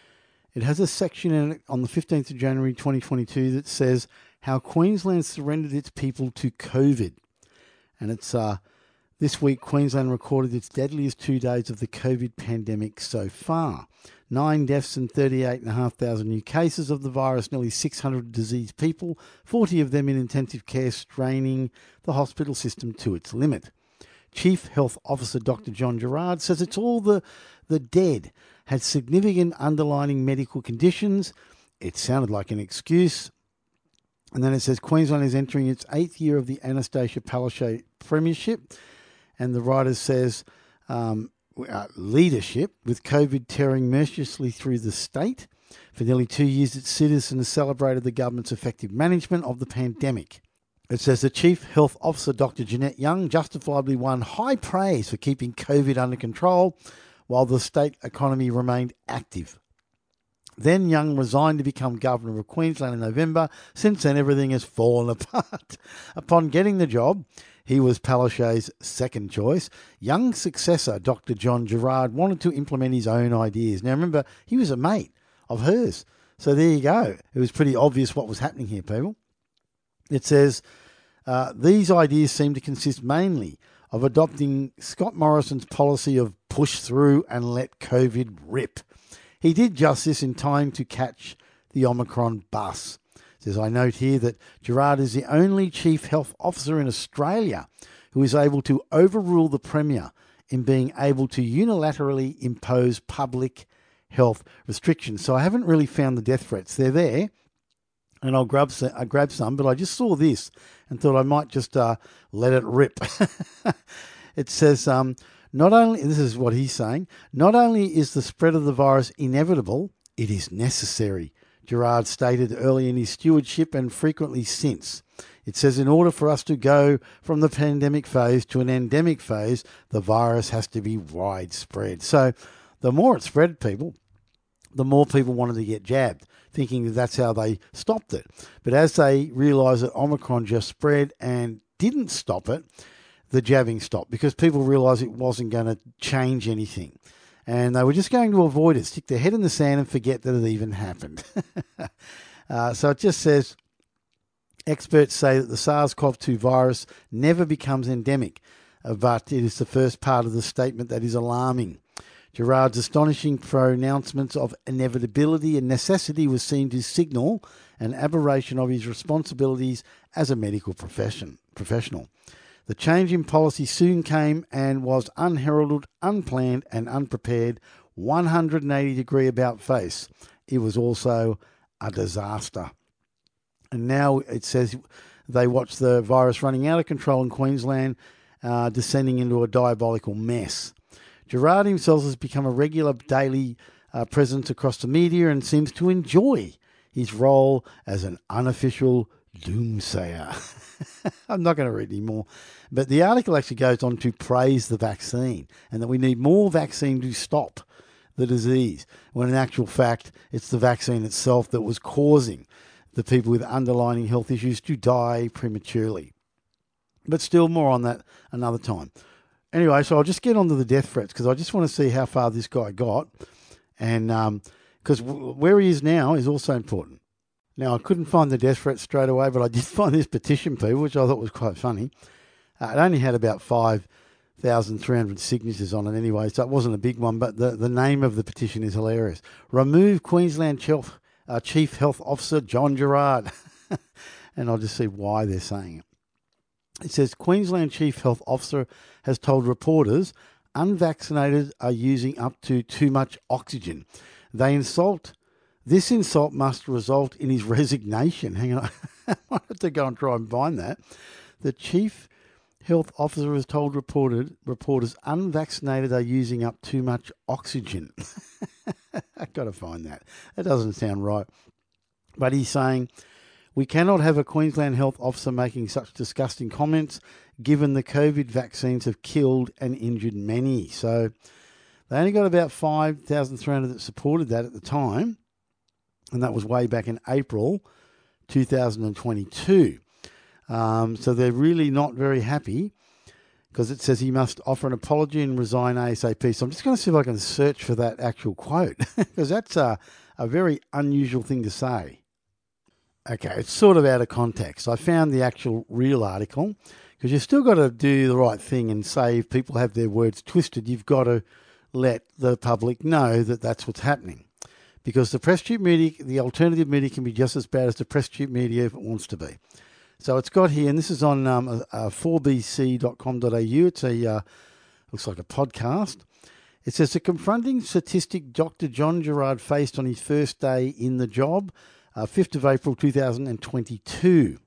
It has a section in it on the fifteenth of January twenty twenty-two that says how Queensland surrendered its people to COVID. And it's uh, this week Queensland recorded its deadliest two days of the COVID pandemic so far. Nine deaths and thirty-eight thousand five hundred new cases of the virus, nearly six hundred diseased people, forty of them in intensive care, straining the hospital system to its limit. Chief Health Officer Doctor John Gerrard says it's all the, the dead had significant underlying medical conditions. It sounded like an excuse. And then it says Queensland is entering its eighth year of the Anastasia Palaszczuk Premiership. And the writer says um, uh, leadership, with COVID tearing mercilessly through the state. For nearly two years, its citizens celebrated the government's effective management of the pandemic. It says the Chief Health Officer, Doctor Jeanette Young, justifiably won high praise for keeping COVID under control while the state economy remained active. Then Young resigned to become Governor of Queensland in November. Since then, everything has fallen apart. Upon getting the job, he was Palaszczuk's second choice. Young's successor, Doctor John Gerrard, wanted to implement his own ideas. Now, remember, he was a mate of hers. So there you go. It was pretty obvious what was happening here, people. It says, uh, these ideas seem to consist mainly of adopting Scott Morrison's policy of push through and let COVID rip. He did just this in time to catch the Omicron bus. It says, I note here that Gerrard is the only Chief Health Officer in Australia who is able to overrule the Premier in being able to unilaterally impose public health restrictions. So I haven't really found the death threats. They're there, and I'll grab some, I'll grab some, but I just saw this and thought I might just uh, let it rip. It says, um, not only, this is what he's saying, not only is the spread of the virus inevitable, it is necessary, Gerrard stated early in his stewardship and frequently since. It says, in order for us to go from the pandemic phase to an endemic phase, the virus has to be widespread. So the more it spread, people, the more people wanted to get jabbed, thinking that that's how they stopped it. But as they realised that Omicron just spread and didn't stop it, the jabbing stopped, because people realised it wasn't going to change anything. And they were just going to avoid it, stick their head in the sand and forget that it even happened. uh, so it just says, experts say that the SARS-C o V two virus never becomes endemic, uh, but it is the first part of the statement that is alarming. Gerrard's astonishing pronouncements of inevitability and necessity was seen to signal an aberration of his responsibilities as a medical profession, professional. The change in policy soon came and was unheralded, unplanned and unprepared, one hundred eighty degree about face. It was also a disaster. And now it says they watch the virus running out of control in Queensland, uh, descending into a diabolical mess. Gerard himself has become a regular daily uh, presence across the media and seems to enjoy his role as an unofficial doomsayer. I'm not going to read anymore. But the article actually goes on to praise the vaccine and that we need more vaccine to stop the disease, when in actual fact it's the vaccine itself that was causing the people with underlying health issues to die prematurely. But still, more on that another time. Anyway, so I'll just get on to the death threats because I just want to see how far this guy got. And because um, w- where he is now is also important. Now, I couldn't find the death threats straight away, but I did find this petition, people, which I thought was quite funny. Uh, it only had about five thousand three hundred signatures on it anyway, so it wasn't a big one, but the, the name of the petition is hilarious. Remove Queensland Chief, uh, Chief Health Officer John Gerard. And I'll just see why they're saying it. It says, Queensland Chief Health Officer has told reporters unvaccinated are using up to too much oxygen. They insult, this insult must result in his resignation. Hang on, I have to go and try and find that. The Chief Health Officer has told reported, reporters unvaccinated are using up too much oxygen. I've got to find that. That doesn't sound right. But he's saying, we cannot have a Queensland Health Officer making such disgusting comments given the COVID vaccines have killed and injured many. So they only got about five thousand three hundred that supported that at the time, and that was way back in April two thousand twenty-two. Um, so they're really not very happy because it says he must offer an apology and resign ASAP. So I'm just going to see if I can search for that actual quote because that's a, a very unusual thing to say. Okay, it's sort of out of context. I found the actual real article because you've still got to do the right thing and say if people have their words twisted, you've got to let the public know that that's what's happening. Because the press tube media, the alternative media can be just as bad as the press tube media if it wants to be. So it's got here, and this is on um, uh, four b c dot com dot a u. It's a, uh, looks like a podcast. It says, the confronting statistic Doctor John Gerard faced on his first day in the job, Uh, fifth of April two thousand twenty-two.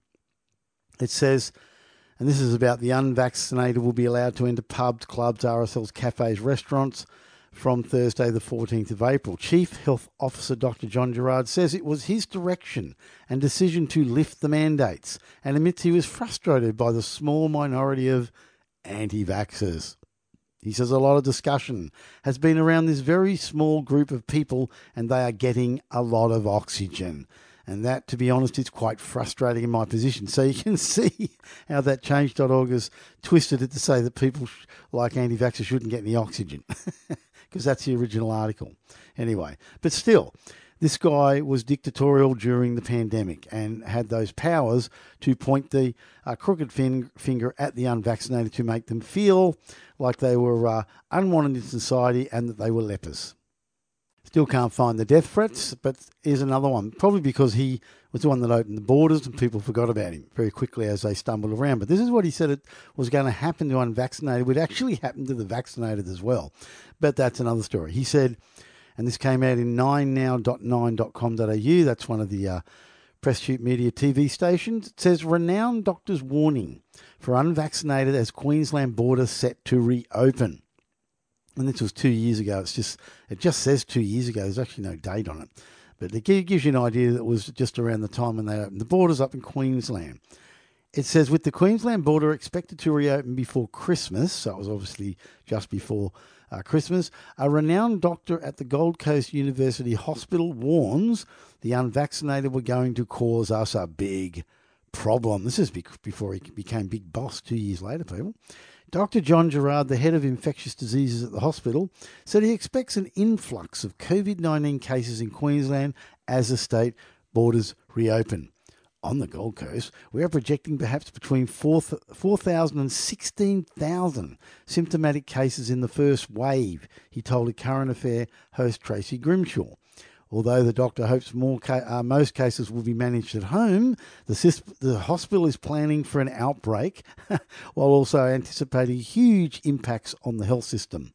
It says, and this is about the unvaccinated will be allowed to enter pubs, clubs, R S Ls, cafes, restaurants from Thursday the fourteenth of April. Chief Health Officer Doctor John Gerard says it was his direction and decision to lift the mandates and admits he was frustrated by the small minority of anti-vaxxers. He says a lot of discussion has been around this very small group of people and they are getting a lot of oxygen. And that, to be honest, is quite frustrating in my position. So you can see how that change dot org has twisted it to say that people sh- like anti-vaxxers shouldn't get any oxygen because that's the original article. Anyway, but still, this guy was dictatorial during the pandemic and had those powers to point the uh, crooked fin- finger at the unvaccinated to make them feel like they were uh, unwanted in society and that they were lepers. Still can't find the death threats, but here's another one. Probably because he was the one that opened the borders and people forgot about him very quickly as they stumbled around. But this is what he said it was going to happen to unvaccinated. It would actually happen to the vaccinated as well. But that's another story. He said, and this came out in nine now dot nine dot com dot a u. That's one of the uh, Press Tube Media T V stations. It says, renowned doctors warning for unvaccinated as Queensland border set to reopen. And this was two years ago. It's just It just says two years ago. There's actually no date on it. But it gives you an idea that it was just around the time when they opened the borders up in Queensland. It says, with the Queensland border expected to reopen before Christmas, so it was obviously just before uh, Christmas, a renowned doctor at the Gold Coast University Hospital warns the unvaccinated were going to cause us a big problem. This is before he became big boss two years later, people. Doctor John Gerard, the head of infectious diseases at the hospital, said he expects an influx of COVID nineteen cases in Queensland as the state borders reopen. On the Gold Coast, we are projecting perhaps between four thousand and sixteen thousand symptomatic cases in the first wave, he told a Current Affair host Tracy Grimshaw. Although the doctor hopes more ca- uh, most cases will be managed at home, the, sis- the hospital is planning for an outbreak while also anticipating huge impacts on the health system.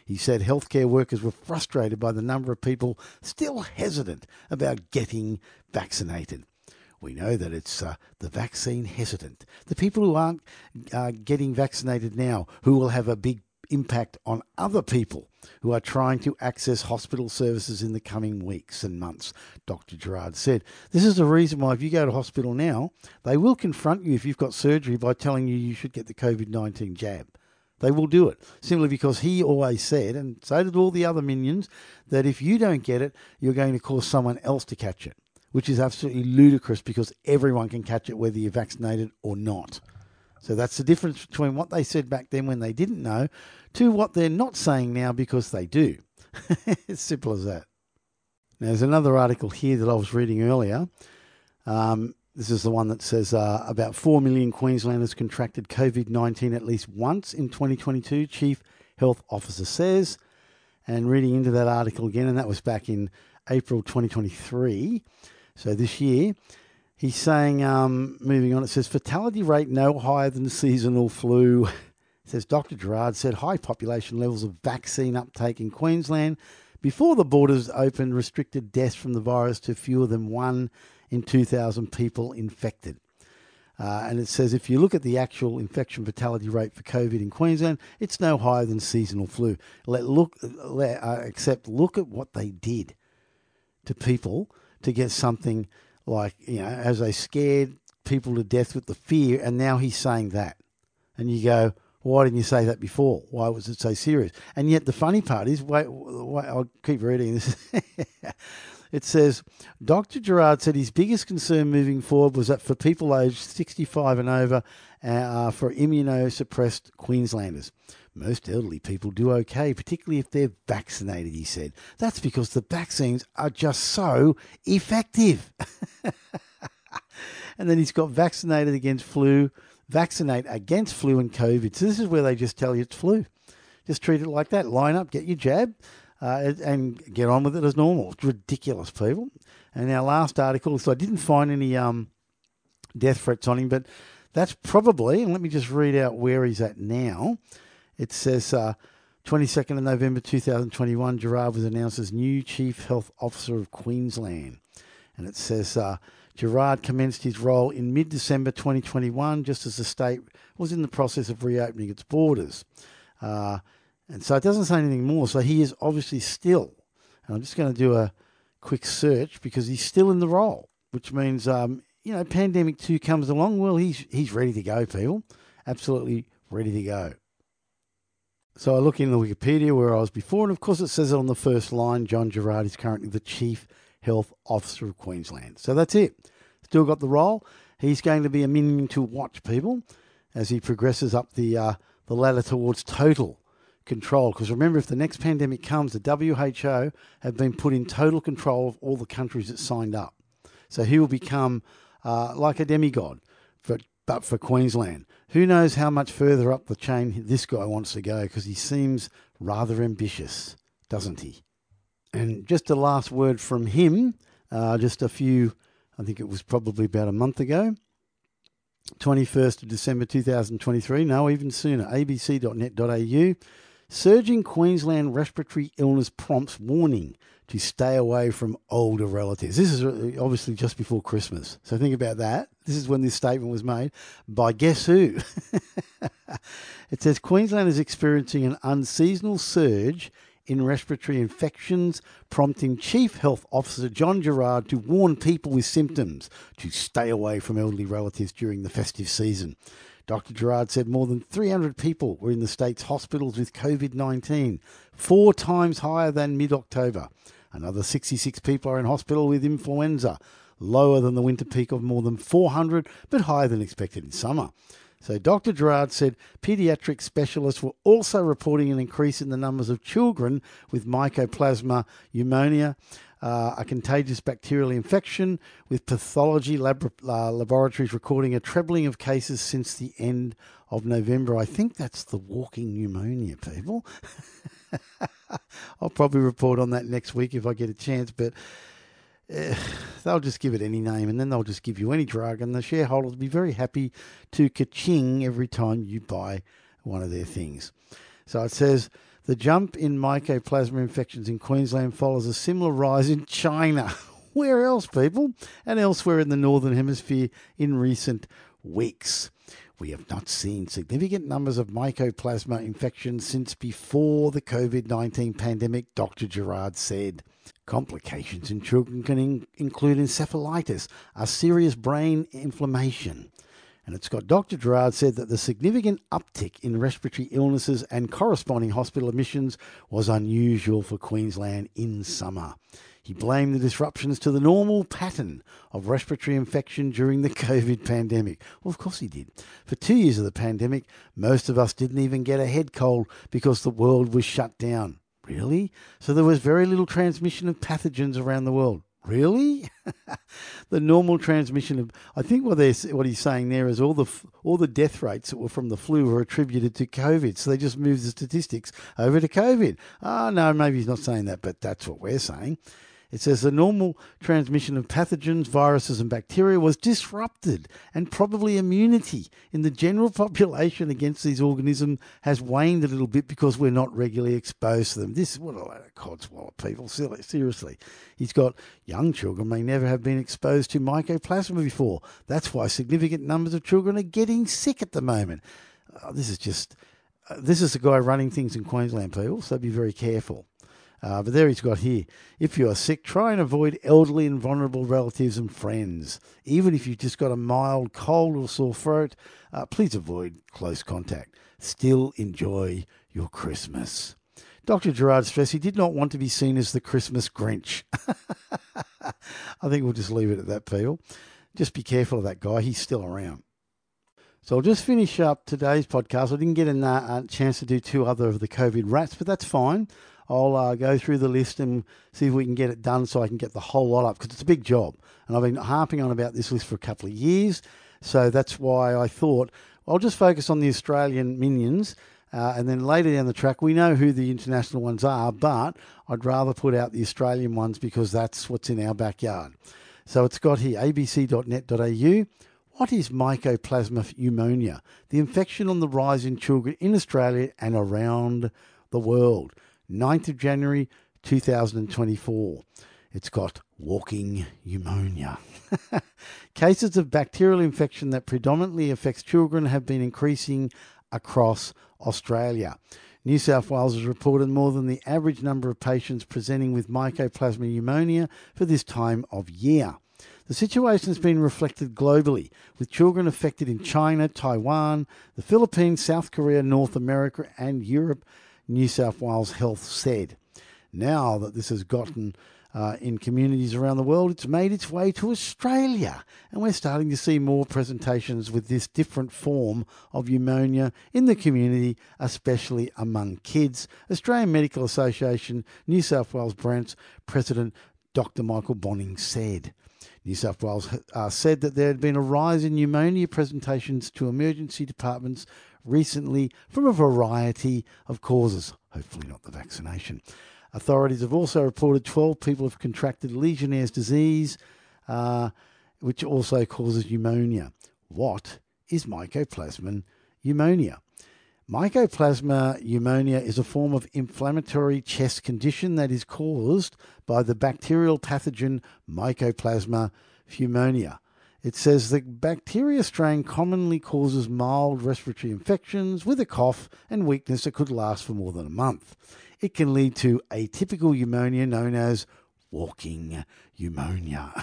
He said healthcare workers were frustrated by the number of people still hesitant about getting vaccinated. We know that it's uh, the vaccine hesitant, the people who aren't uh, getting vaccinated now, who will have a big impact on other people who are trying to access hospital services in the coming weeks and months, Doctor Gerard said. This is the reason why if you go to hospital now, they will confront you if you've got surgery by telling you you should get the COVID nineteen jab. They will do it, simply because he always said, and so did all the other minions, that if you don't get it, you're going to cause someone else to catch it, which is absolutely ludicrous because everyone can catch it whether you're vaccinated or not. So that's the difference between what they said back then when they didn't know to what they're not saying now because they do. It's simple as that. Now, there's another article here that I was reading earlier. Um, this is the one that says uh, about four million Queenslanders contracted COVID nineteen at least once in twenty twenty-two, Chief Health Officer says. And reading into that article again, and that was back in April twenty twenty-three, so this year. He's saying, um, moving on, it says, fatality rate no higher than seasonal flu. It says, Doctor Gerard said high population levels of vaccine uptake in Queensland before the borders opened restricted deaths from the virus to fewer than one in two thousand people infected. Uh, and it says if you look at the actual infection fatality rate for COVID in Queensland, it's no higher than seasonal flu. Let look, let, uh, except look at what they did to people to get something like, you know, as they scared people to death with the fear, and now he's saying that. And you go, why didn't you say that before? Why was it so serious? And yet the funny part is, wait, wait I'll keep reading this. It says, Doctor Gerard said his biggest concern moving forward was that for people aged sixty-five and over, uh, for immunosuppressed Queenslanders. Most elderly people do okay, particularly if they're vaccinated, he said. That's because the vaccines are just so effective. And then he's got vaccinated against flu, vaccinate against flu and COVID. So this is where they just tell you it's flu. Just treat it like that. Line up, get your jab, uh, and get on with it as normal. It's ridiculous, people. And our last article, so I didn't find any um, death threats on him, but that's probably, and let me just read out where he's at now. It says uh, twenty-second of November two thousand twenty-one, Gerard was announced as new Chief Health Officer of Queensland. And it says uh, Gerard commenced his role in mid-December twenty twenty-one, just as the state was in the process of reopening its borders. Uh, and so it doesn't say anything more. So he is obviously still, and I'm just going to do a quick search because he's still in the role, which means, um, you know, pandemic two comes along. Well, he's he's ready to go, people. Absolutely ready to go. So I look in the Wikipedia where I was before, and of course it says it on the first line, John Gerard is currently the Chief Health Officer of Queensland. So that's it. Still got the role. He's going to be a minion to watch, people, as he progresses up the uh, the ladder towards total control. Because remember, if the next pandemic comes, the W H O have been put in total control of all the countries that signed up. So he will become uh, like a demigod, for, but for Queensland. Who knows how much further up the chain this guy wants to go, because he seems rather ambitious, doesn't he? And just a last word from him, uh, just a few, I think it was probably about a month ago, twenty-first of December two thousand twenty-three, no, even sooner, a b c dot net dot a u, surging Queensland respiratory illness prompts warning to stay away from older relatives. This is obviously just before Christmas. So think about that. This is when this statement was made by guess who? It says Queensland is experiencing an unseasonal surge in respiratory infections, prompting Chief Health Officer John Gerard to warn people with symptoms to stay away from elderly relatives during the festive season. Doctor Gerard said more than three hundred people were in the state's hospitals with COVID nineteen, four times higher than mid-October. Another sixty-six people are in hospital with influenza, lower than the winter peak of more than four hundred, but higher than expected in summer. So Doctor Gerard said paediatric specialists were also reporting an increase in the numbers of children with Mycoplasma pneumonia, uh, a contagious bacterial infection, with pathology lab- uh, laboratories recording a trebling of cases since the end of November. I think that's the walking pneumonia, people. I'll probably report on that next week if I get a chance, but uh, they'll just give it any name, and then they'll just give you any drug, and the shareholders will be very happy to ka-ching every time you buy one of their things. So it says, The jump in mycoplasma infections in Queensland follows a similar rise in China. Where else, people? And elsewhere in the Northern Hemisphere in recent weeks. We have not seen significant numbers of mycoplasma infections since before the COVID nineteen pandemic, Doctor Gerard said. Complications in children can in- include encephalitis, a serious brain inflammation. And it's got Doctor Gerard said that the significant uptick in respiratory illnesses and corresponding hospital admissions was unusual for Queensland in summer. He blamed the disruptions to the normal pattern of respiratory infection during the COVID pandemic. Well, of course he did. For two years of the pandemic, most of us didn't even get a head cold because the world was shut down. Really? So there was very little transmission of pathogens around the world. Really? The normal transmission of, I think what they what he's saying there is all the all the death rates that were from the flu were attributed to COVID. So they just moved the statistics over to COVID. Oh, no, maybe he's not saying that, but that's what we're saying. It says the normal transmission of pathogens, viruses and bacteria was disrupted, and probably immunity in the general population against these organisms has waned a little bit because we're not regularly exposed to them. This is what a load of codswallop, people. Seriously. He's got young children may never have been exposed to mycoplasma before. That's why significant numbers of children are getting sick at the moment. Uh, this is just, uh, this is the guy running things in Queensland, people, so be very careful. Uh, but there he's got here, if you are sick, try and avoid elderly and vulnerable relatives and friends. Even if you've just got a mild cold or sore throat, uh, please avoid close contact. Still enjoy your Christmas. Doctor Gerard stressed he did not want to be seen as the Christmas Grinch. I think we'll just leave it at that, people. Just be careful of that guy. He's still around. So I'll just finish up today's podcast. I didn't get a uh, chance to do two other of the COVID rats, but that's fine. I'll uh, go through the list and see if we can get it done so I can get the whole lot up, because it's a big job. And I've been harping on about this list for a couple of years. So that's why I thought I'll just focus on the Australian minions. Uh, and then later down the track, we know who the international ones are, but I'd rather put out the Australian ones because that's what's in our backyard. So it's got here, a b c dot net dot a u. What is mycoplasma pneumonia? The infection on the rise in children in Australia and around the world. ninth of January two thousand twenty-four. It's got walking pneumonia. Cases of bacterial infection that predominantly affects children have been increasing across Australia. New South Wales has reported more than the average number of patients presenting with mycoplasma pneumonia for this time of year. The situation has been reflected globally, with children affected in China, Taiwan, the Philippines, South Korea, North America and Europe, New South Wales Health said. Now that this has gotten uh, in communities around the world, it's made its way to Australia, and we're starting to see more presentations with this different form of pneumonia in the community, especially among kids. Australian Medical Association New South Wales branch President Doctor Michael Bonning said. New South Wales uh, said that there had been a rise in pneumonia presentations to emergency departments recently from a variety of causes, hopefully not the vaccination. Authorities have also reported twelve people have contracted Legionnaire's disease, uh, which also causes pneumonia. What is mycoplasma pneumonia? Mycoplasma pneumonia is a form of inflammatory chest condition that is caused by the bacterial pathogen Mycoplasma pneumonia. It says the bacteria strain commonly causes mild respiratory infections with a cough and weakness that could last for more than a month. It can lead to atypical pneumonia known as walking pneumonia.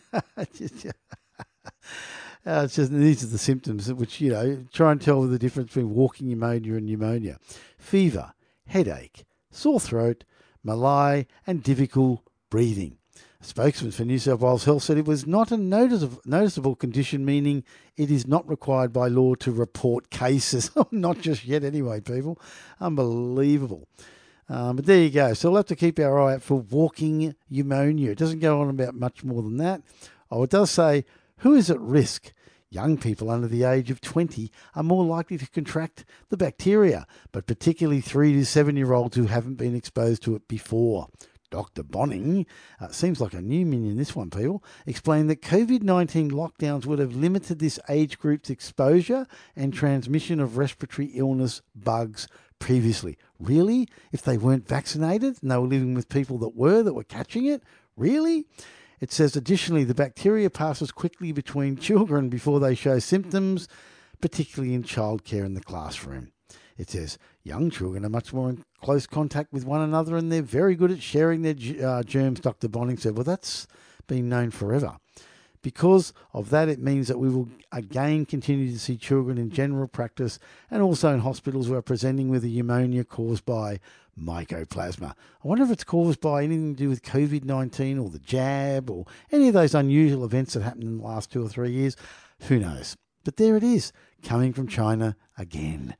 Uh, it's just, these are the symptoms which, you know, try and tell the difference between walking pneumonia and pneumonia. Fever, headache, sore throat, malaise and difficult breathing. A spokesman for New South Wales Health said it was not a noticeable, noticeable condition, meaning it is not required by law to report cases. Not just yet anyway, people. Unbelievable. Um, but there you go. So we'll have to keep our eye out for walking pneumonia. It doesn't go on about much more than that. Oh, it does say, who is at risk? Young people under the age of twenty are more likely to contract the bacteria, but particularly three to seven-year-olds who haven't been exposed to it before. Doctor Bonning, uh, seems like a new minion, this one, people, explained that COVID nineteen lockdowns would have limited this age group's exposure and transmission of respiratory illness bugs previously. Really? If they weren't vaccinated and they were living with people that were, that were catching it? Really? It says, additionally, the bacteria passes quickly between children before they show symptoms, particularly in childcare and the classroom. It says, young children are much more in close contact with one another and they're very good at sharing their uh, germs, Doctor Bonning said. Well, that's been known forever. Because of that, it means that we will again continue to see children in general practice and also in hospitals who are presenting with a pneumonia caused by mycoplasma. I wonder if it's caused by anything to do with covid nineteen or the jab or any of those unusual events that happened in the last two or three years. Who knows? But there it is, coming from China again.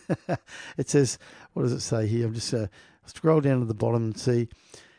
It says, what does it say here? I'm just uh, scroll down to the bottom and see.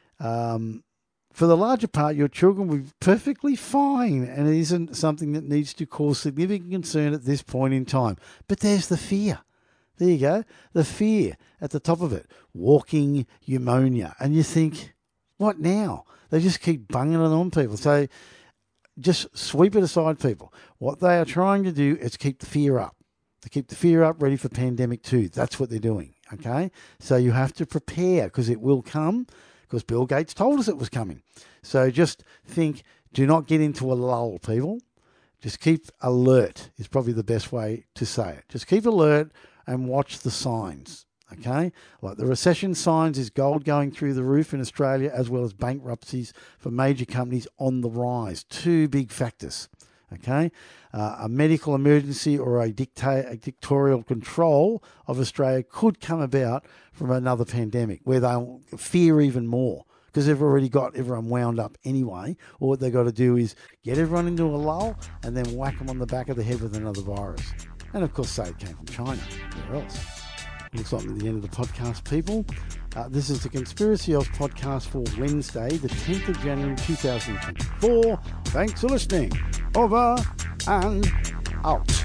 Um, For the larger part, your children will be perfectly fine, and it isn't something that needs to cause significant concern at this point in time. But there's the fear. There you go. The fear at the top of it. Walking pneumonia. And you think, what now? They just keep bunging it on people. So just sweep it aside, people. What they are trying to do is keep the fear up. To keep the fear up, ready for pandemic two. That's what they're doing, okay? So you have to prepare because it will come. Because Bill Gates told us it was coming. So just think, do not get into a lull, people. Just keep alert is probably the best way to say it. Just keep alert and watch the signs, okay? Like the recession signs is gold going through the roof in Australia, as well as bankruptcies for major companies on the rise. Two big factors, okay? Uh, a medical emergency or a, dicta- a dictatorial control of Australia could come about from another pandemic where they'll fear even more because they've already got everyone wound up anyway. All what they've got to do is get everyone into a lull and then whack them on the back of the head with another virus. And, of course, say it came from China. Where else? Looks like at the end of the podcast, people. Uh, this is the Conspiracy Oz podcast for Wednesday, the tenth of January, two thousand twenty-four. Thanks for listening. Over and out.